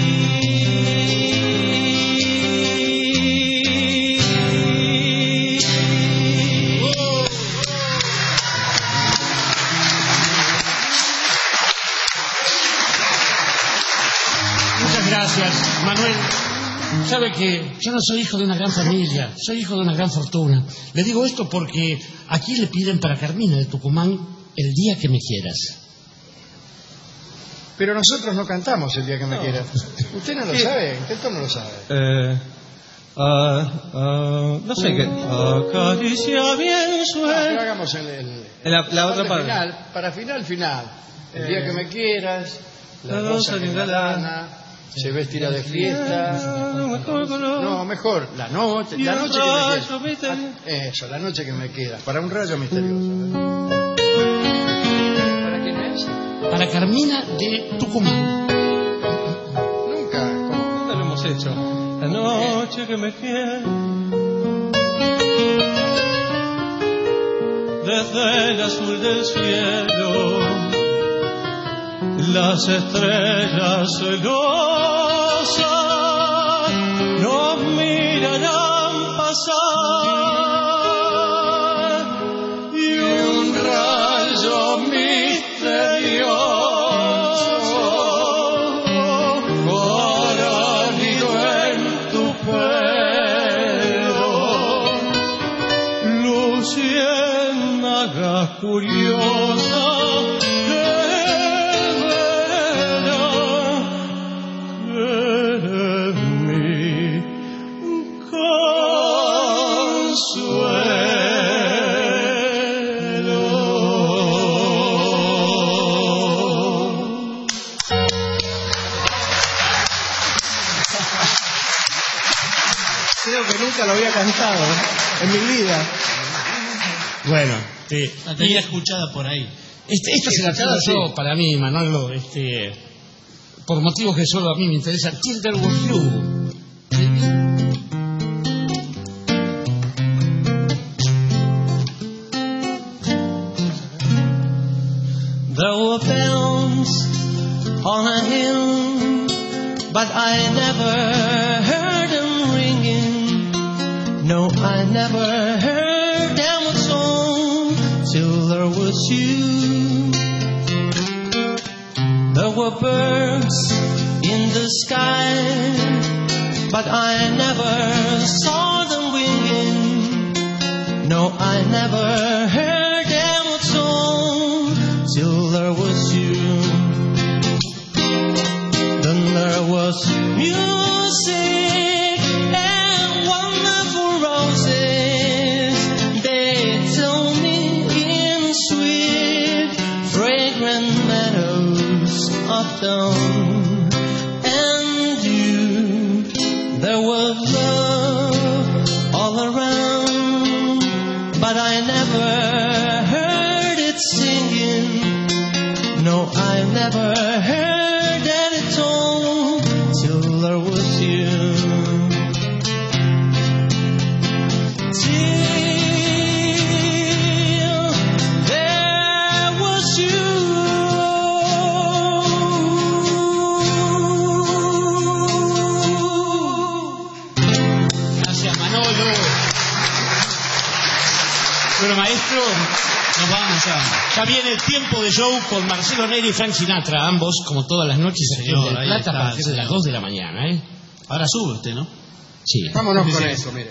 Muchas gracias, Manuel. Sabe que yo no soy hijo de una gran familia, soy hijo de una gran fortuna. Le digo esto porque aquí le piden para Carmina de Tucumán El día que me quieras. Pero nosotros no cantamos El día que me no. quieras. ¿Usted no lo ¿Qué? sabe? ¿Usted no lo sabe? Eh, uh, uh, no sé qué. Acaricia bien suave. No, hagamos el, el, el, la, la otra parte. Final, para final, final. El eh, día que me quieras, la, la rosa que me lana, se vestirá de fiesta. No, mejor, la noche, la noche que me queda. Eso, la noche que me queda. Para un rayo misterioso. ¿Para quién es? Para Carmina de Tucumán. Nunca, ¿cómo? Nunca lo hemos hecho. La noche que me queda. Desde el azul del cielo, las estrellas celosas nos mirarán pasar, y un rayo misterioso coralido en tu pelo, luciérnaga curiosa. Lo había cantado en mi vida. Bueno, sí. La tenía escuchada por ahí. Este, esta se la traigo yo para mí, Manolo, este, por motivos que solo a mí me interesa. Tilder with you. There were bells on a hill, but I never heard them ringing. No, I never heard them song till there was you. There were birds in the sky, but I never saw them winging. No, I never heard them song till there was you. Then there was music and wonderful roses. never heard any tone till there was you. Till there was you. Gracias, Manolo. Bueno, maestro, nos vamos ya. Ya viene el tiempo de show con Marcelo Neri y Frank Sinatra, ambos, como todas las noches, Señor, en ahí Plata está, a partir de las dos de la mañana, ¿eh? Ahora sube usted, ¿no? Sí. Vámonos Sí, con sí. eso, mire.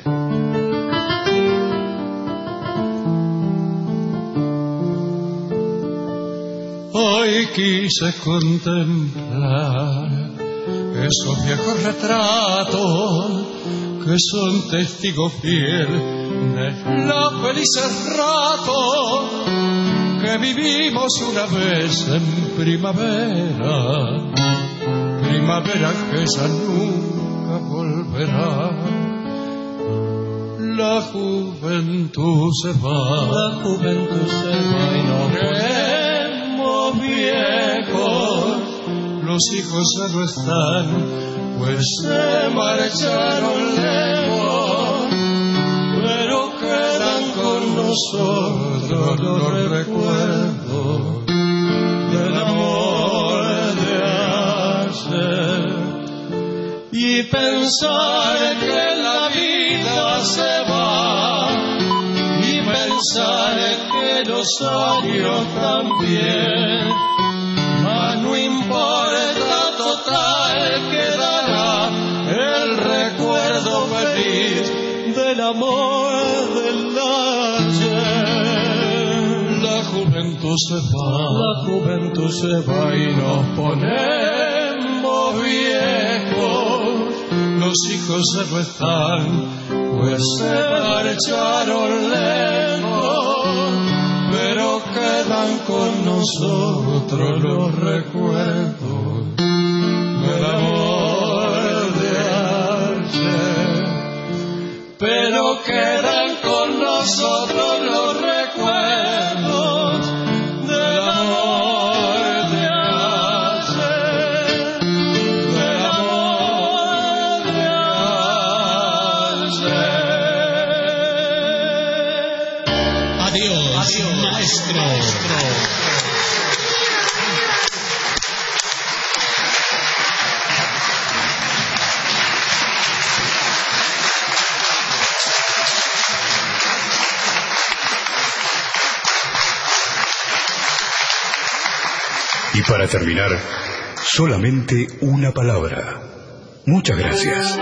Hoy quise contemplar esos viejos retratos que son testigo fiel de los felices ratos que vivimos una vez en primavera, primavera que esa nunca volverá. La juventud se va, la juventud se va y no queremos viejos, los hijos ya no están, pues se marcharon lejos, pero quedan con nosotros los recuerdos del amor de ayer. Y pensar que la vida se va, y pensar que los años también, mas no importa, total quedará el recuerdo feliz del amor del ayer. La juventud se va, la juventud se va y nos ponemos viejos, los hijos ya no están, pues se marcharon lejos, pero quedan con nosotros los recuerdos del amor de ayer. Pero quedan con nosotros los recuerdos del amor de ayer, del amor de ayer. Adiós, Adiós maestro. maestro. Y para terminar, solamente una palabra. Muchas gracias.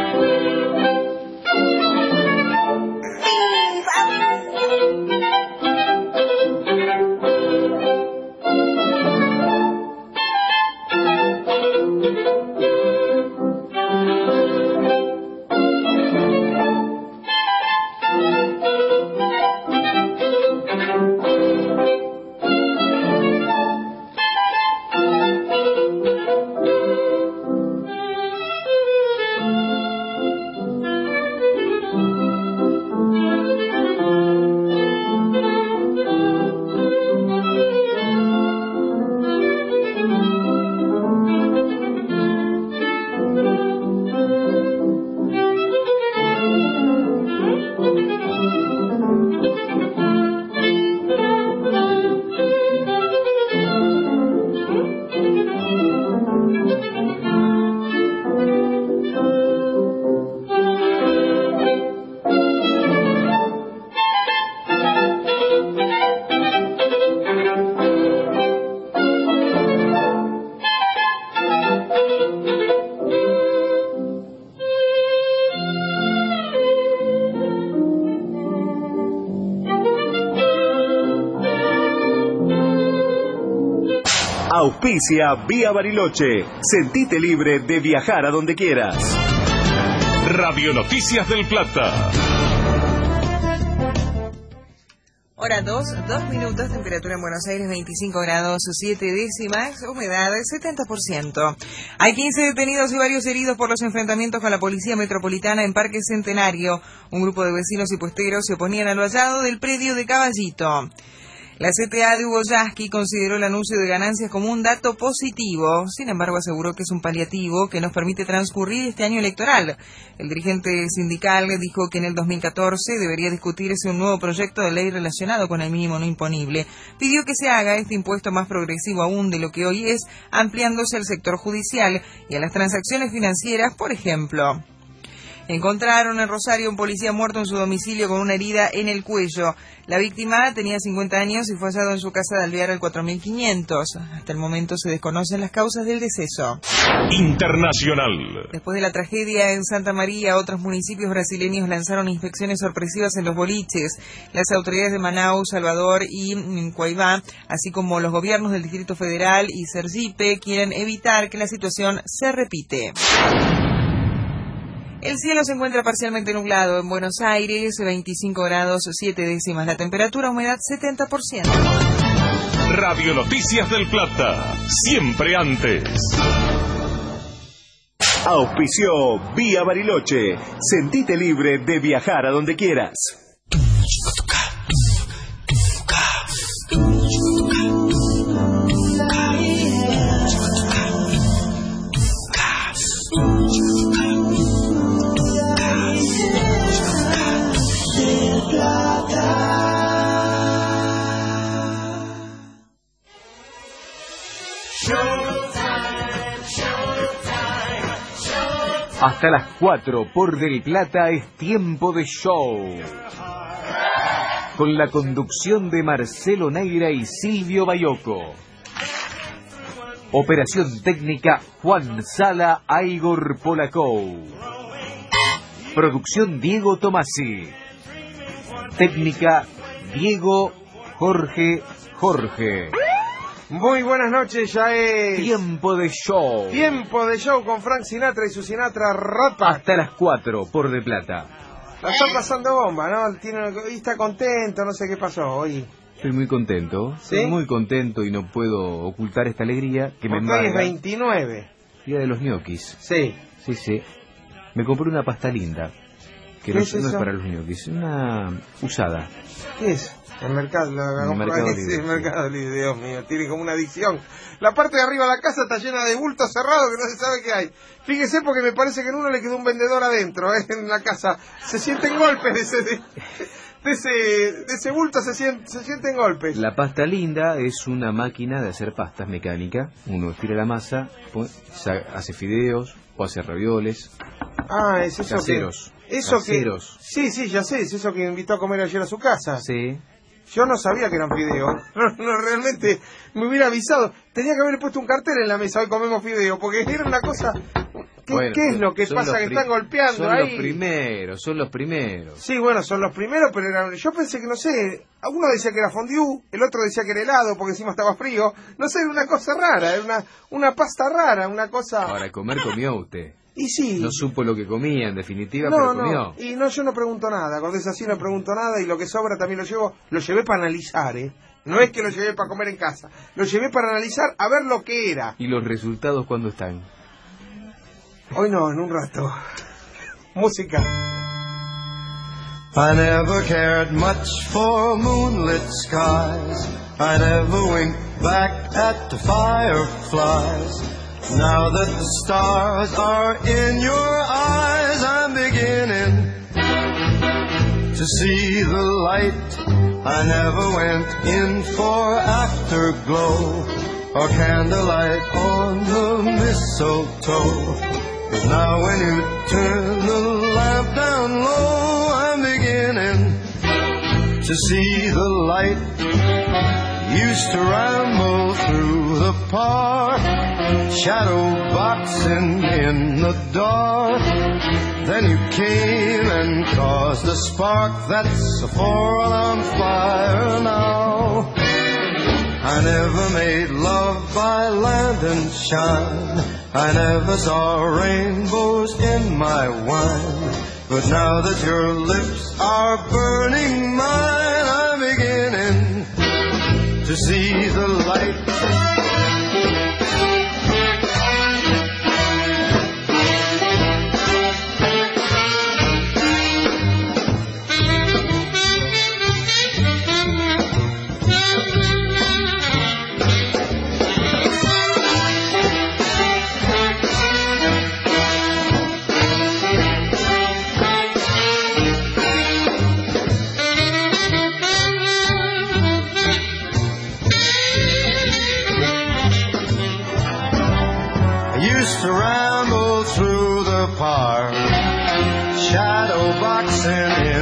Auspicia Vía Bariloche. Sentite libre de viajar a donde quieras. Radio Noticias del Plata. Hora dos, dos minutos, temperatura en Buenos Aires veinticinco grados, siete décimas, humedad setenta por ciento. Hay quince detenidos y varios heridos por los enfrentamientos con la Policía Metropolitana en Parque Centenario. Un grupo de vecinos y puesteros se oponían al vallado del predio de Caballito. La C T A de Hugo Yasky consideró el anuncio de ganancias como un dato positivo. Sin embargo, aseguró que es un paliativo que nos permite transcurrir este año electoral. El dirigente sindical dijo que en el dos mil catorce debería discutirse un nuevo proyecto de ley relacionado con el mínimo no imponible. Pidió que se haga este impuesto más progresivo aún de lo que hoy es, ampliándose al sector judicial y a las transacciones financieras, por ejemplo. Encontraron en Rosario un policía muerto en su domicilio con una herida en el cuello. La víctima tenía cincuenta años y fue hallado en su casa de Alvear al cuatro mil quinientos. Hasta el momento se desconocen las causas del deceso. Internacional. Después de la tragedia en Santa María, otros municipios brasileños lanzaron inspecciones sorpresivas en los boliches. Las autoridades de Manaus, Salvador y Cuaibá, así como los gobiernos del Distrito Federal y Sergipe, quieren evitar que la situación se repite. El cielo se encuentra parcialmente nublado en Buenos Aires, veinticinco grados siete décimas. La temperatura, humedad setenta por ciento. Radio Noticias del Plata, siempre antes. Auspició Vía Bariloche. Sentite libre de viajar a donde quieras. Hasta las cuatro por Del Plata es tiempo de show. Con la conducción de Marcelo Neira y Silvio Bayoco. Operación técnica Juan Sala Igor Polacou. Producción Diego Tomasi. Técnica Diego Jorge Jorge. Muy buenas noches, ya es... Tiempo de show. Tiempo de show con Frank Sinatra y su Sinatra Rota. Hasta las cuatro por De Plata. La está pasando bomba, ¿no? Tiene, y está contento, no sé qué pasó hoy. Estoy muy contento, ¿Sí? Estoy muy contento y no puedo ocultar esta alegría que me Porque embarga. hoy es veintinueve. Día de los ñoquis. Sí. Sí, sí. Me compré una pasta linda. Que ¿Qué no, es no es eso? para los ñoquis. Una usada. ¿Qué es? El mercado, la, la El Mercado sí, Libre, el sí. Mercado Libre, Dios mío, tiene como una adicción. La parte de arriba de la casa está llena de bultos cerrados que no se sabe qué hay. Fíjese porque me parece que en uno le quedó un vendedor adentro, ¿eh? En la casa. Se sienten golpes de ese, de, de ese, de ese bulto, se, sienten, se sienten golpes. La pasta linda es una máquina de hacer pastas mecánica. Uno estira la masa, pon- sa- hace fideos o hace ravioles. Ah, es eso Caseros. que... Eso Caseros. que... Sí, sí, ya sé, es eso que me invitó a comer ayer a su casa. Sí. Yo no sabía que eran fideos. No, no, realmente me hubiera avisado. Tenía que haberle puesto un cartel en la mesa, hoy comemos fideos, porque era una cosa... ¿Qué, Bueno, ¿qué es lo que son pasa los que pri- están golpeando Son ahí? los primeros, son los primeros. Sí, bueno, son los primeros, pero eran... yo pensé que, no sé, uno decía que era fondue, el otro decía que era helado, porque encima estaba frío. No sé, era una cosa rara, era una, una pasta rara, una cosa... Ahora, comer comió usted. Y sí. No supo lo que comía, en definitiva, No, pero no, comió. y no, yo no pregunto nada, cuando es así no pregunto nada, y lo que sobra también lo llevo, lo llevé para analizar, ¿eh? No es que lo llevé para comer en casa, lo llevé para analizar a ver lo que era. ¿Y los resultados cuándo están? Hoy no, en un rato. Música. I never cared much for moonlit skies. I never winked back at the fireflies. Now that the stars are in your eyes, I'm beginning to see the light. I never went in for afterglow or candlelight on the mistletoe. But now when you turn the lamp down low, I'm beginning to see the light. Used to ramble through the park, shadow boxing in the dark. Then you came and caused a spark that's a four-alarm fire now. I never made love by land and shine. I never saw rainbows in my wine. But now that your lips are burning mine, I'm beginning to see the light.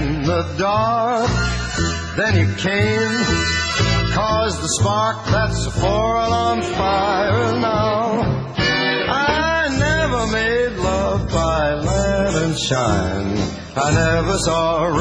in the dark. Then you came, caused the spark that's a four-alarm fire now. I never made love by land and shine. I never saw a